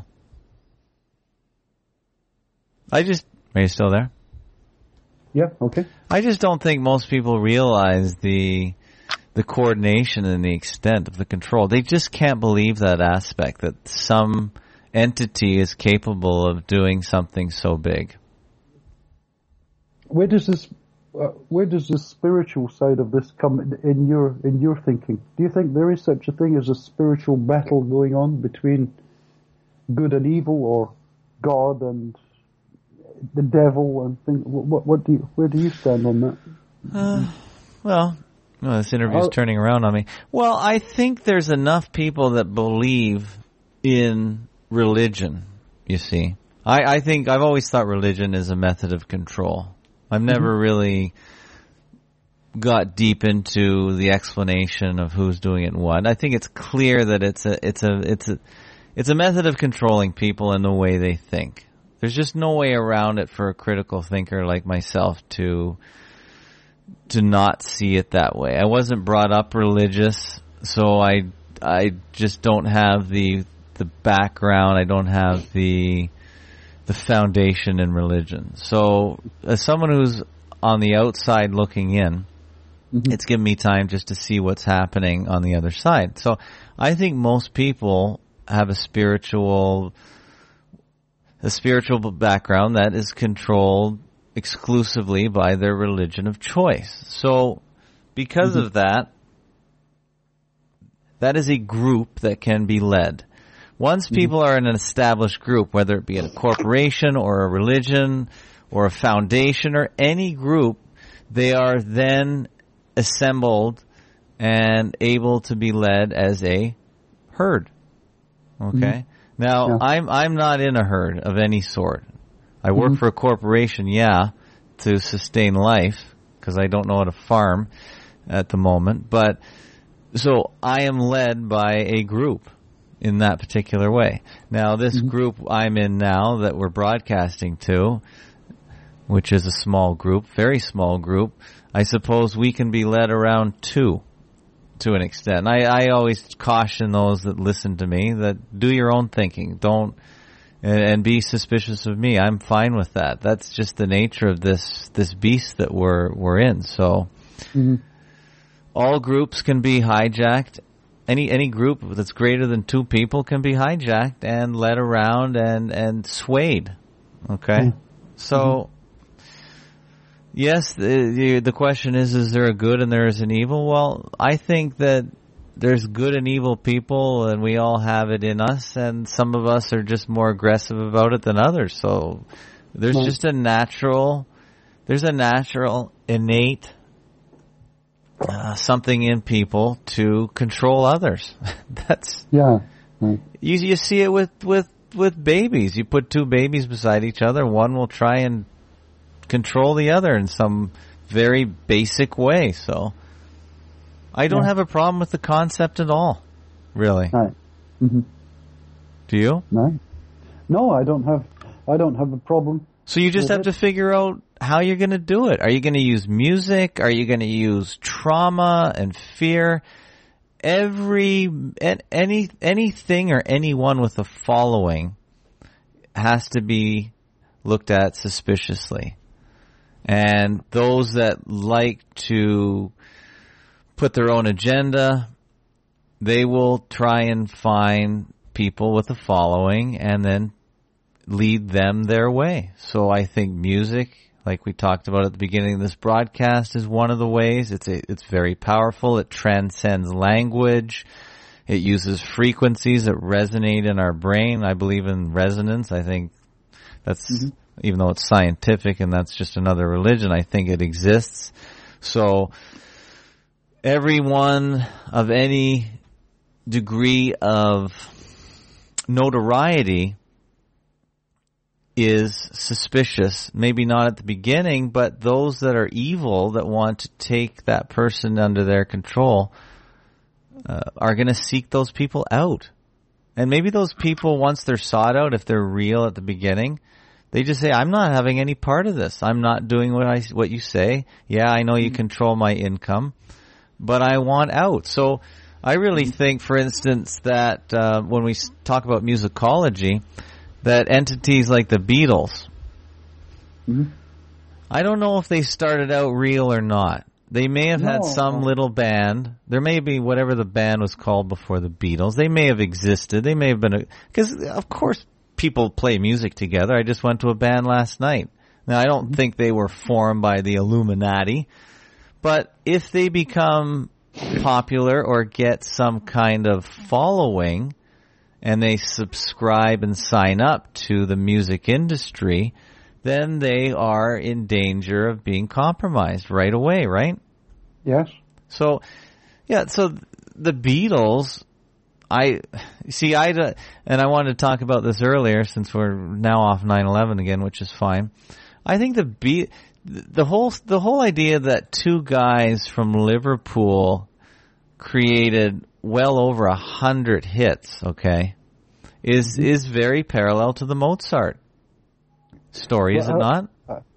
Are you still there? Yeah, okay. I just don't think most people realize the coordination and the extent of the control. They just can't believe that aspect, that some entity is capable of doing something so big. Where does this where does the spiritual side of this come in your thinking? Do you think there is such a thing as a spiritual battle going on between good and evil, or God and the devil and things? Where do you stand on that? Well, this interview's turning around on me. Well, I think there's enough people that believe in religion, you see. I think I've always thought religion is a method of control. I've never really got deep into the explanation of who's doing it and what. I think it's clear that it's a method of controlling people in the way they think. There's just no way around it for a critical thinker like myself to not see it that way. I wasn't brought up religious, so I just don't have the background. I don't have the foundation in religion. So as someone who's on the outside looking in, it's given me time just to see what's happening on the other side. So I think most people have a spiritual background that is controlled exclusively by their religion of choice. So because of that is a group that can be led. Once people are in an established group, whether it be in a corporation or a religion or a foundation or any group, they are then assembled and able to be led as a herd. Okay? Now, I'm not in a herd of any sort. I work for a corporation, to sustain life, because I don't know how to farm at the moment. But, so I am led by a group in that particular way. Now, this group I'm in now that we're broadcasting to, which is a small group, very small group, I suppose we can be led around to an extent. I always caution those that listen to me that do your own thinking. Don't, and be suspicious of me. I'm fine with that. That's just the nature of this beast that we're in. So, all groups can be hijacked. Any group that's greater than 2 people can be hijacked and led around and swayed. Okay? So, yes, the question is there a good and there is an evil? Well, I think that there's good and evil people, and we all have it in us, and some of us are just more aggressive about it than others. So there's just a natural innate something in people to control others. That's you see it with babies. You put 2 babies beside each other, one will try and control the other in some very basic way. So I don't have a problem with the concept at all, really. Do you? No, I don't have a problem. So you just have to figure out how you're going to do it. Are you going to use music? Are you going to use trauma and fear? Anything or anyone with a following has to be looked at suspiciously. And those that like to put their own agenda, they will try and find people with a following and then lead them their way. So I think music, like we talked about at the beginning of this broadcast, is one of the ways. It's very powerful. It transcends language. It uses frequencies that resonate in our brain. I believe in resonance. I think that's, even though it's scientific and that's just another religion, I think it exists. So everyone of any degree of notoriety is suspicious, maybe not at the beginning, but those that are evil that want to take that person under their control are going to seek those people out. And maybe those people, once they're sought out, if they're real at the beginning, they just say, I'm not having any part of this. I'm not doing what you say. Yeah, I know you control my income, but I want out. So I really think, for instance, that when we talk about musicology, that entities like the Beatles, I don't know if they started out real or not. They may have had some little band. There may be whatever the band was called before the Beatles. They may have existed. They may have been because of course people play music together. I just went to a band last night. Now, I don't think they were formed by the Illuminati, but if they become popular or get some kind of following and they subscribe and sign up to the music industry, then they are in danger of being compromised right away, right? Yes. So, so the Beatles, and I wanted to talk about this earlier since we're now off 9/11 again, which is fine. I think the whole idea that two guys from Liverpool created well over 100 hits, okay, is very parallel to the Mozart story, is it not?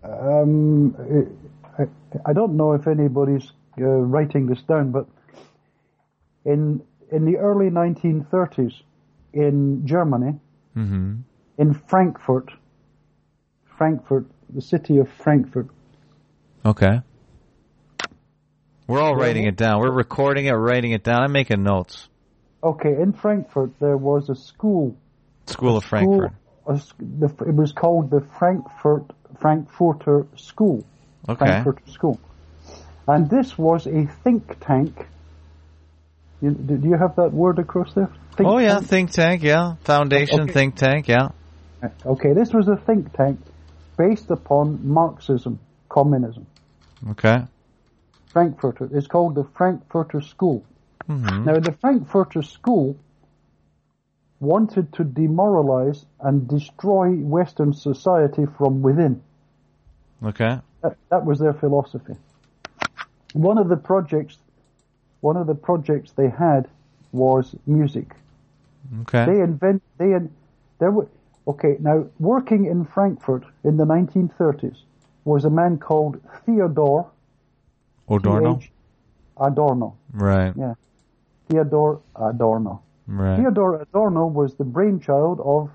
I don't know if anybody's writing this down, but in the early 1930s in Germany, in Frankfurt, the city of Frankfurt. Okay. We're all writing it down. We're recording it, writing it down. I'm making notes. Okay, in Frankfurt there was a school. School of Frankfurt. It was called the Frankfurter School. Okay. Frankfurter School. And this was a think tank. Do you have that word across there? Think tank, yeah. Foundation, okay. Think tank, yeah. Okay, this was a think tank based upon Marxism, communism. Okay. Frankfurter. It's called the Frankfurter School. Mm-hmm. Now, the Frankfurter School wanted to demoralize and destroy Western society from within. Okay. That was their philosophy. One of the projects they had was music. Okay. Now, working in Frankfurt in the 1930s was a man called Theodor Adorno. Adorno. Right. Yeah. Theodor Adorno. Right. Theodor Adorno was the brainchild of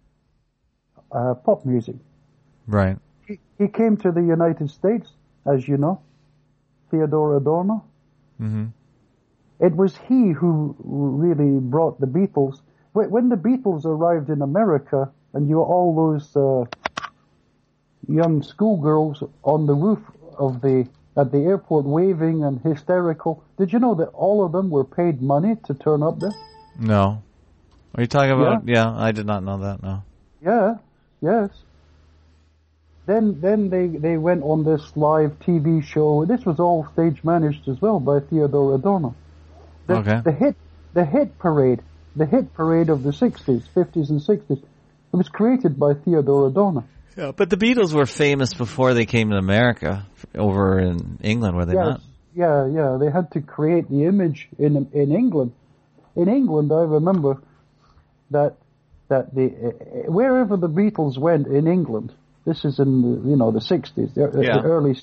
pop music. Right. He came to the United States, as you know, Theodor Adorno. Mm-hmm. It was he who really brought the Beatles. When the Beatles arrived in America, and you all those young schoolgirls on the roof at the airport waving and hysterical, did you know that all of them were paid money to turn up there? No. Are you talking about? Yeah, I did not know that. No. Yeah. Yes. Then they went on this live TV show. This was all stage managed as well by Theodor Adorno. The hit parade of the 60s, 50s and 60s, it was created by Theodor Adorno. Yeah, but the Beatles were famous before they came to America, over in England, were they not? Yeah, they had to create the image in England. In England, I remember that wherever the Beatles went in England, this is in the 60s, the early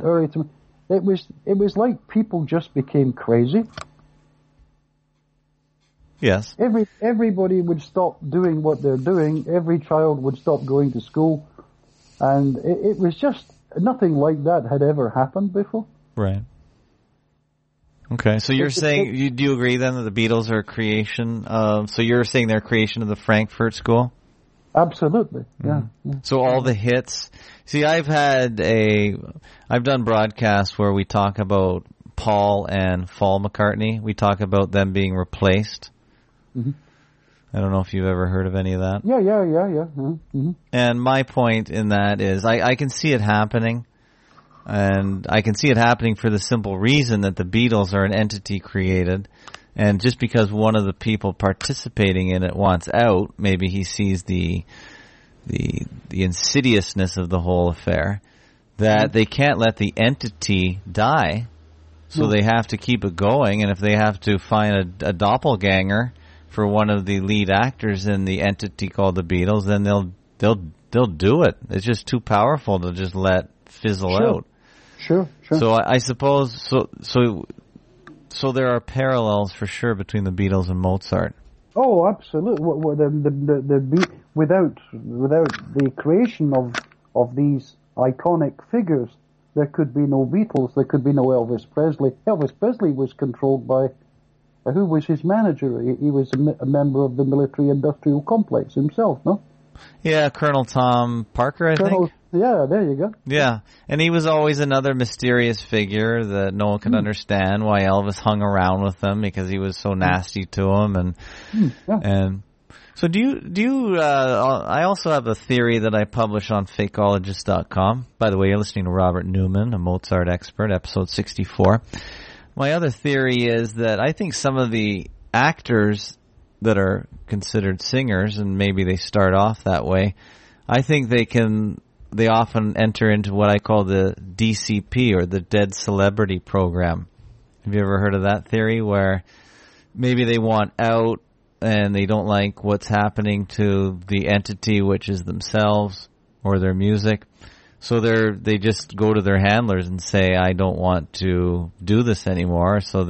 it was like people just became crazy. Yes. Everybody would stop doing what they're doing. Every child would stop going to school. And it was just, nothing like that had ever happened before. Right. Okay, so you're saying, do you agree then that the Beatles are a creation of, so you're saying they're a creation of the Frankfurt School? Absolutely, yeah. So all the hits, see I've done broadcasts where we talk about Paul and Paul McCartney. We talk about them being replaced. Mm-hmm. I don't know if you've ever heard of any of that. Yeah. Mm-hmm. And my point in that is I can see it happening. And I can see it happening for the simple reason that the Beatles are an entity created. And just because one of the people participating in it wants out, maybe he sees the insidiousness of the whole affair, that they can't let the entity die. So they have to keep it going. And if they have to find a doppelganger for one of the lead actors in the entity called the Beatles, then they'll do it. It's just too powerful to just let fizzle out. Sure. So I suppose so there are parallels for sure between the Beatles and Mozart. Oh, absolutely. Without the creation of these iconic figures, there could be no Beatles. There could be no Elvis Presley. Elvis Presley was controlled by who was his manager? He was a member of the military-industrial complex himself, no? Yeah, Colonel Tom Parker, I think. Yeah, there you go. Yeah, and he was always another mysterious figure that no one could understand why Elvis hung around with them, because he was so nasty to him. And so do you, I also have a theory that I publish on fakeologist.com. By the way, you're listening to Robert Newman, a Mozart expert, episode 64. My other theory is that I think some of the actors that are considered singers, and maybe they start off that way, I think they often enter into what I call the DCP, or the Dead Celebrity Program. Have you ever heard of that theory, where maybe they want out and they don't like what's happening to the entity, which is themselves or their music? So they just go to their handlers and say, I don't want to do this anymore. So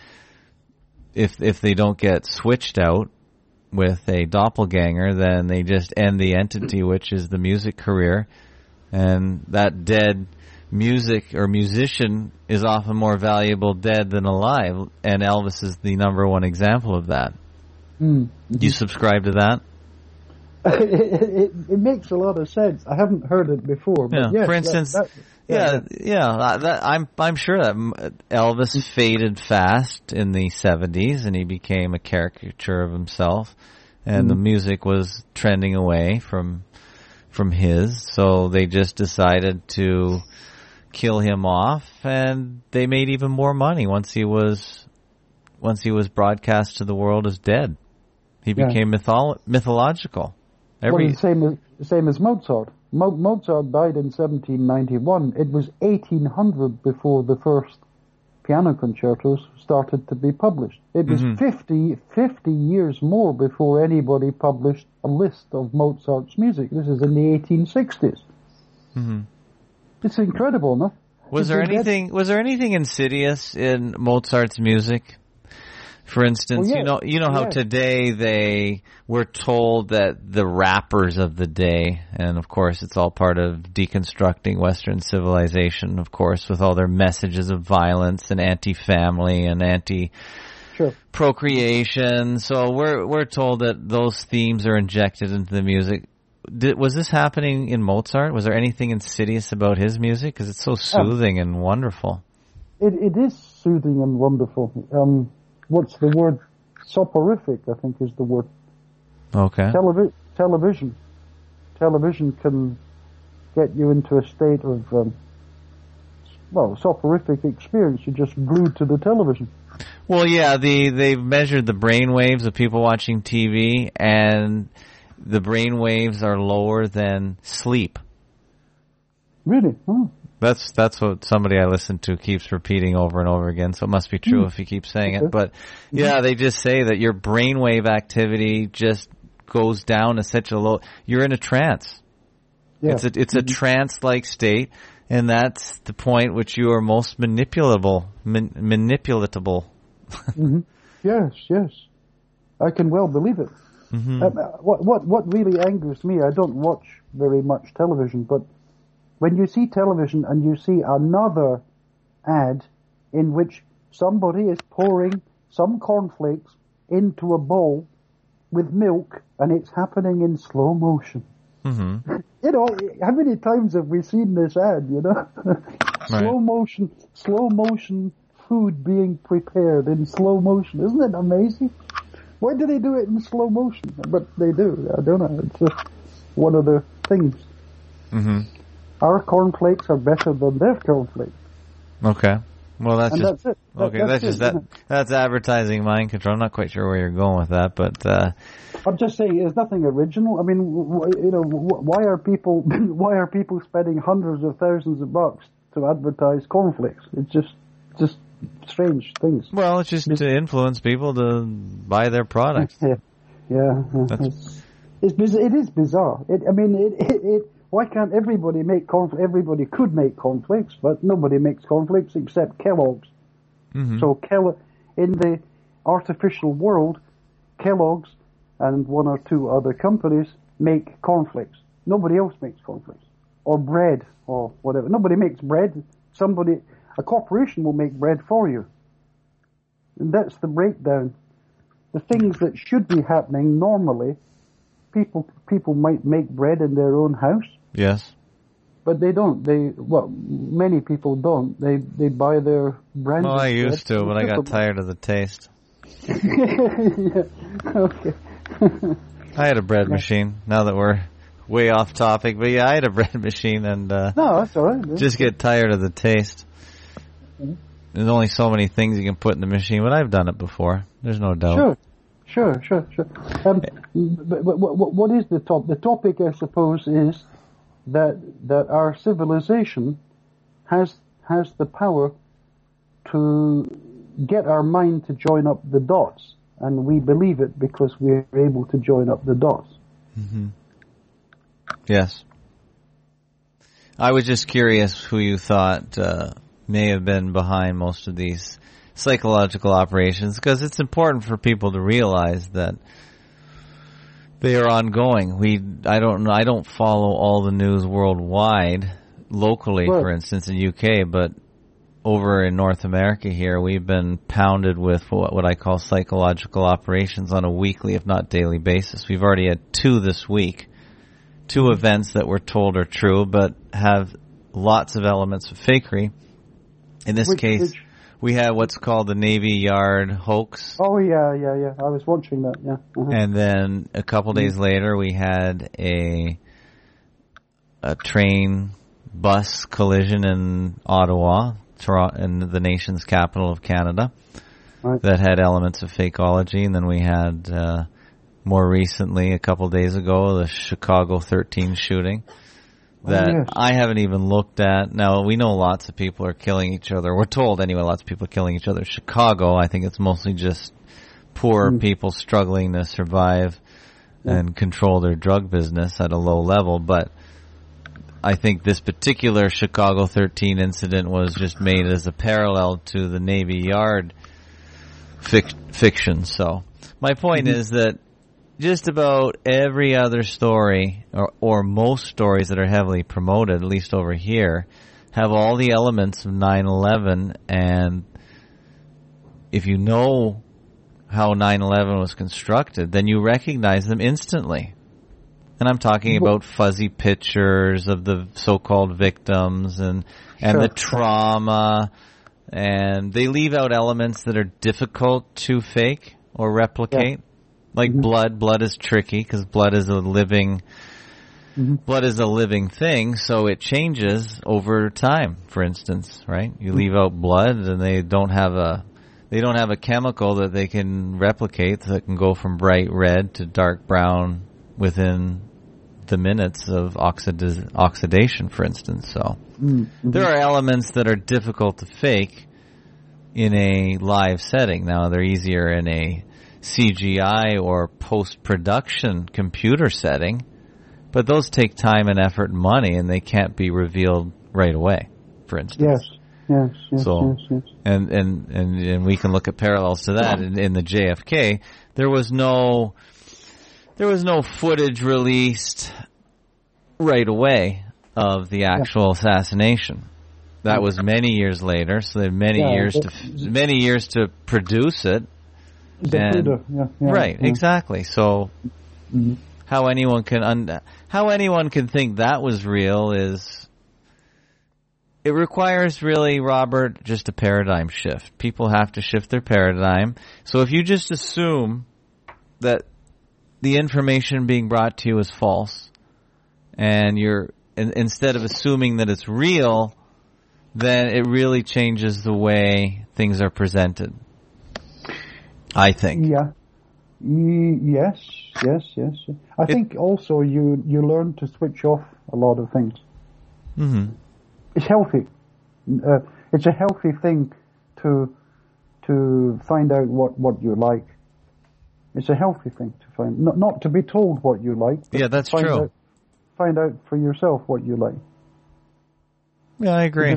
if they don't get switched out with a doppelganger, then they just end the entity, which is the music career. And that dead music or musician is often more valuable dead than alive. And Elvis is the number one example of that. Do you subscribe to that? It makes a lot of sense. I haven't heard it before. But yes, for instance, I'm sure that Elvis faded fast in the 70s, and he became a caricature of himself, and the music was trending away from his, so they just decided to kill him off, and they made even more money once he was broadcast to the world as dead. He became mythological. The same as Mozart. Mozart died in 1791. It was 1800 before the first piano concertos started to be published. It was 50 years more before anybody published a list of Mozart's music. This is in the 1860s. It's incredible, no? Was there anything insidious in Mozart's music? For instance, you know how today we're told that the rappers of the day, and of course it's all part of deconstructing Western civilization, of course, with all their messages of violence and anti-family and anti-procreation. So we're told that those themes are injected into the music. Was this happening in Mozart? Was there anything insidious about his music? Because it's so soothing and wonderful. It is soothing and wonderful. What's the word? Soporific, I think, is the word. Okay. Television can get you into a state of, soporific experience. You're just glued to the television. Well, yeah, they've measured the brain waves of people watching TV, and the brain waves are lower than sleep. Really? Oh. That's what somebody I listen to keeps repeating over and over again, so it must be true if he keeps saying it. But yeah, they just say that your brainwave activity just goes down to such a low, you're in a trance. Yeah. It's a trance-like state, and that's the point which you are most manipulatable. Yes. I can well believe it. What really angers me, I don't watch very much television, but when you see television and you see another ad in which somebody is pouring some cornflakes into a bowl with milk, and it's happening in slow motion. You know, how many times have we seen this ad, you know? Slow motion food being prepared in slow motion. Isn't it amazing? Why do they do it in slow motion? But they do. I don't know. It's just one of the things. Our cornflakes are better than their cornflakes. Okay. Well, that's it. That's advertising mind control. I'm not quite sure where you're going with that, but I'm just saying there's nothing original. I mean, you know, why are people spending hundreds of thousands of bucks to advertise cornflakes? It's just strange things. Well, it's just to influence people to buy their products. Yeah. It is bizarre. Why can't everybody make cornflakes? Everybody could make cornflakes, but nobody makes cornflakes except Kellogg's. So in the artificial world, Kellogg's and one or two other companies make cornflakes. Nobody else makes cornflakes. Or bread, or whatever. Nobody makes bread. A corporation will make bread for you. And that's the breakdown. The things that should be happening normally people might make bread in their own house. Yes. But they don't. Many people don't. They buy their branded bread. Well, I used to, but I got tired of the taste. Yeah. Okay. I had a bread machine. Now that we're way off topic, but yeah, I had a bread machine, and no, that's all right. Just get tired of the taste. There's only so many things you can put in the machine, but I've done it before. There's no doubt. Sure. But what is the topic? The topic, I suppose, is that our civilization has the power to get our mind to join up the dots, and we believe it because we're able to join up the dots. Mm-hmm. Yes. I was just curious who you thought may have been behind most of these psychological operations, because it's important for people to realize that they are ongoing. I don't follow all the news worldwide, locally, for instance, in UK, but over in North America here, we've been pounded with what I call psychological operations on a weekly, if not daily basis. We've already had 2 this week. 2 events that we're told are true, but have lots of elements of fakery. In this case, we have what's called the Navy Yard hoax. Oh, yeah. I was watching that, yeah. Uh-huh. And then a couple days later, we had a train bus collision in Ottawa, in the nation's capital of Canada, that had elements of fakeology. And then we had, more recently, a couple days ago, the Chicago 13 shooting that I haven't even looked at. Now, we know lots of people are killing each other. We're told, anyway, lots of people are killing each other. Chicago, I think it's mostly just poor people struggling to survive and control their drug business at a low level. But I think this particular Chicago 13 incident was just made as a parallel to the Navy Yard fiction. So my point is that just about every other story, or most stories that are heavily promoted, at least over here, have all the elements of 9/11, and if you know how 9/11 was constructed, then you recognize them instantly. And I'm talking about fuzzy pictures of the so-called victims and the trauma, and they leave out elements that are difficult to fake or replicate. Like blood. Blood is tricky because blood is a living thing, so it changes over time. For instance, right? You leave out blood, and they don't have a chemical that they can replicate that can go from bright red to dark brown within the minutes of oxidation, for instance. So there are elements that are difficult to fake in a live setting. Now, they're easier in a CGI or post-production computer setting, but those take time and effort and money, and they can't be revealed right away, for instance. Yes. And we can look at parallels to that in the JFK. There was no footage released right away of the actual assassination. That was many years later, so they had many years to produce it. Right, exactly. So how anyone can think that was real is, it requires really, Robert, just a paradigm shift. People have to shift their paradigm. So if you just assume that the information being brought to you is false, and instead of assuming that it's real, then it really changes the way things are presented, I think. Yes. I think also you learn to switch off a lot of things. Mm-hmm. It's healthy. It's a healthy thing to find out what you like. It's a healthy thing to find, not to be told what you like. Yeah, that's true. Find out for yourself what you like. Yeah, I agree.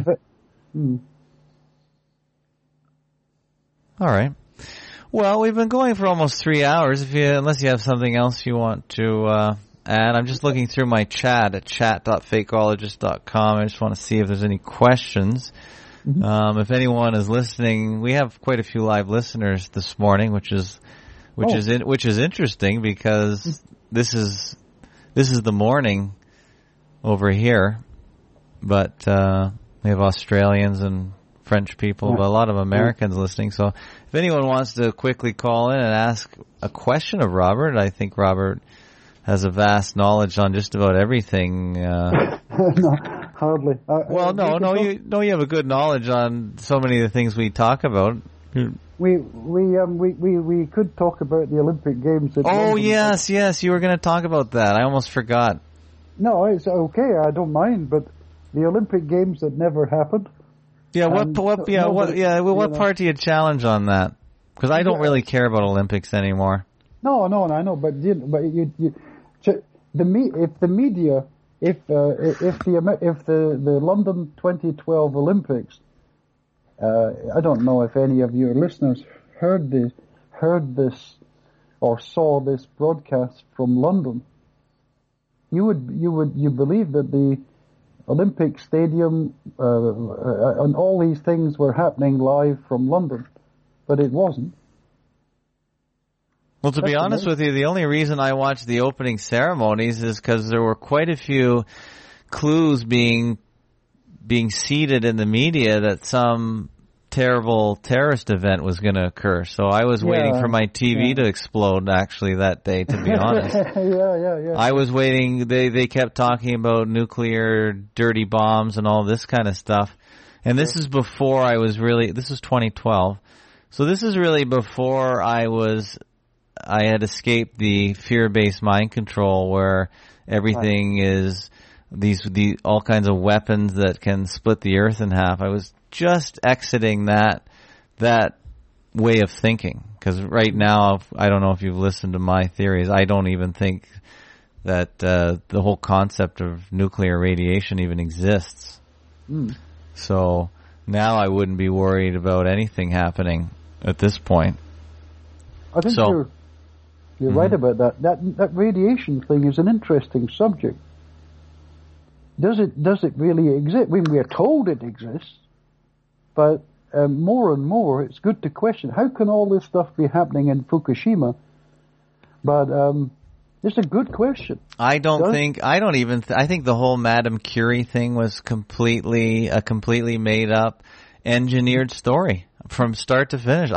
All right. Well, we've been going for almost 3 hours. Unless you have something else you want to add, I'm just looking through my chat at chat.fakeologist.com. I just want to see if there's any questions. If anyone is listening, we have quite a few live listeners this morning, which is interesting because this is the morning over here, but we have Australians and French people, but a lot of Americans listening. So if anyone wants to quickly call in and ask a question of Robert, I think Robert has a vast knowledge on just about everything. No, hardly. You have a good knowledge on so many of the things we talk about. We could talk about the Olympic Games. Yes, you were going to talk about that. I almost forgot. No, it's okay. I don't mind, but the Olympic Games that never happened. Yeah, what part do you challenge on that? Because I don't really care about Olympics anymore. No, I know, but if the media, if the London 2012 Olympics, I don't know if any of your listeners heard this or saw this broadcast from London. You believe that the Olympic Stadium and all these things were happening live from London, but it wasn't. Well, to be honest with you, the only reason I watched the opening ceremonies is because there were quite a few clues being seeded in the media that some terrible terrorist event was going to occur. So I was waiting for my TV to explode, actually, that day, to be honest. Yeah. I was waiting. They kept talking about nuclear dirty bombs and all this kind of stuff. And this is before I was really, this is 2012. So this is really before I had escaped the fear-based mind control where everything is these all kinds of weapons that can split the earth in half. I was just exiting that way of thinking, because right now, I don't know if you've listened to my theories, I don't even think that the whole concept of nuclear radiation even exists. So now I wouldn't be worried about anything happening at this point. I think you're right about that. That radiation thing is an interesting subject. Does it really exist? We are told it exists, but more and more it's good to question, how can all this stuff be happening in Fukushima? But it's a good question. I think the whole Madame Curie thing was completely made up, engineered story from start to finish.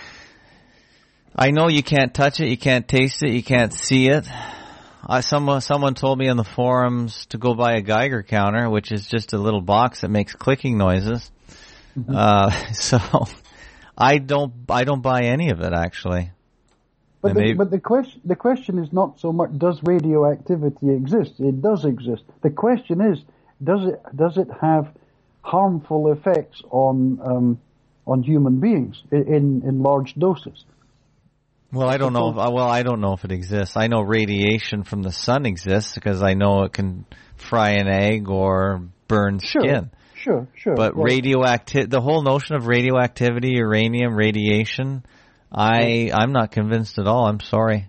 I know you can't touch it, you can't taste it, you can't see it. Someone told me on the forums to go buy a Geiger counter, which is just a little box that makes clicking noises. So I don't buy any of it, actually. But the question is not so much does radioactivity exist. It does exist. The question is does it have harmful effects on human beings in large doses? Well, I don't know. I don't know if it exists. I know radiation from the sun exists because I know it can fry an egg or burn skin. Sure. But the whole notion of radioactivity, uranium, radiation, I'm not convinced at all. I'm sorry.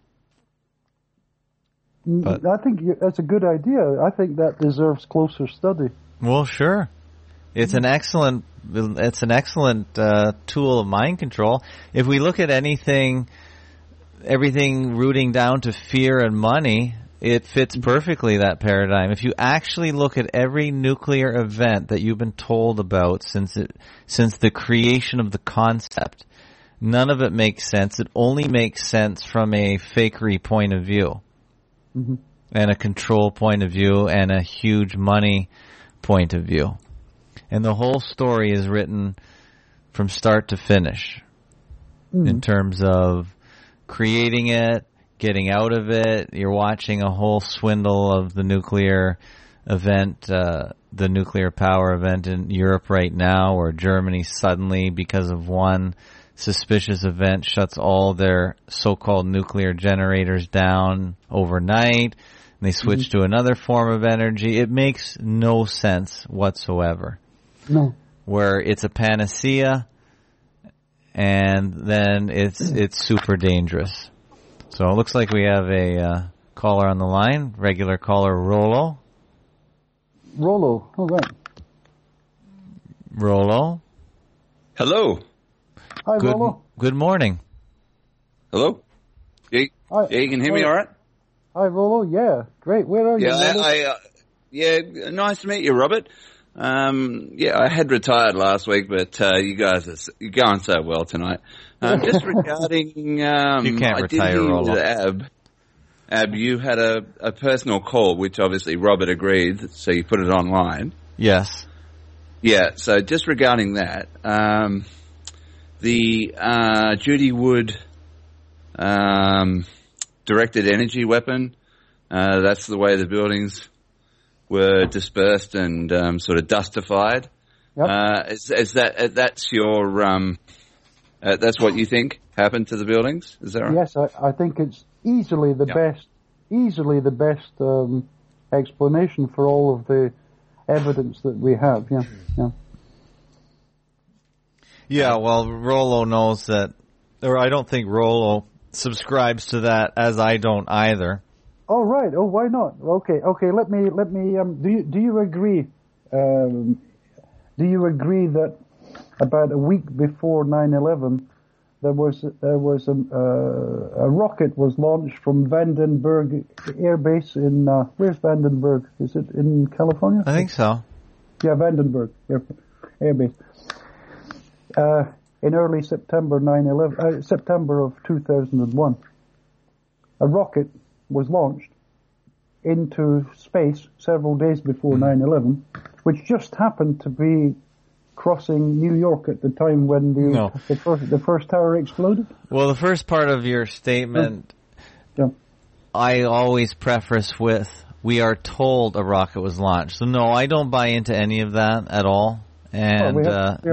But I think that's a good idea. I think that deserves closer study. Well, sure. It's an excellent tool of mind control. If we look at everything rooting down to fear and money, it fits perfectly, that paradigm. If you actually look at every nuclear event that you've been told about since the creation of the concept, none of it makes sense. It only makes sense from a fakery point of view, and a control point of view, and a huge money point of view. And the whole story is written from start to finish in terms of creating it, getting out of it. You're watching a whole swindle of the nuclear event, the nuclear power event in Europe right now, where Germany suddenly, because of one suspicious event, shuts all their so-called nuclear generators down overnight. And they switch to another form of energy. It makes no sense whatsoever. No. Where it's a panacea, and then it's super dangerous. So it looks like we have a caller on the line, regular caller Rollo. Rollo, all right. Rollo. Hello. Hi, Rollo. Good morning. Hello. Hey, you can hear me all right? Hi, Rollo. Yeah, great. Where are you? Yeah, nice to meet you, Robert. I had retired last week, but you guys you're going so well tonight. Just regarding, you can't retire, Rollo. Ab, you had a personal call, which obviously Robert agreed, so you put it online. Yes. Yeah, so just regarding that, the Judy Wood directed energy weapon, that's the way the buildings were dispersed and sort of dustified. Yep. That's your that's what you think happened to the buildings? Is that right? Yes, I think it's easily the best explanation for all of the evidence that we have. Yeah, well, Rollo knows that, or I don't think Rollo subscribes to that, as I don't either. Oh, right. Oh, why not? Okay. Let me. Do you agree? Do you agree that about a week before 9/11, there was a rocket was launched from Vandenberg Air Base in where's Vandenberg? Is it in California? I think so. Yeah, Vandenberg Air Base. In early September September of 2001, a rocket was launched into space several days before 9/11, which just happened to be crossing New York at the time when the first tower exploded. Well, the first part of your statement, I always preface with, we are told a rocket was launched. So no, I don't buy into any of that at all. And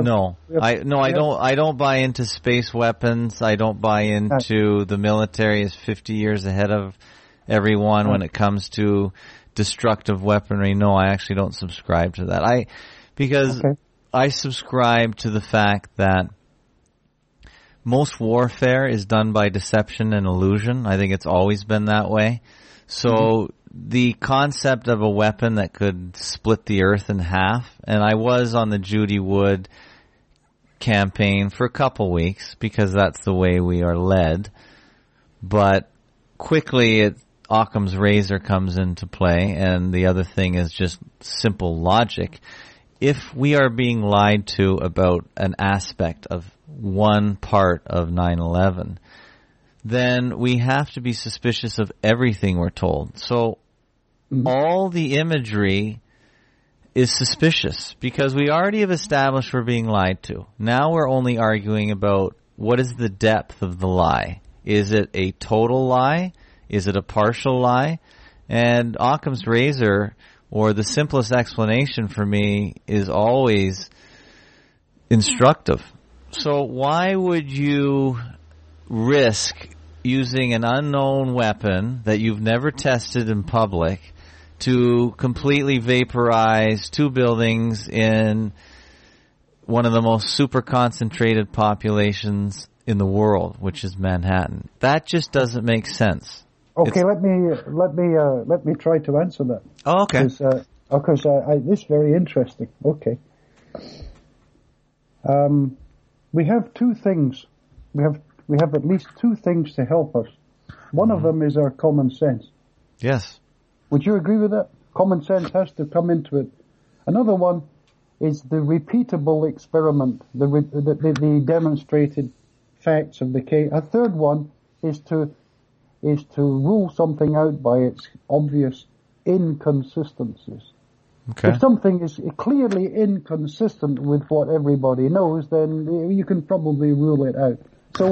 I don't buy into space weapons. I don't buy into the military is 50 years ahead of everyone when it comes to destructive weaponry. No, I actually don't subscribe to that. I subscribe to the fact that most warfare is done by deception and illusion. I think it's always been that way. So the concept of a weapon that could split the earth in half, and I was on the Judy Wood campaign for a couple weeks because that's the way we are led. But quickly Occam's razor comes into play, and the other thing is just simple logic. If we are being lied to about an aspect of one part of 9/11, then we have to be suspicious of everything we're told. So all the imagery is suspicious because we already have established we're being lied to. Now we're only arguing about what is the depth of the lie. Is it a total lie? Is it a partial lie? And Occam's razor, or the simplest explanation for me, is always instructive. So why would you risk using an unknown weapon that you've never tested in public to completely vaporize two buildings in one of the most super concentrated populations in the world, which is Manhattan? That just doesn't make sense. Okay, let me try to answer that. Oh, okay. Because this is very interesting. Okay. We have two things. We have at least two things to help us. One of them is our common sense. Yes. Would you agree with that? Common sense has to come into it. Another one is the repeatable experiment, the demonstrated facts of the case. A third one is to rule something out by its obvious inconsistencies. Okay. If something is clearly inconsistent with what everybody knows, then you can probably rule it out. So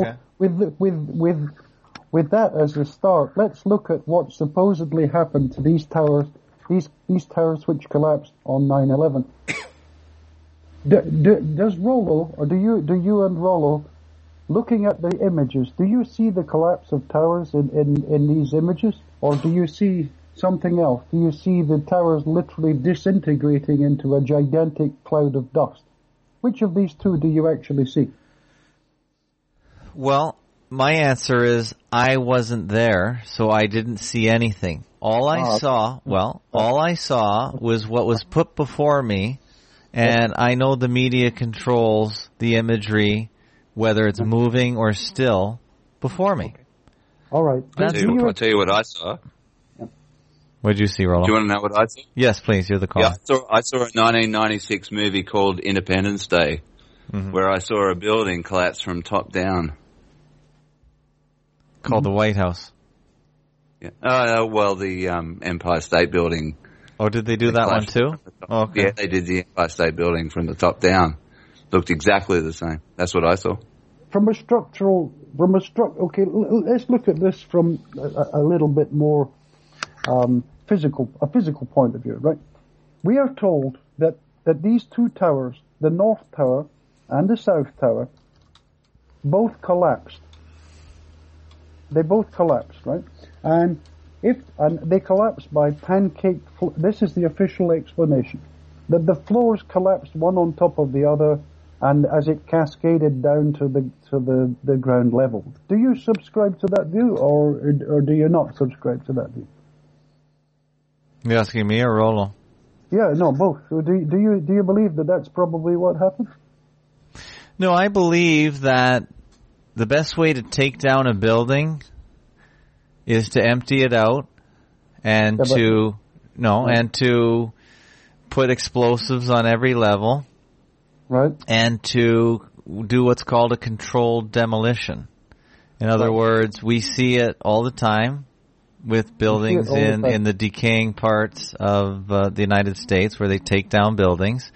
with that as a start, let's look at what supposedly happened to these towers, these towers which collapsed on 9/11. Does Rollo, or do you and Rollo, looking at the images, do you see the collapse of towers in these images? Or do you see something else? Do you see the towers literally disintegrating into a gigantic cloud of dust? Which of these two do you actually see? Well, my answer is I wasn't there, so I didn't see anything. All I saw was what was put before me, and I know the media controls the imagery, whether it's moving or still, before me. All right. I'll tell you what I saw. What did you see, Rollo? Do you want to know what I saw? Yes, please. You're the caller. Yeah, I saw a 1996 movie called Independence Day, where I saw a building collapse from top down. Called the White House. Yeah. The Empire State Building. Oh, did they do that one too? Oh, okay. Yeah, they did the Empire State Building from the top down. Looked exactly the same. That's what I saw. Okay, let's look at this from a little bit more physical point of view, right? We are told that these two towers, the North Tower and the South Tower, both collapsed. They both collapsed, right? And they collapsed by pancake. This is the official explanation, that the floors collapsed one on top of the other, and as it cascaded down to the ground level. Do you subscribe to that view, or do you not subscribe to that view? You asking me or Rollo? Yeah, no, both. Do you believe that that's probably what happened? No, I believe that the best way to take down a building is to empty it out and to put explosives on every level. Right. And to do what's called a controlled demolition. In other words, we see it all the time with buildings in the decaying parts of the United States where they take down buildings.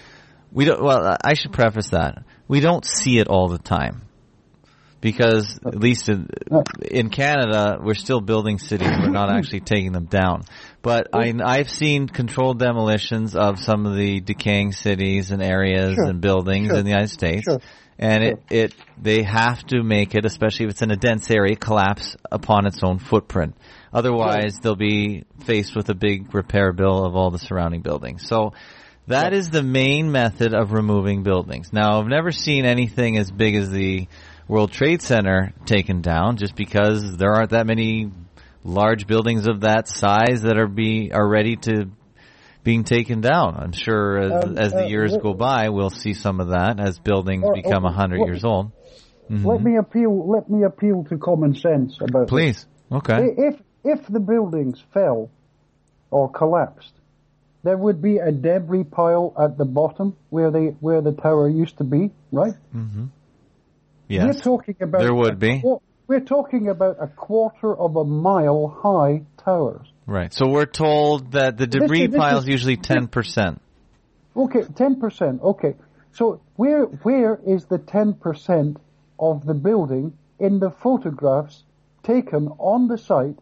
I should preface that. We don't see it all the time. Because at least in Canada, we're still building cities. We're not actually taking them down. But I've seen controlled demolitions of some of the decaying cities and areas and buildings in the United States. And they have to make it, especially if it's in a dense area, collapse upon its own footprint. Otherwise, they'll be faced with a big repair bill of all the surrounding buildings. So that is the main method of removing buildings. Now, I've never seen anything as big as the World Trade Center taken down, just because there aren't that many large buildings of that size that are ready to being taken down. I'm sure as the years go by, we'll see some of that as buildings become 100 years old. Mm-hmm. Let me appeal to common sense about Please. This. Okay. If the buildings fell or collapsed, there would be a debris pile at the bottom where the tower used to be, right? Mm-hmm. Yes, there would be. We're talking about 1/4 of a mile high towers. Right. So we're told that the debris pile is usually 10%. Okay, 10%. Okay. So where is the 10% of the building in the photographs taken on the site?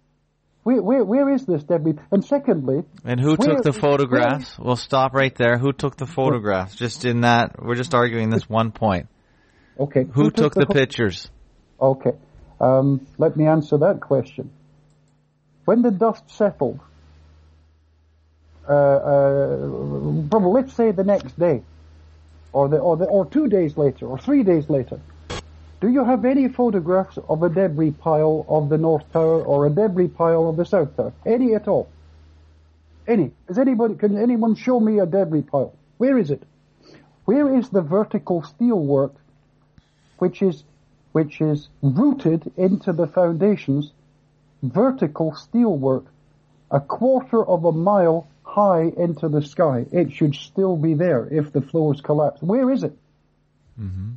Where is this debris? And secondly... And who took the photographs? We'll stop right there. Who took the photographs? Just in that, we're just arguing this one point. Okay. Who took the pictures? Okay. Let me answer that question. When the dust settled, probably let's say the next day, or 2 days later, or 3 daes later, do you have any photographs of a debris pile of the North Tower or a debris pile of the South Tower? Any at all? Any? Can anyone show me a debris pile? Where is it? Where is the vertical steelwork which is rooted into the foundations, vertical steelwork, 1/4 of a mile high into the sky? It should still be there if the floors collapse. Where is it? Mm-hmm.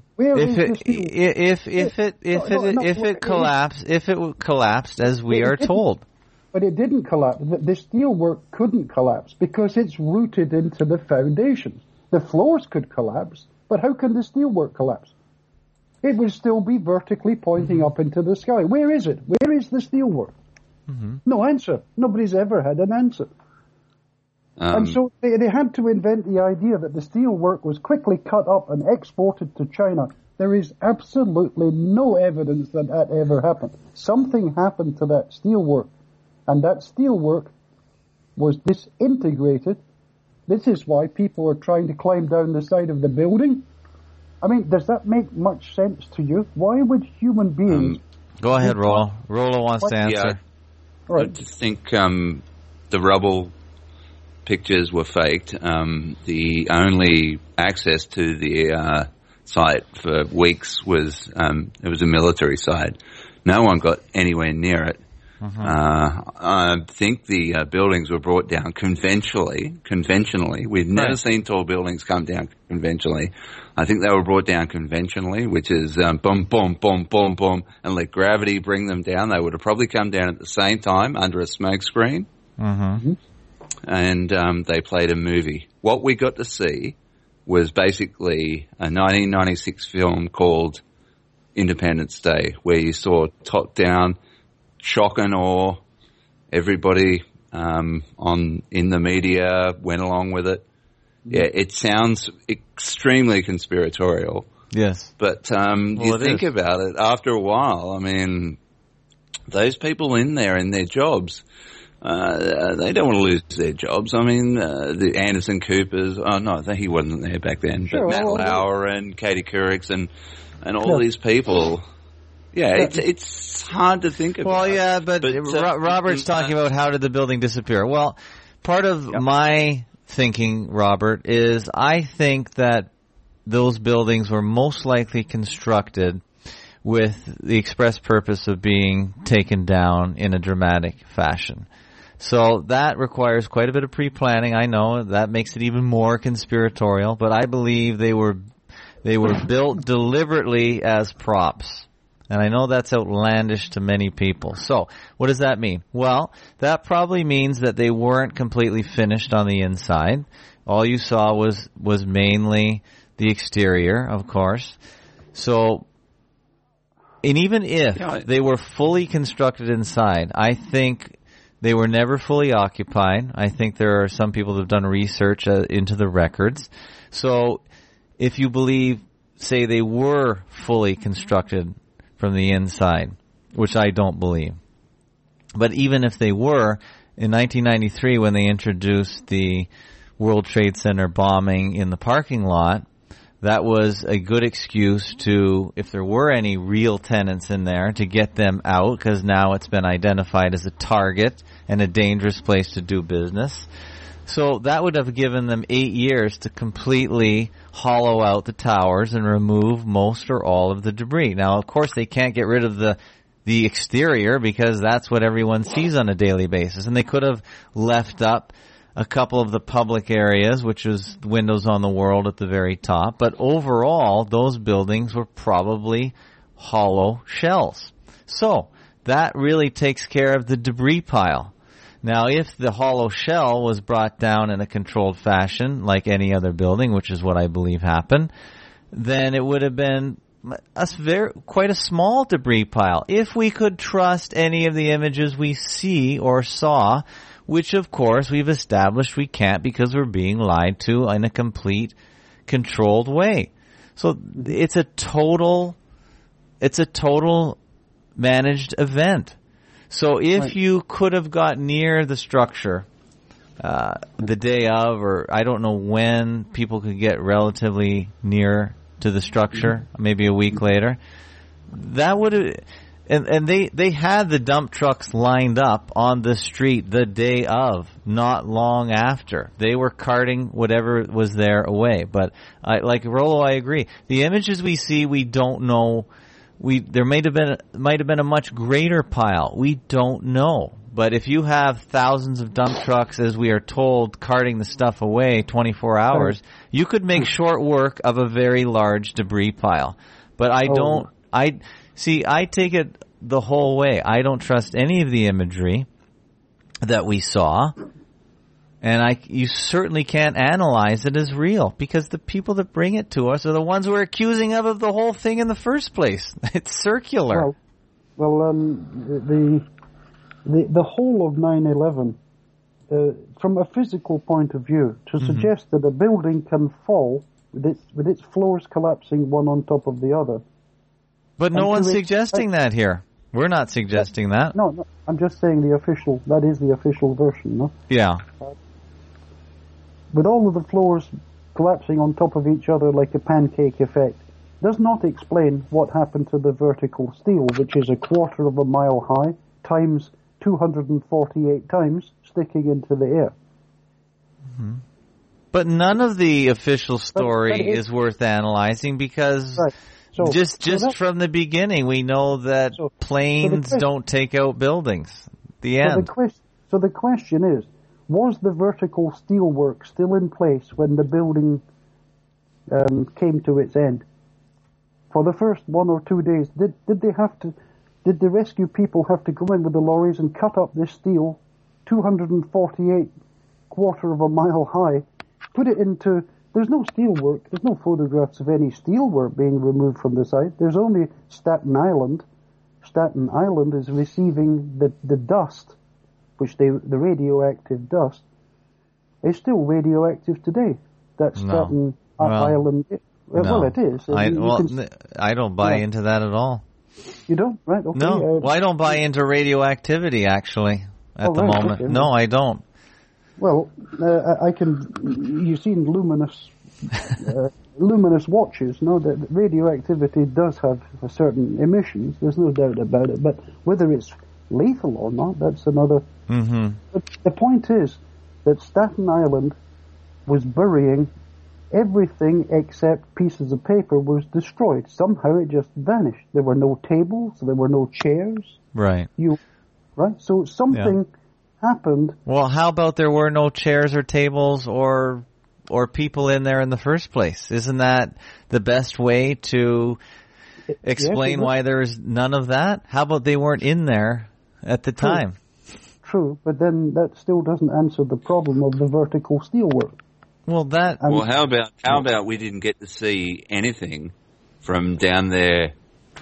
If it collapsed as we are told. But it didn't collapse. The steelwork couldn't collapse because it's rooted into the foundations. The floors could collapse, but how can the steelwork collapse? It would still be vertically pointing up into the sky. Where is it? Where is the steelwork? Mm-hmm. No answer. Nobody's ever had an answer. And so they had to invent the idea that the steelwork was quickly cut up and exported to China. There is absolutely no evidence that ever happened. Something happened to that steelwork, and that steelwork was disintegrated. This is why people are trying to climb down the side of the building. I mean, does that make much sense to you? Why would human beings... Go ahead, Rollo. Rollo wants to answer. Yeah, right. I just think the rubble pictures were faked. The only access to the site for weeks was it was a military site. No one got anywhere near it. I think the buildings were brought down conventionally. We've never seen tall buildings come down conventionally. I think they were brought down conventionally, which is boom, boom, boom, boom, boom, and let gravity bring them down. They would have probably come down at the same time under a smoke screen. And they played a movie. What we got to see was basically a 1996 film called Independence Day, where you saw top-down shock and awe. Everybody in the media went along with it. Yeah, it sounds extremely conspiratorial. Yes. But you think about it, after a while, I mean, those people in there in their jobs, they don't want to lose their jobs. I mean, the Anderson Coopers, he wasn't there back then, but Matt Lauer and Katie Couric and all these people. Yeah, it's hard to think about. Well, yeah, but Robert's talking about how did the building disappear. Well, part of my thinking, Robert, is I think that those buildings were most likely constructed with the express purpose of being taken down in a dramatic fashion. So that requires quite a bit of pre-planning. I know that makes it even more conspiratorial, but I believe they were built deliberately as props. And I know that's outlandish to many people. So, what does that mean? Well, that probably means that they weren't completely finished on the inside. All you saw was mainly the exterior, of course. So, and even if they were fully constructed inside, I think they were never fully occupied. I think there are some people that have done research into the records. So, if you believe, say, they were fully constructed from the inside, which I don't believe. But even if they were, in 1993 when they introduced the World Trade Center bombing in the parking lot, that was a good excuse to, if there were any real tenants in there, to get them out, because now it's been identified as a target and a dangerous place to do business. So that would have given them 8 years to completely hollow out the towers and remove most or all of the debris. Now, of course, they can't get rid of the exterior because that's what everyone sees on a daily basis. And they could have left up a couple of the public areas, which is Windows on the World at the very top. But overall, those buildings were probably hollow shells. So that really takes care of the debris pile. Now, if the hollow shell was brought down in a controlled fashion, like any other building, which is what I believe happened, then it would have been quite a small debris pile. If we could trust any of the images we see or saw, which of course we've established we can't because we're being lied to in a complete controlled way. So it's a total managed event. So if you could have got near the structure the day of, or I don't know when people could get relatively near to the structure, maybe a week later, that would have, and they had the dump trucks lined up on the street the day of, not long after. They were carting whatever was there away. But like Rollo, I agree. The images we see, we don't know. There might have been a much greater pile. We don't know. But if you have thousands of dump trucks, as we are told, carting the stuff away 24 hours, you could make short work of a very large debris pile. But I take it the whole way. I don't trust any of the imagery that we saw. And you certainly can't analyze it as real because the people that bring it to us are the ones we're accusing of the whole thing in the first place. It's circular. Well, the whole of 9/11, from a physical point of view, to suggest that a building can fall with its floors collapsing one on top of the other. But no one's suggesting that here. We're not suggesting that. No, I'm just saying that is the official version, no? Yeah. With all of the floors collapsing on top of each other like a pancake effect, does not explain what happened to the vertical steel, which is 1/4 of a mile high, times 248 times, sticking into the air. But none of the official story is worth analyzing because So, just from the beginning, we know that planes don't take out buildings. The end. So the question is, was the vertical steelwork still in place when the building came to its end? For the first 1 or 2 days, did the rescue people have to go in with the lorries and cut up this steel, 248 quarter of a mile high, put it into, there's no steelwork, there's no photographs of any steelwork being removed from the site, there's only Staten Island. Staten Island is receiving the dust, which the radioactive dust is still radioactive today. That's Staten Island. Well, it is. I don't buy into that at all. You don't? Right, okay. No, I don't buy into radioactivity, actually, at the moment. Okay. No, I don't. Well, you've seen luminous watches, know that radioactivity does have certain emissions, there's no doubt about it, but whether it's lethal or not, that's another... Mm-hmm. But the point is that Staten Island was burying everything except pieces of paper was destroyed. Somehow it just vanished. There were no tables, there were no chairs. Right. Right? So something happened. Well, how about there were no chairs or tables or people in there in the first place? Isn't that the best way to explain why there's none of that? How about they weren't in there at the time? True, but then that still doesn't answer the problem of the vertical steelwork. Well, how about we didn't get to see anything from down there?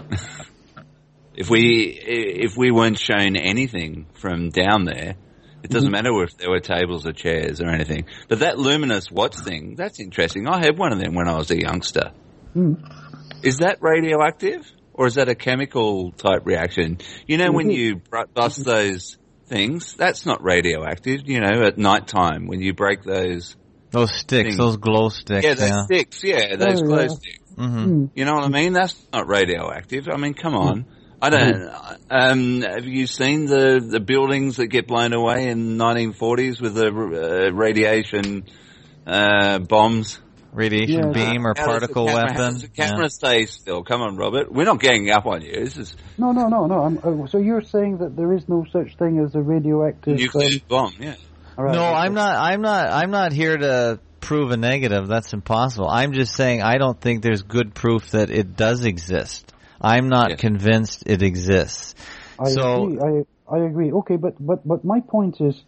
If we weren't shown anything from down there, it doesn't matter if there were tables or chairs or anything. But that luminous watch thing, that's interesting. I had one of them when I was a youngster. Is that radioactive, or is that a chemical type reaction? You know, when you bust those things, that's not radioactive. You know, at night time when you break those sticks, those glow sticks. Yeah, those sticks. Yeah, those glow sticks. Mm-hmm. You know what I mean? That's not radioactive. I mean, come on. I don't. Have you seen the buildings that get blown away in 1940s with the radiation bombs? Radiation beam or particle weapon. The camera stays still. Come on, Robert. We're not ganging up on you. This is No. So you're saying that there is no such thing as a radioactive nuclear bomb? Yeah. Right, no, I'm not here to prove a negative. That's impossible. I'm just saying I don't think there's good proof that it does exist. I'm not convinced it exists. I agree. Okay, but my point is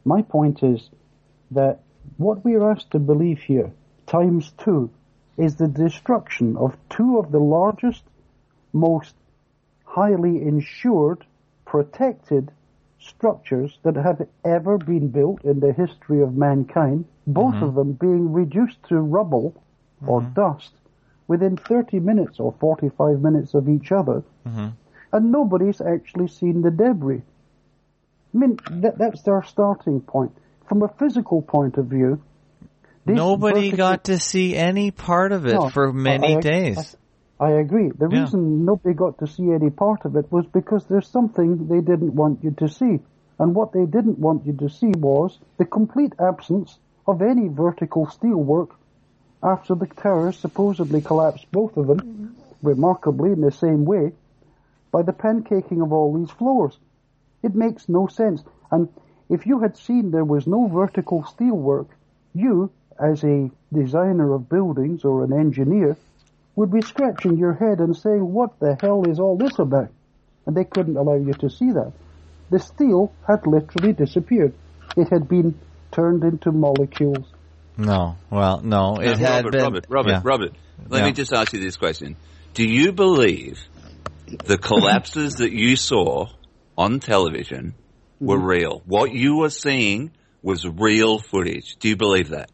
that what we are asked to believe here, times 2, is the destruction of 2 of the largest, most highly insured, protected structures that have ever been built in the history of mankind, both of them being reduced to rubble or dust within 30 minutes or 45 minutes of each other, and nobody's actually seen the debris. I mean, that's our starting point. From a physical point of view, nobody got to see any part of it for many days. I agree. The reason nobody got to see any part of it was because there's something they didn't want you to see. And what they didn't want you to see was the complete absence of any vertical steelwork after the towers supposedly collapsed, both of them, remarkably in the same way, by the pancaking of all these floors. It makes no sense. And if you had seen there was no vertical steelwork, you, as a designer of buildings or an engineer, would be scratching your head and saying, what the hell is all this about? And they couldn't allow you to see that. The steel had literally disappeared. It had been turned into molecules. No, it had been... Robert, let me just ask you this question. Do you believe the collapses that you saw on television were real? What you were seeing was real footage. Do you believe that?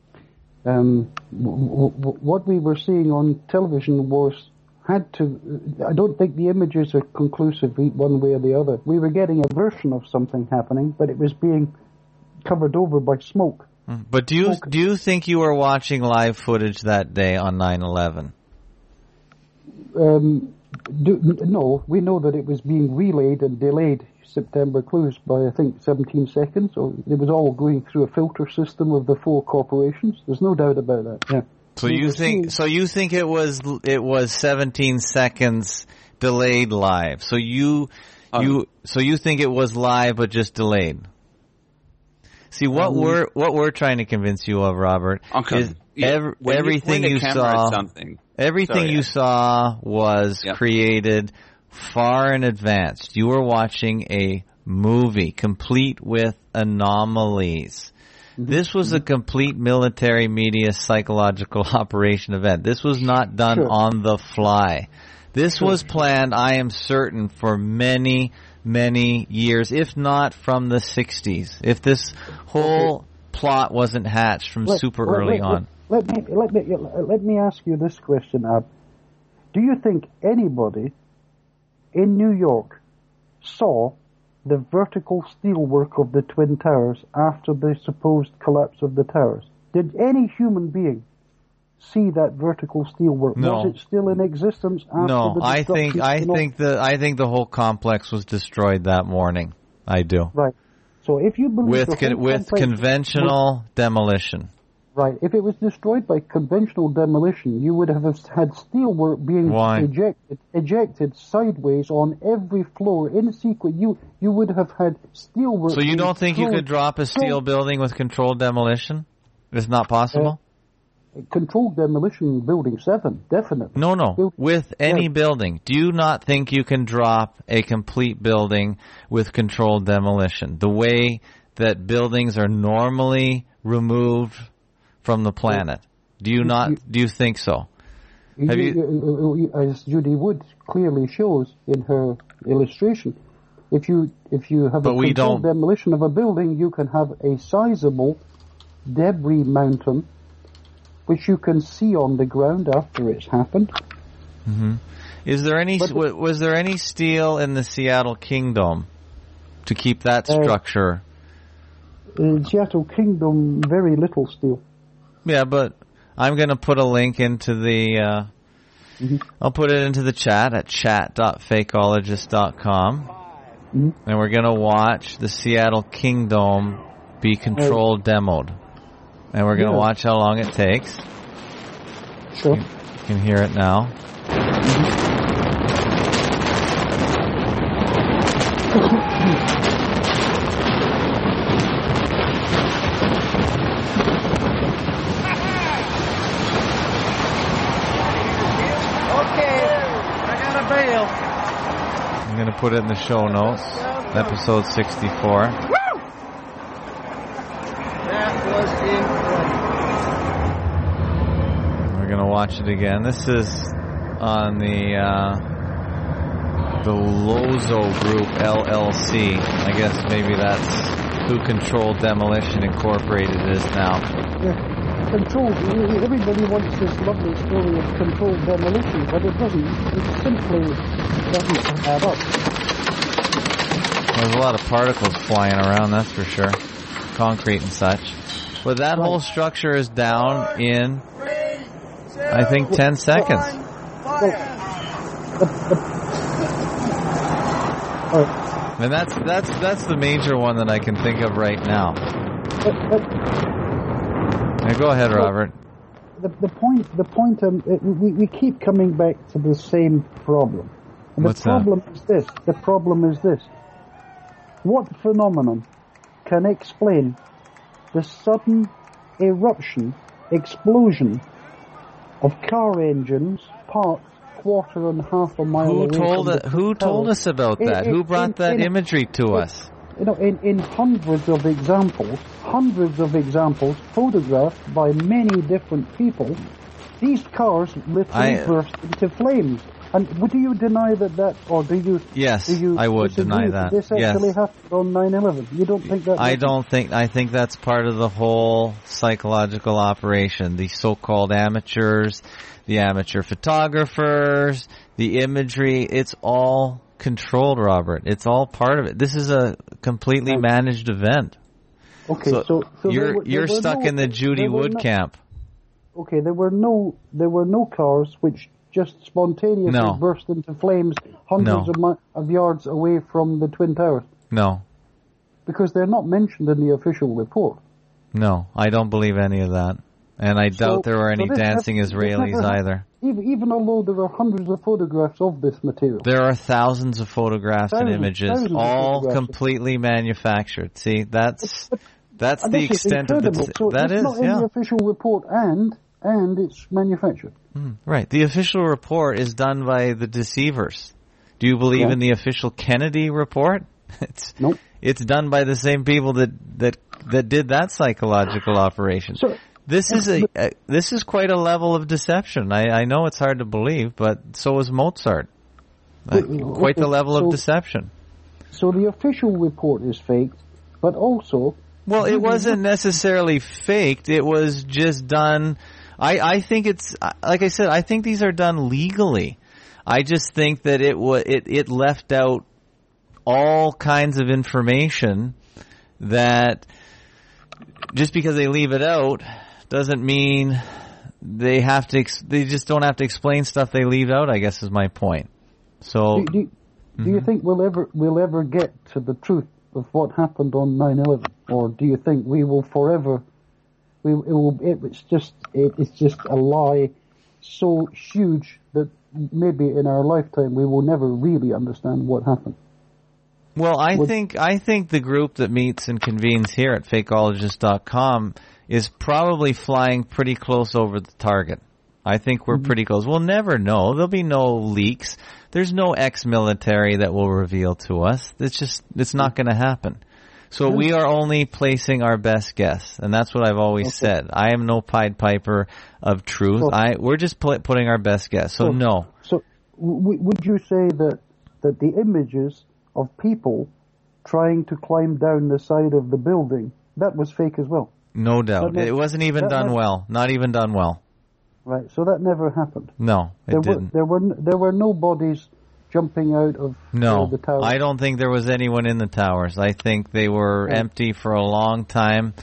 What we were seeing on television I don't think the images are conclusive one way or the other. We were getting a version of something happening, but it was being covered over by smoke. But do you think you were watching live footage that day on 9/11? No, we know that it was being relayed and delayed September clues by, I think, 17 seconds. So it was all going through a filter system of the 4 corporations. There's no doubt about that. Yeah. So you think it was 17 seconds delayed live. So you think it was live but just delayed. See what we're trying to convince you of, Robert, is everything you saw. Everything you saw was created far in advance. You were watching a movie complete with anomalies. This was a complete military media psychological operation event. This was not done on the fly. This was planned, I am certain, for many, many years, if not from the 60s. If this whole plot wasn't hatched from super early on. Let me ask you this question, Ab. Do you think anybody in New York saw the vertical steelwork of the Twin Towers after the supposed collapse of the towers? Did any human being see that vertical steelwork? No. Was it still in existence after the destruction? I think the whole complex was destroyed that morning. I do. Right. So if you believe with conventional demolition. Right. If it was destroyed by conventional demolition, you would have had steelwork being ejected sideways on every floor in sequence. You would have had steelwork. So you don't think you could drop a steel building with controlled demolition? It's not possible? Controlled demolition building 7, definitely. No. With any building. Do you not think you can drop a complete building with controlled demolition? The way that buildings are normally removed from the planet. Do you think so? As Judy Wood clearly shows in her illustration, if you have a controlled demolition of a building, you can have a sizable debris mountain which you can see on the ground after it's happened. Mm-hmm. Was there any steel in the Seattle Kingdom to keep that structure? In Seattle Kingdom, very little steel. Yeah, but I'm going to put a link into the, I'll put it into the chat at chat.fakeologist.com. And we're going to watch the Seattle Kingdom be controlled demoed. And we're going to watch how long it takes. Sure. You can hear it now. I'm going to put it in the show notes. Episode 64. That was incredible. We're going to watch it again. This is on the Lozo Group LLC. I guess maybe that's who Controlled Demolition Incorporated is now. Yeah. Controlled. Everybody wants this lovely story of controlled demolition, but it doesn't. It simply doesn't add up. There's a lot of particles flying around, that's for sure. Concrete and such. But that whole structure is down in, I think, 10 seconds. And that's the major one that I can think of right now. Now go ahead, Robert. The point. We keep coming back to the same problem. And the problem is this. What phenomenon can explain the sudden eruption, explosion of car engines parked quarter and half a mile away from the Who told us about that? Who brought that imagery to us? In hundreds of examples photographed by many different people, these cars literally burst into flames. And would you deny that, or do you? Yes, I would deny that. This actually happened on 9/11. You don't think that? I think that's part of the whole psychological operation. The so-called amateurs, the amateur photographers, the imagery. It's all controlled, Robert. It's all part of it. This is a completely managed event. Okay, so you're stuck in the Judy Wood camp. Okay, there were no cars which just spontaneously burst into flames hundreds of yards away from the Twin Towers. No. Because they're not mentioned in the official report. No, I don't believe any of that. And I doubt there were any dancing Israelis either. Even although there are hundreds of photographs of this material. There are thousands of photographs and images, all completely manufactured. See, that's the extent of the... So that it's is, not in the official report and it's manufactured. Right. The official report is done by the deceivers. Do you believe in the official Kennedy report? Nope. It's done by the same people that did that psychological operation. So, this is quite a level of deception. I know it's hard to believe, but so is Mozart. Quite the level of deception. So the official report is faked, but also... Well, it wasn't necessarily faked. It was just done... I think it's... Like I said, I think these are done legally. I just think that it left out all kinds of information that just because they leave it out doesn't mean they just don't have to explain stuff they leave out, I guess is my point. So do you think we'll ever get to the truth of what happened on 9/11, or do you think we will forever it's just a lie so huge that maybe in our lifetime we will never really understand what happened? Well, I think the group that meets and convenes here at fakeologist.com is probably flying pretty close over the target. I think we're pretty close. We'll never know. There'll be no leaks. There's no ex-military that will reveal to us. It's not going to happen. So we are only placing our best guess, and that's what I've always said. I am no Pied Piper of truth. We're just putting our best guess. So no. So would you say that the images of people trying to climb down the side of the building, that was fake as well? No doubt. It wasn't even done well. Not even done well. Right. So that never happened. No, it didn't. There were no bodies jumping out of the towers. I don't think there was anyone in the towers. I think they were empty for a long time.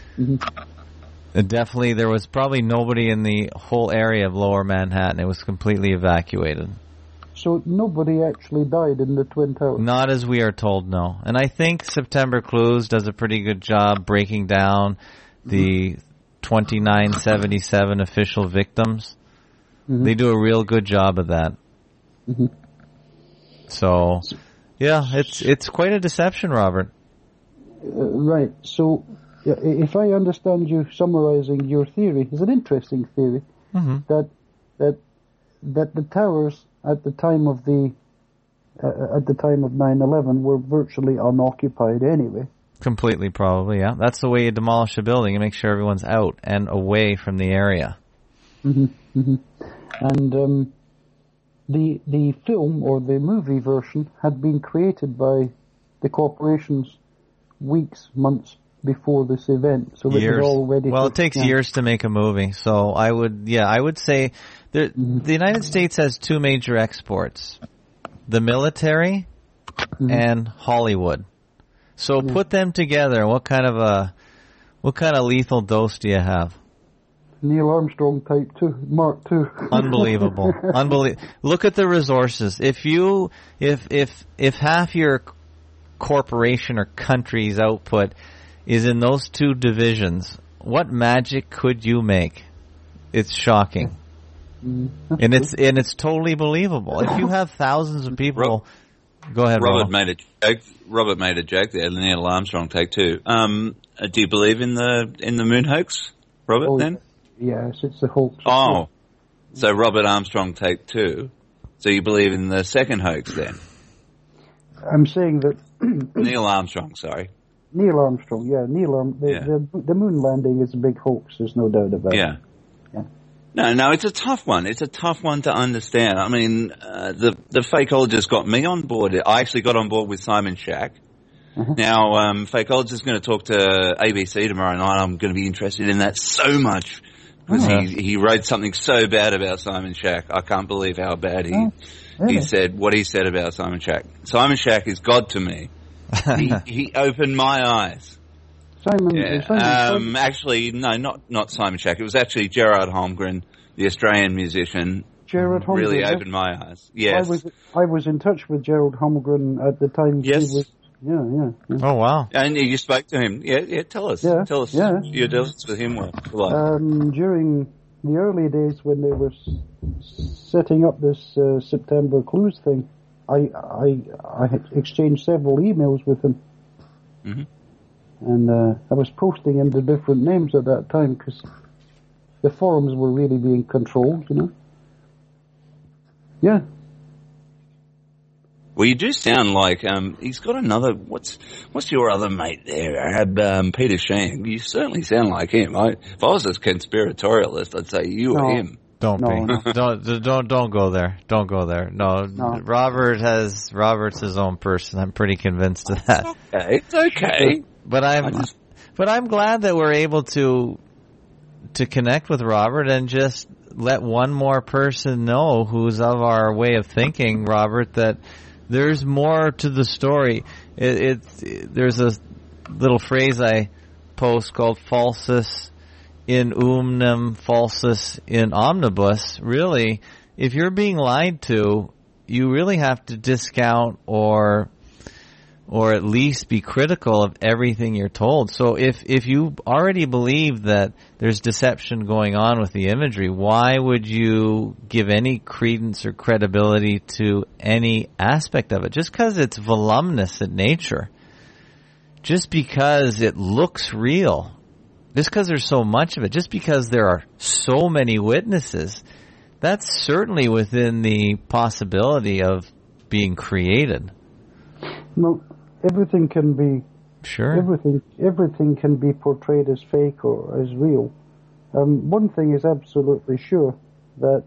Definitely, there was probably nobody in the whole area of Lower Manhattan. It was completely evacuated. So nobody actually died in the Twin Towers? Not as we are told, no. And I think September Clues does a pretty good job breaking down the 2977 official victims. They do a real good job of that. So, yeah, it's quite a deception, Robert. Right. So, if I understand you summarizing your theory, it's an interesting theory that the towers at the time of 9/11 were virtually unoccupied anyway. Completely, probably, yeah. That's the way you demolish a building and make sure everyone's out and away from the area. And the film or the movie version had been created by the corporations months before this event, so it was all ready. Well, it takes years to make a movie, so I would say the United States has two major exports: the military and Hollywood. So put them together. What kind of lethal dose do you have? Neil Armstrong type 2, Mark II. Unbelievable. Look at the resources. If half your corporation or country's output is in those two divisions, what magic could you make? It's shocking. And it's totally believable. If you have thousands of people, go ahead, Robert made a joke there. Neil Armstrong take 2. Do you believe in the moon hoax, Robert? Then yes, it's the hoax. Oh, so Robert Armstrong take 2. So you believe in the second hoax then? I'm saying that Neil Armstrong. Sorry. Neil Armstrong. Yeah, the moon landing is a big hoax. There's no doubt about it. Yeah. No, it's a tough one. It's a tough one to understand. I mean, the fakeologist got me on board. I actually got on board with Simon Shack. Now, fakeologist is going to talk to ABC tomorrow night. I'm going to be interested in that so much because he wrote something so bad about Simon Shack. I can't believe how bad he said what he said about Simon Shack. Simon Shack is God to me. He opened my eyes. Simon. Actually, no, not Simon Shack. It was actually Gerard Holmgren, the Australian musician. Gerard Holmgren really opened my eyes. Yes, I was in touch with Gerard Holmgren at the time. Yes. Yeah. Oh, wow. And you spoke to him. Yeah, tell us. Yeah, Tell us yeah. your dealings with him were like. During the early days when they were setting up this September Clues thing, I had exchanged several emails with him. Mm-hmm. And I was posting under different names at that time because the forums were really being controlled, you know. Yeah. Well, you do sound like he's got another. What's your other mate there? Peter Shang. You certainly sound like him. If I was a conspiratorialist, I'd say you or him. Don't be. Don't go there. Don't go there. No. Robert's his own person. I'm pretty convinced of that. It's okay. But I'm glad that we're able to connect with Robert and just let one more person know who's of our way of thinking, Robert, that there's more to the story. There's a little phrase I post called falsus in omnem, falsus in omnibus. Really, if you're being lied to, you really have to discount or at least be critical of everything you're told. So if you already believe that there's deception going on with the imagery, why would you give any credence or credibility to any aspect of it? Just because it's voluminous in nature, just because it looks real, just because there's so much of it, just because there are so many witnesses, that's certainly within the possibility of being created. No. Everything can be Everything can be portrayed as fake or as real. One thing is absolutely sure, that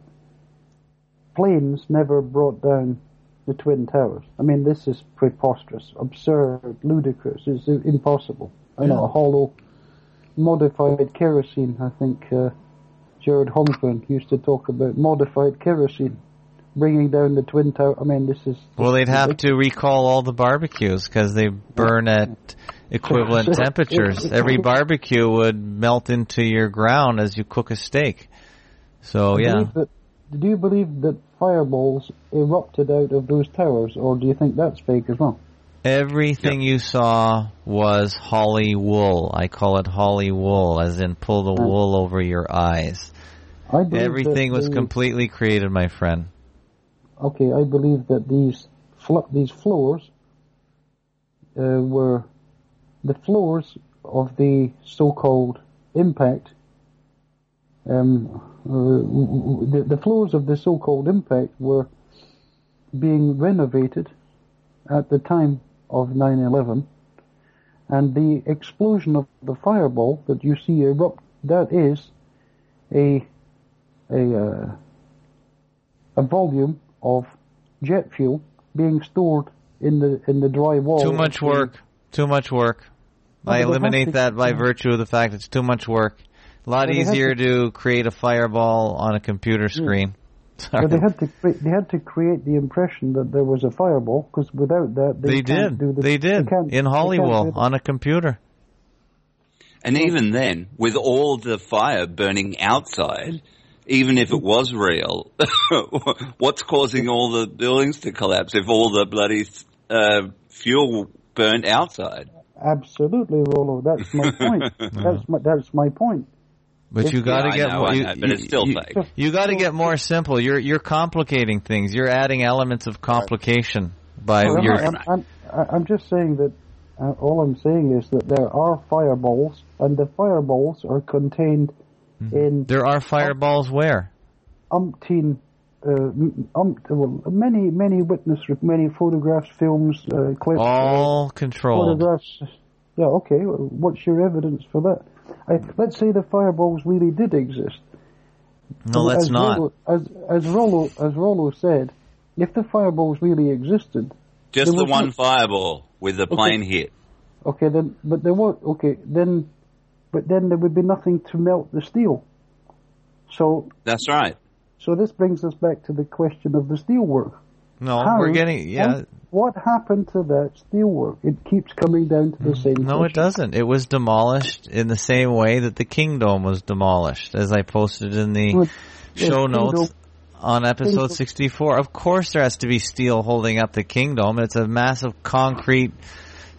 planes never brought down the Twin Towers. I mean, this is preposterous, absurd, ludicrous. It's impossible. I know, a hollow, modified kerosene. I think Jared Holmgren used to talk about modified kerosene bringing down the Twin Tower. I mean, this is... Well, they'd have to recall all the barbecues because they burn at equivalent temperatures. Every barbecue would melt into your ground as you cook a steak. So, yeah. Do you believe that fireballs erupted out of those towers, or do you think that's fake as well? Everything you saw was holly wool. I call it holly wool, as in pull the wool over your eyes. Everything was completely created, my friend. Okay, I believe that these floors were the floors of the so-called impact. The floors of the so-called impact were being renovated at the time of 9/11, and the explosion of the fireball that you see erupt, that is a volume of jet fuel being stored in the dry wall. Too much work. I eliminate that by virtue of the fact it's too much work. A lot easier to create a fireball on a computer screen. But they had to create the impression that there was a fireball, because without that they did in Hollywood on a computer. And even then, with all the fire burning outside, even if it was real, what's causing all the buildings to collapse if all the bloody fuel burned outside? Absolutely, Rollo. That's my point. That's my point. But you got to get more. But it's still fake. You got to get more simple. You're complicating things. You're adding elements of complication by your. I'm just saying that. All I'm saying is that there are fireballs, and the fireballs are contained in. There are fireballs where? Many witness, many photographs, films, clips. All controlled. Photographs. Yeah. Okay. What's your evidence for that? Let's say the fireballs really did exist. No, let's not. As Rollo said, if the fireballs really existed, just the one fireball with the plane hit. Okay, then, but there was then there would be nothing to melt the steel. So that's right. So this brings us back to the question of the steelwork. No, we're getting What happened to that steelwork? It keeps coming down to the same. No, question. It doesn't. It was demolished in the same way that the Kingdome was demolished, as I posted in the show notes on episode 64. Of course, there has to be steel holding up the Kingdome. It's a massive concrete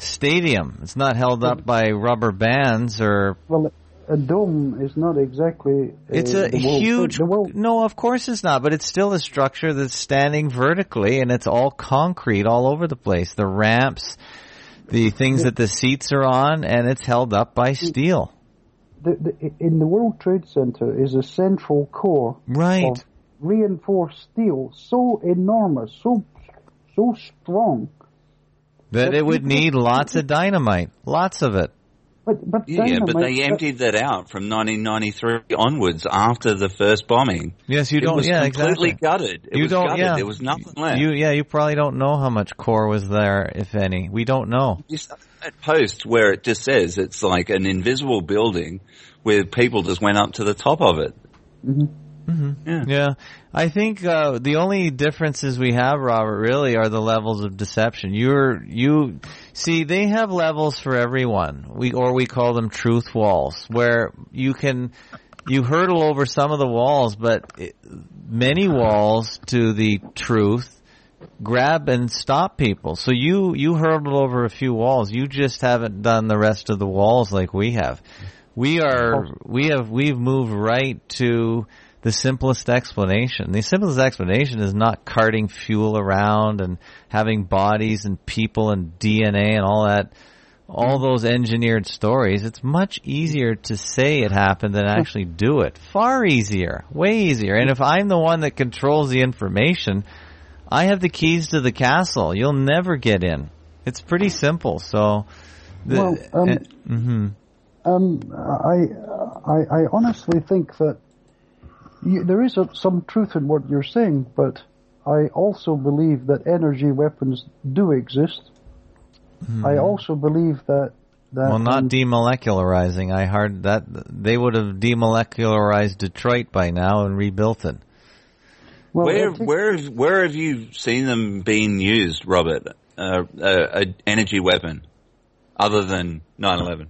stadium. It's not held up by rubber bands or... Well, a dome is not exactly... It's a huge... No, of course it's not, but it's still a structure that's standing vertically, and it's all concrete all over the place. The ramps, the things that the seats are on, and it's held up by steel. In the World Trade Center is a central core of reinforced steel, so enormous, so strong... That it would need lots of dynamite. Lots of it. But they emptied that out from 1993 onwards after the first bombing. Yes, you don't. It was completely exactly. gutted. It was gutted. Yeah. There was nothing left. You probably don't know how much core was there, if any. We don't know. That post where it just says it's like an invisible building where people just went up to the top of it. Mm-hmm. Mm-hmm. Yeah. I think the only differences we have, Robert, really are the levels of deception. You see, they have levels for everyone. We call them truth walls, where you hurdle over some of the walls, but many walls to the truth grab and stop people. So you hurdled over a few walls. You just haven't done the rest of the walls like we have. We've moved right to the simplest explanation. The simplest explanation is not carting fuel around and having bodies and people and DNA and all that, all those engineered stories. It's much easier to say it happened than actually do it. Far easier. Way easier. And if I'm the one that controls the information, I have the keys to the castle. You'll never get in. It's pretty simple. So, I honestly think that there is some truth in what you're saying, but I also believe that energy weapons do exist. I also believe that well, not demolecularizing. I heard that they would have demolecularized Detroit by now and rebuilt it. Well, where have you seen them being used, Robert? An energy weapon other than 9/11?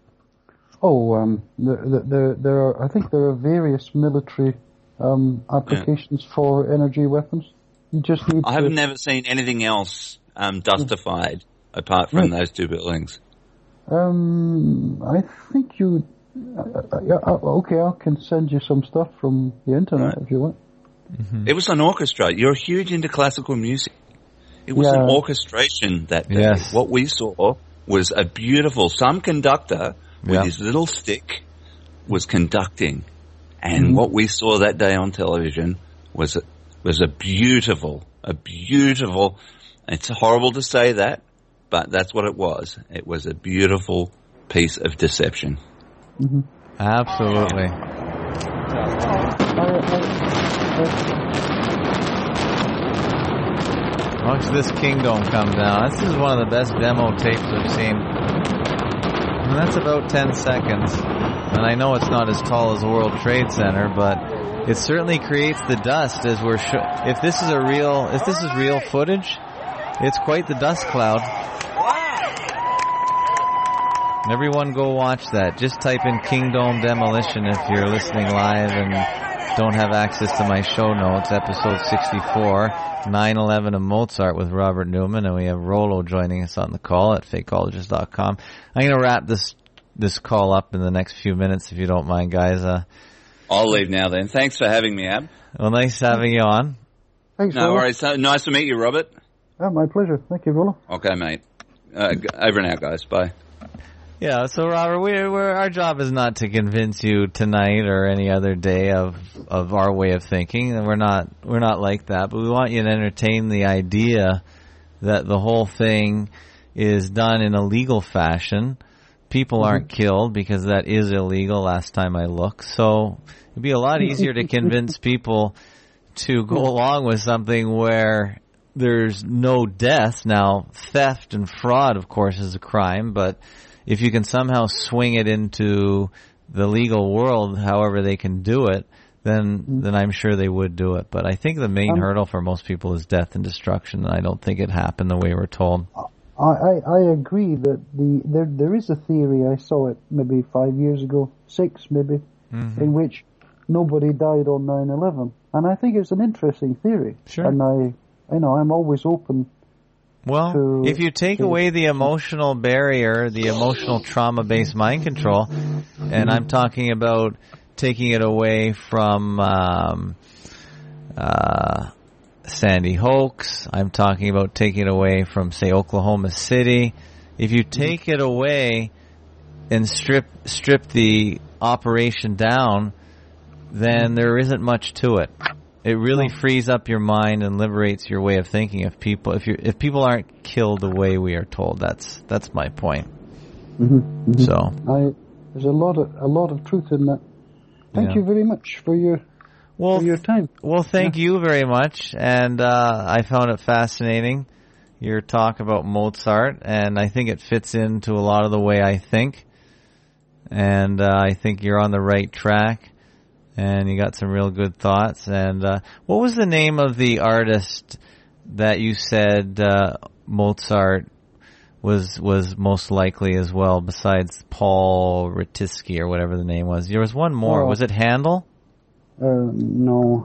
There are. I think there are various military applications for energy weapons. You just need. I have never seen anything else justified apart from those two buildings. I think you. Okay, I can send you some stuff from the internet if you want. Mm-hmm. It was an orchestra. You're huge into classical music. It was an orchestration that day. Yes. What we saw was a beautiful, some conductor with his little stick was conducting. And what we saw that day on television was a beautiful, it's horrible to say that, but that's what it was. It was a beautiful piece of deception. Mm-hmm. Absolutely. Watch this kingdom come down. This is one of the best demo tapes I've seen. And that's about 10 seconds. And I know it's not as tall as the World Trade Center, but it certainly creates the dust as we're if this is real footage, it's quite the dust cloud. Everyone go watch that. Just type in Kingdome Demolition if you're listening live and don't have access to my show notes. Episode 64, 9/11 of Mozart with Robert Newman, and we have Rollo joining us on the call at fakeologist.com. I'm going to wrap this call up in the next few minutes, if you don't mind, guys. I'll leave now then. Thanks for having me, Ab. Well, nice having you on. Thanks, no worries. Nice to meet you, Robert. My pleasure. Thank you, Rollo. Okay, mate. Over and out, guys. Bye. Yeah, so Robert, our job is not to convince you tonight or any other day of our way of thinking. We're not like that, but we want you to entertain the idea that the whole thing is done in a legal fashion. People aren't killed because that is illegal last time I looked. So it'd be a lot easier to convince people to go along with something where there's no death. Now, theft and fraud, of course, is a crime, but if you can somehow swing it into the legal world, however they can do it, then I'm sure they would do it. But I think the main hurdle for most people is death and destruction, and I don't think it happened the way we're told. I agree that there is a theory, I saw it maybe 5 years ago, 6 maybe, in which nobody died on 9/11. And I think it's an interesting theory. Sure. And I'm always open Well, if you take away the emotional barrier, the emotional trauma-based mind control, and I'm talking about taking it away from Sandy Hoax, I'm talking about taking it away from, say, Oklahoma City. If you take it away and strip the operation down, then there isn't much to it. It really frees up your mind and liberates your way of thinking. If people aren't killed the way we are told, that's my point. So there's a lot of truth in that. Thank you very much for your time. Well, thank you very much, and I found it fascinating, your talk about Mozart, and I think it fits into a lot of the way I think, and I think you're on the right track. And you got some real good thoughts. And what was the name of the artist that you said Mozart was most likely as well, besides Paul Ratisky or whatever the name was? There was one more. Was it Handel? No.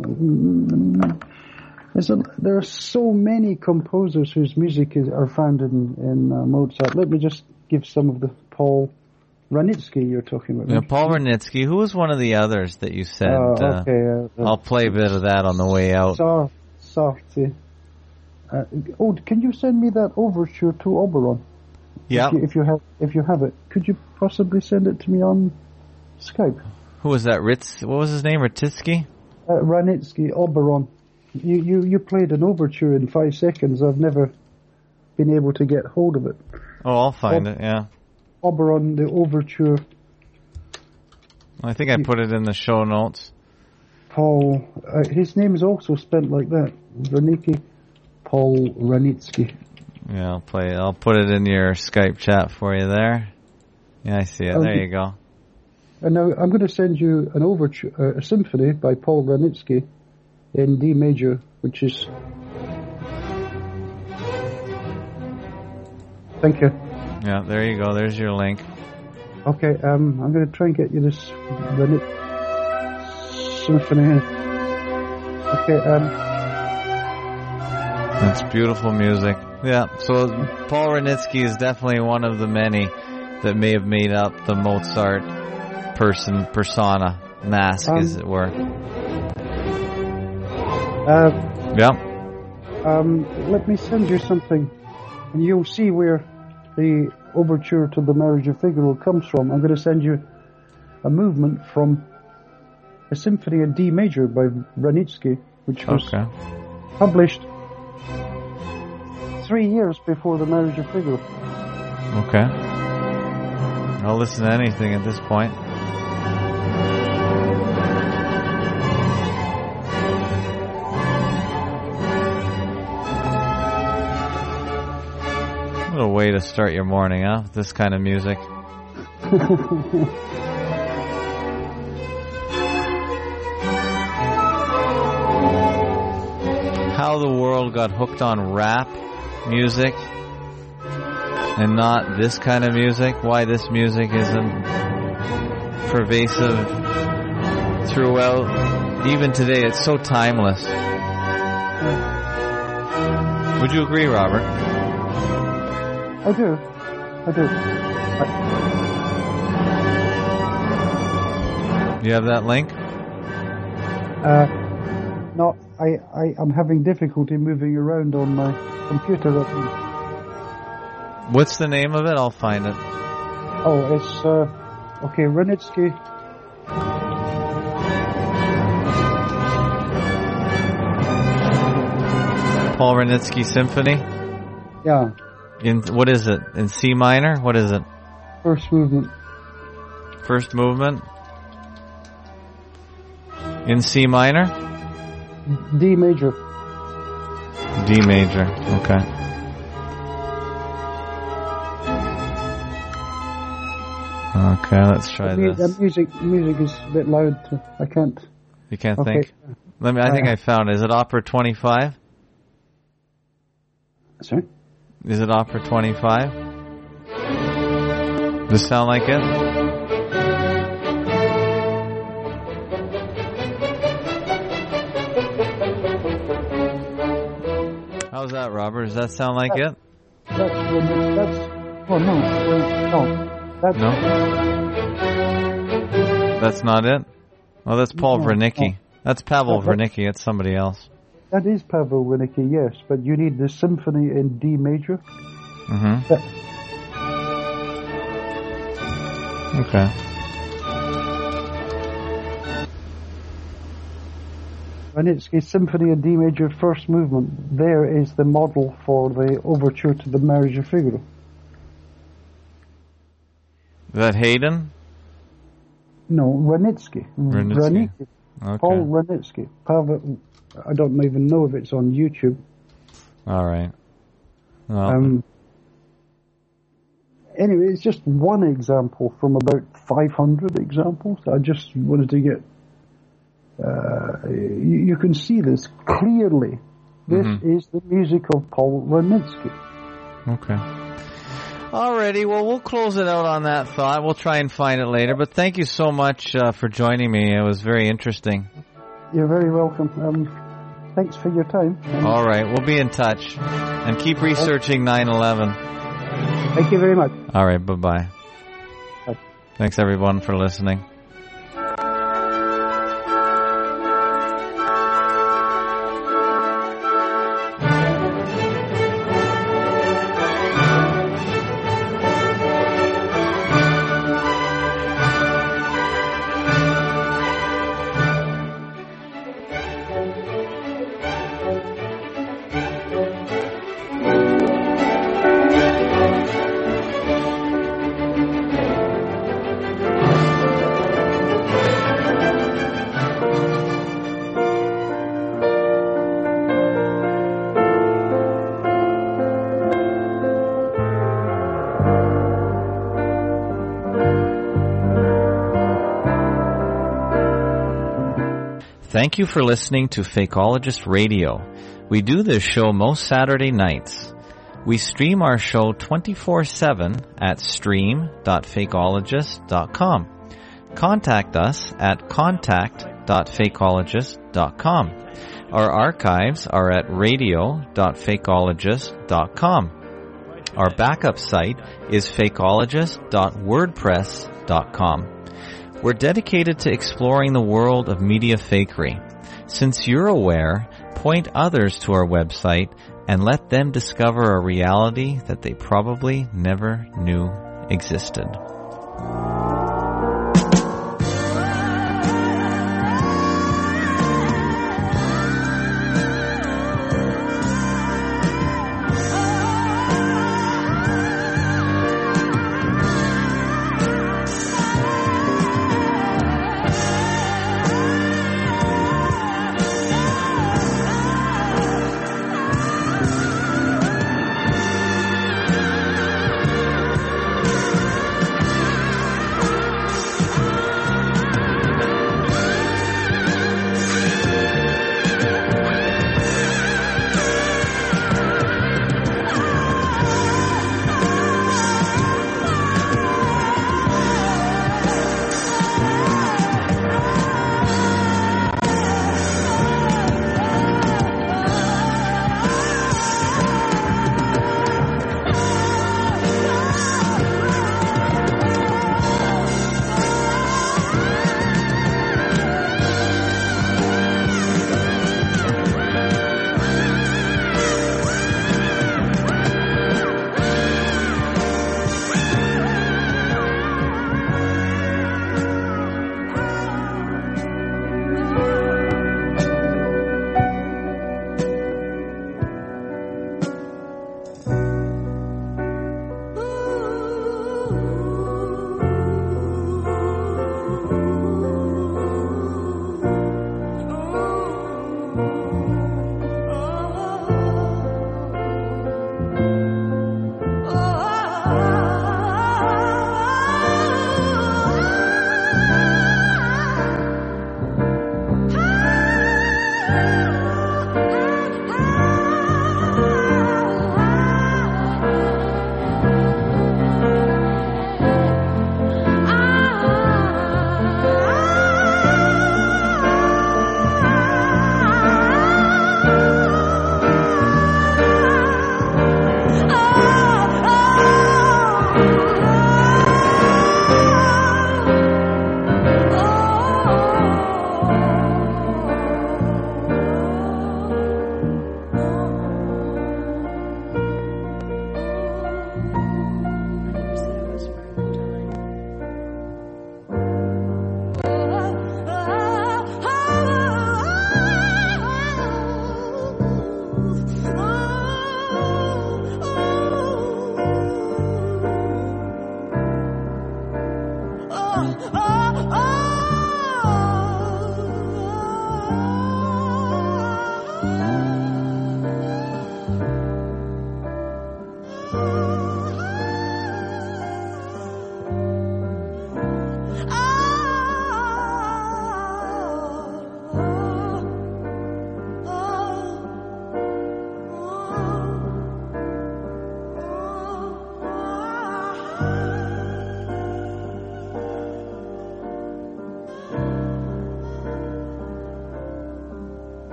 There are so many composers whose music are found in Mozart. Let me just give some of the Paul Wranitzky you're talking about. Yeah, Paul Wranitzky. Who was one of the others that you said? I'll play a bit of that on the way out. Sartre. Can you send me that overture to Oberon? Yeah. If you have it, could you possibly send it to me on Skype? Who was that? What was his name? Ratisky? Wranitzky, Oberon. You played an overture in 5 seconds. I've never been able to get hold of it. Oh, I'll find it. Yeah. Oberon, the overture. I think I put it in the show notes. Paul, his name is also spelled like that. Wranitzky, Paul Wranitzky. Yeah, I'll put it in your Skype chat for you there. Yeah, I see it. There you go. And now I'm going to send you an overture, a symphony by Paul Wranitzky in D major, which is. Thank you. Yeah, there you go. There's your link. Okay, I'm going to try and get you this symphony. Okay, That's beautiful music. Yeah, so Paul Wranitzky is definitely one of the many that may have made up the Mozart persona, mask, as it were. Let me send you something, and you'll see where the overture to the Marriage of Figaro comes from. I'm going to send you a movement from a symphony in D major by Wranitzky, which was published 3 years before the Marriage of Figaro. Okay. I'll listen to anything at this point. What a way to start your morning, huh? This kind of music. How the world got hooked on rap music and not this kind of music. Why this music isn't pervasive throughout. Even today, it's so timeless. Would you agree, Robert? I do. You have that link? No, I'm having difficulty moving around on my computer. What's the name of it? I'll find it. Oh, it's, Wranitzky. Paul Wranitzky Symphony? Yeah. What is it? In C minor? What is it? First movement. First movement? In C minor? D major. D major, okay. Okay, let's try this. The music is a bit loud. I can't. You can't think? I think I found it. Is it Opera 25? Sorry? Is it Opera 25? Does it sound like it? How's that, Rob? Robert. Does that sound like it? That's not it? Oh, that's Paul Wernicke. No. That's Pavel Wernicke. It's somebody else. That is Pavel Wernicke, yes, but you need the symphony in D major. Mm-hmm. Okay. Wernicke Symphony in D major, first movement. There is the model for the overture to the Marriage of Figaro. Is that Haydn? No, Wernicke. Okay. Paul Wernicke. Pavel, I don't even know if it's on YouTube. All right. Well. Anyway, it's just one example from about 500 examples. I just wanted to get... you can see this clearly. This is the music of Paul Wernicke. Okay. Alrighty, well, we'll close it out on that thought. We'll try and find it later. But thank you so much for joining me. It was very interesting. You're very welcome. Thanks for your time. All right, we'll be in touch. And keep researching 9/11. Thank you very much. All right, bye-bye. Bye. Thanks, everyone, for listening. Thank you for listening to Fakeologist Radio. We do this show most Saturday nights. We stream our show 24/7 at stream.fakeologist.com. Contact us at contact.fakeologist.com. Our archives are at radio.fakeologist.com. Our backup site is fakeologist.wordpress.com. We're dedicated to exploring the world of media fakery. Since you're aware, point others to our website and let them discover a reality that they probably never knew existed. oh, oh.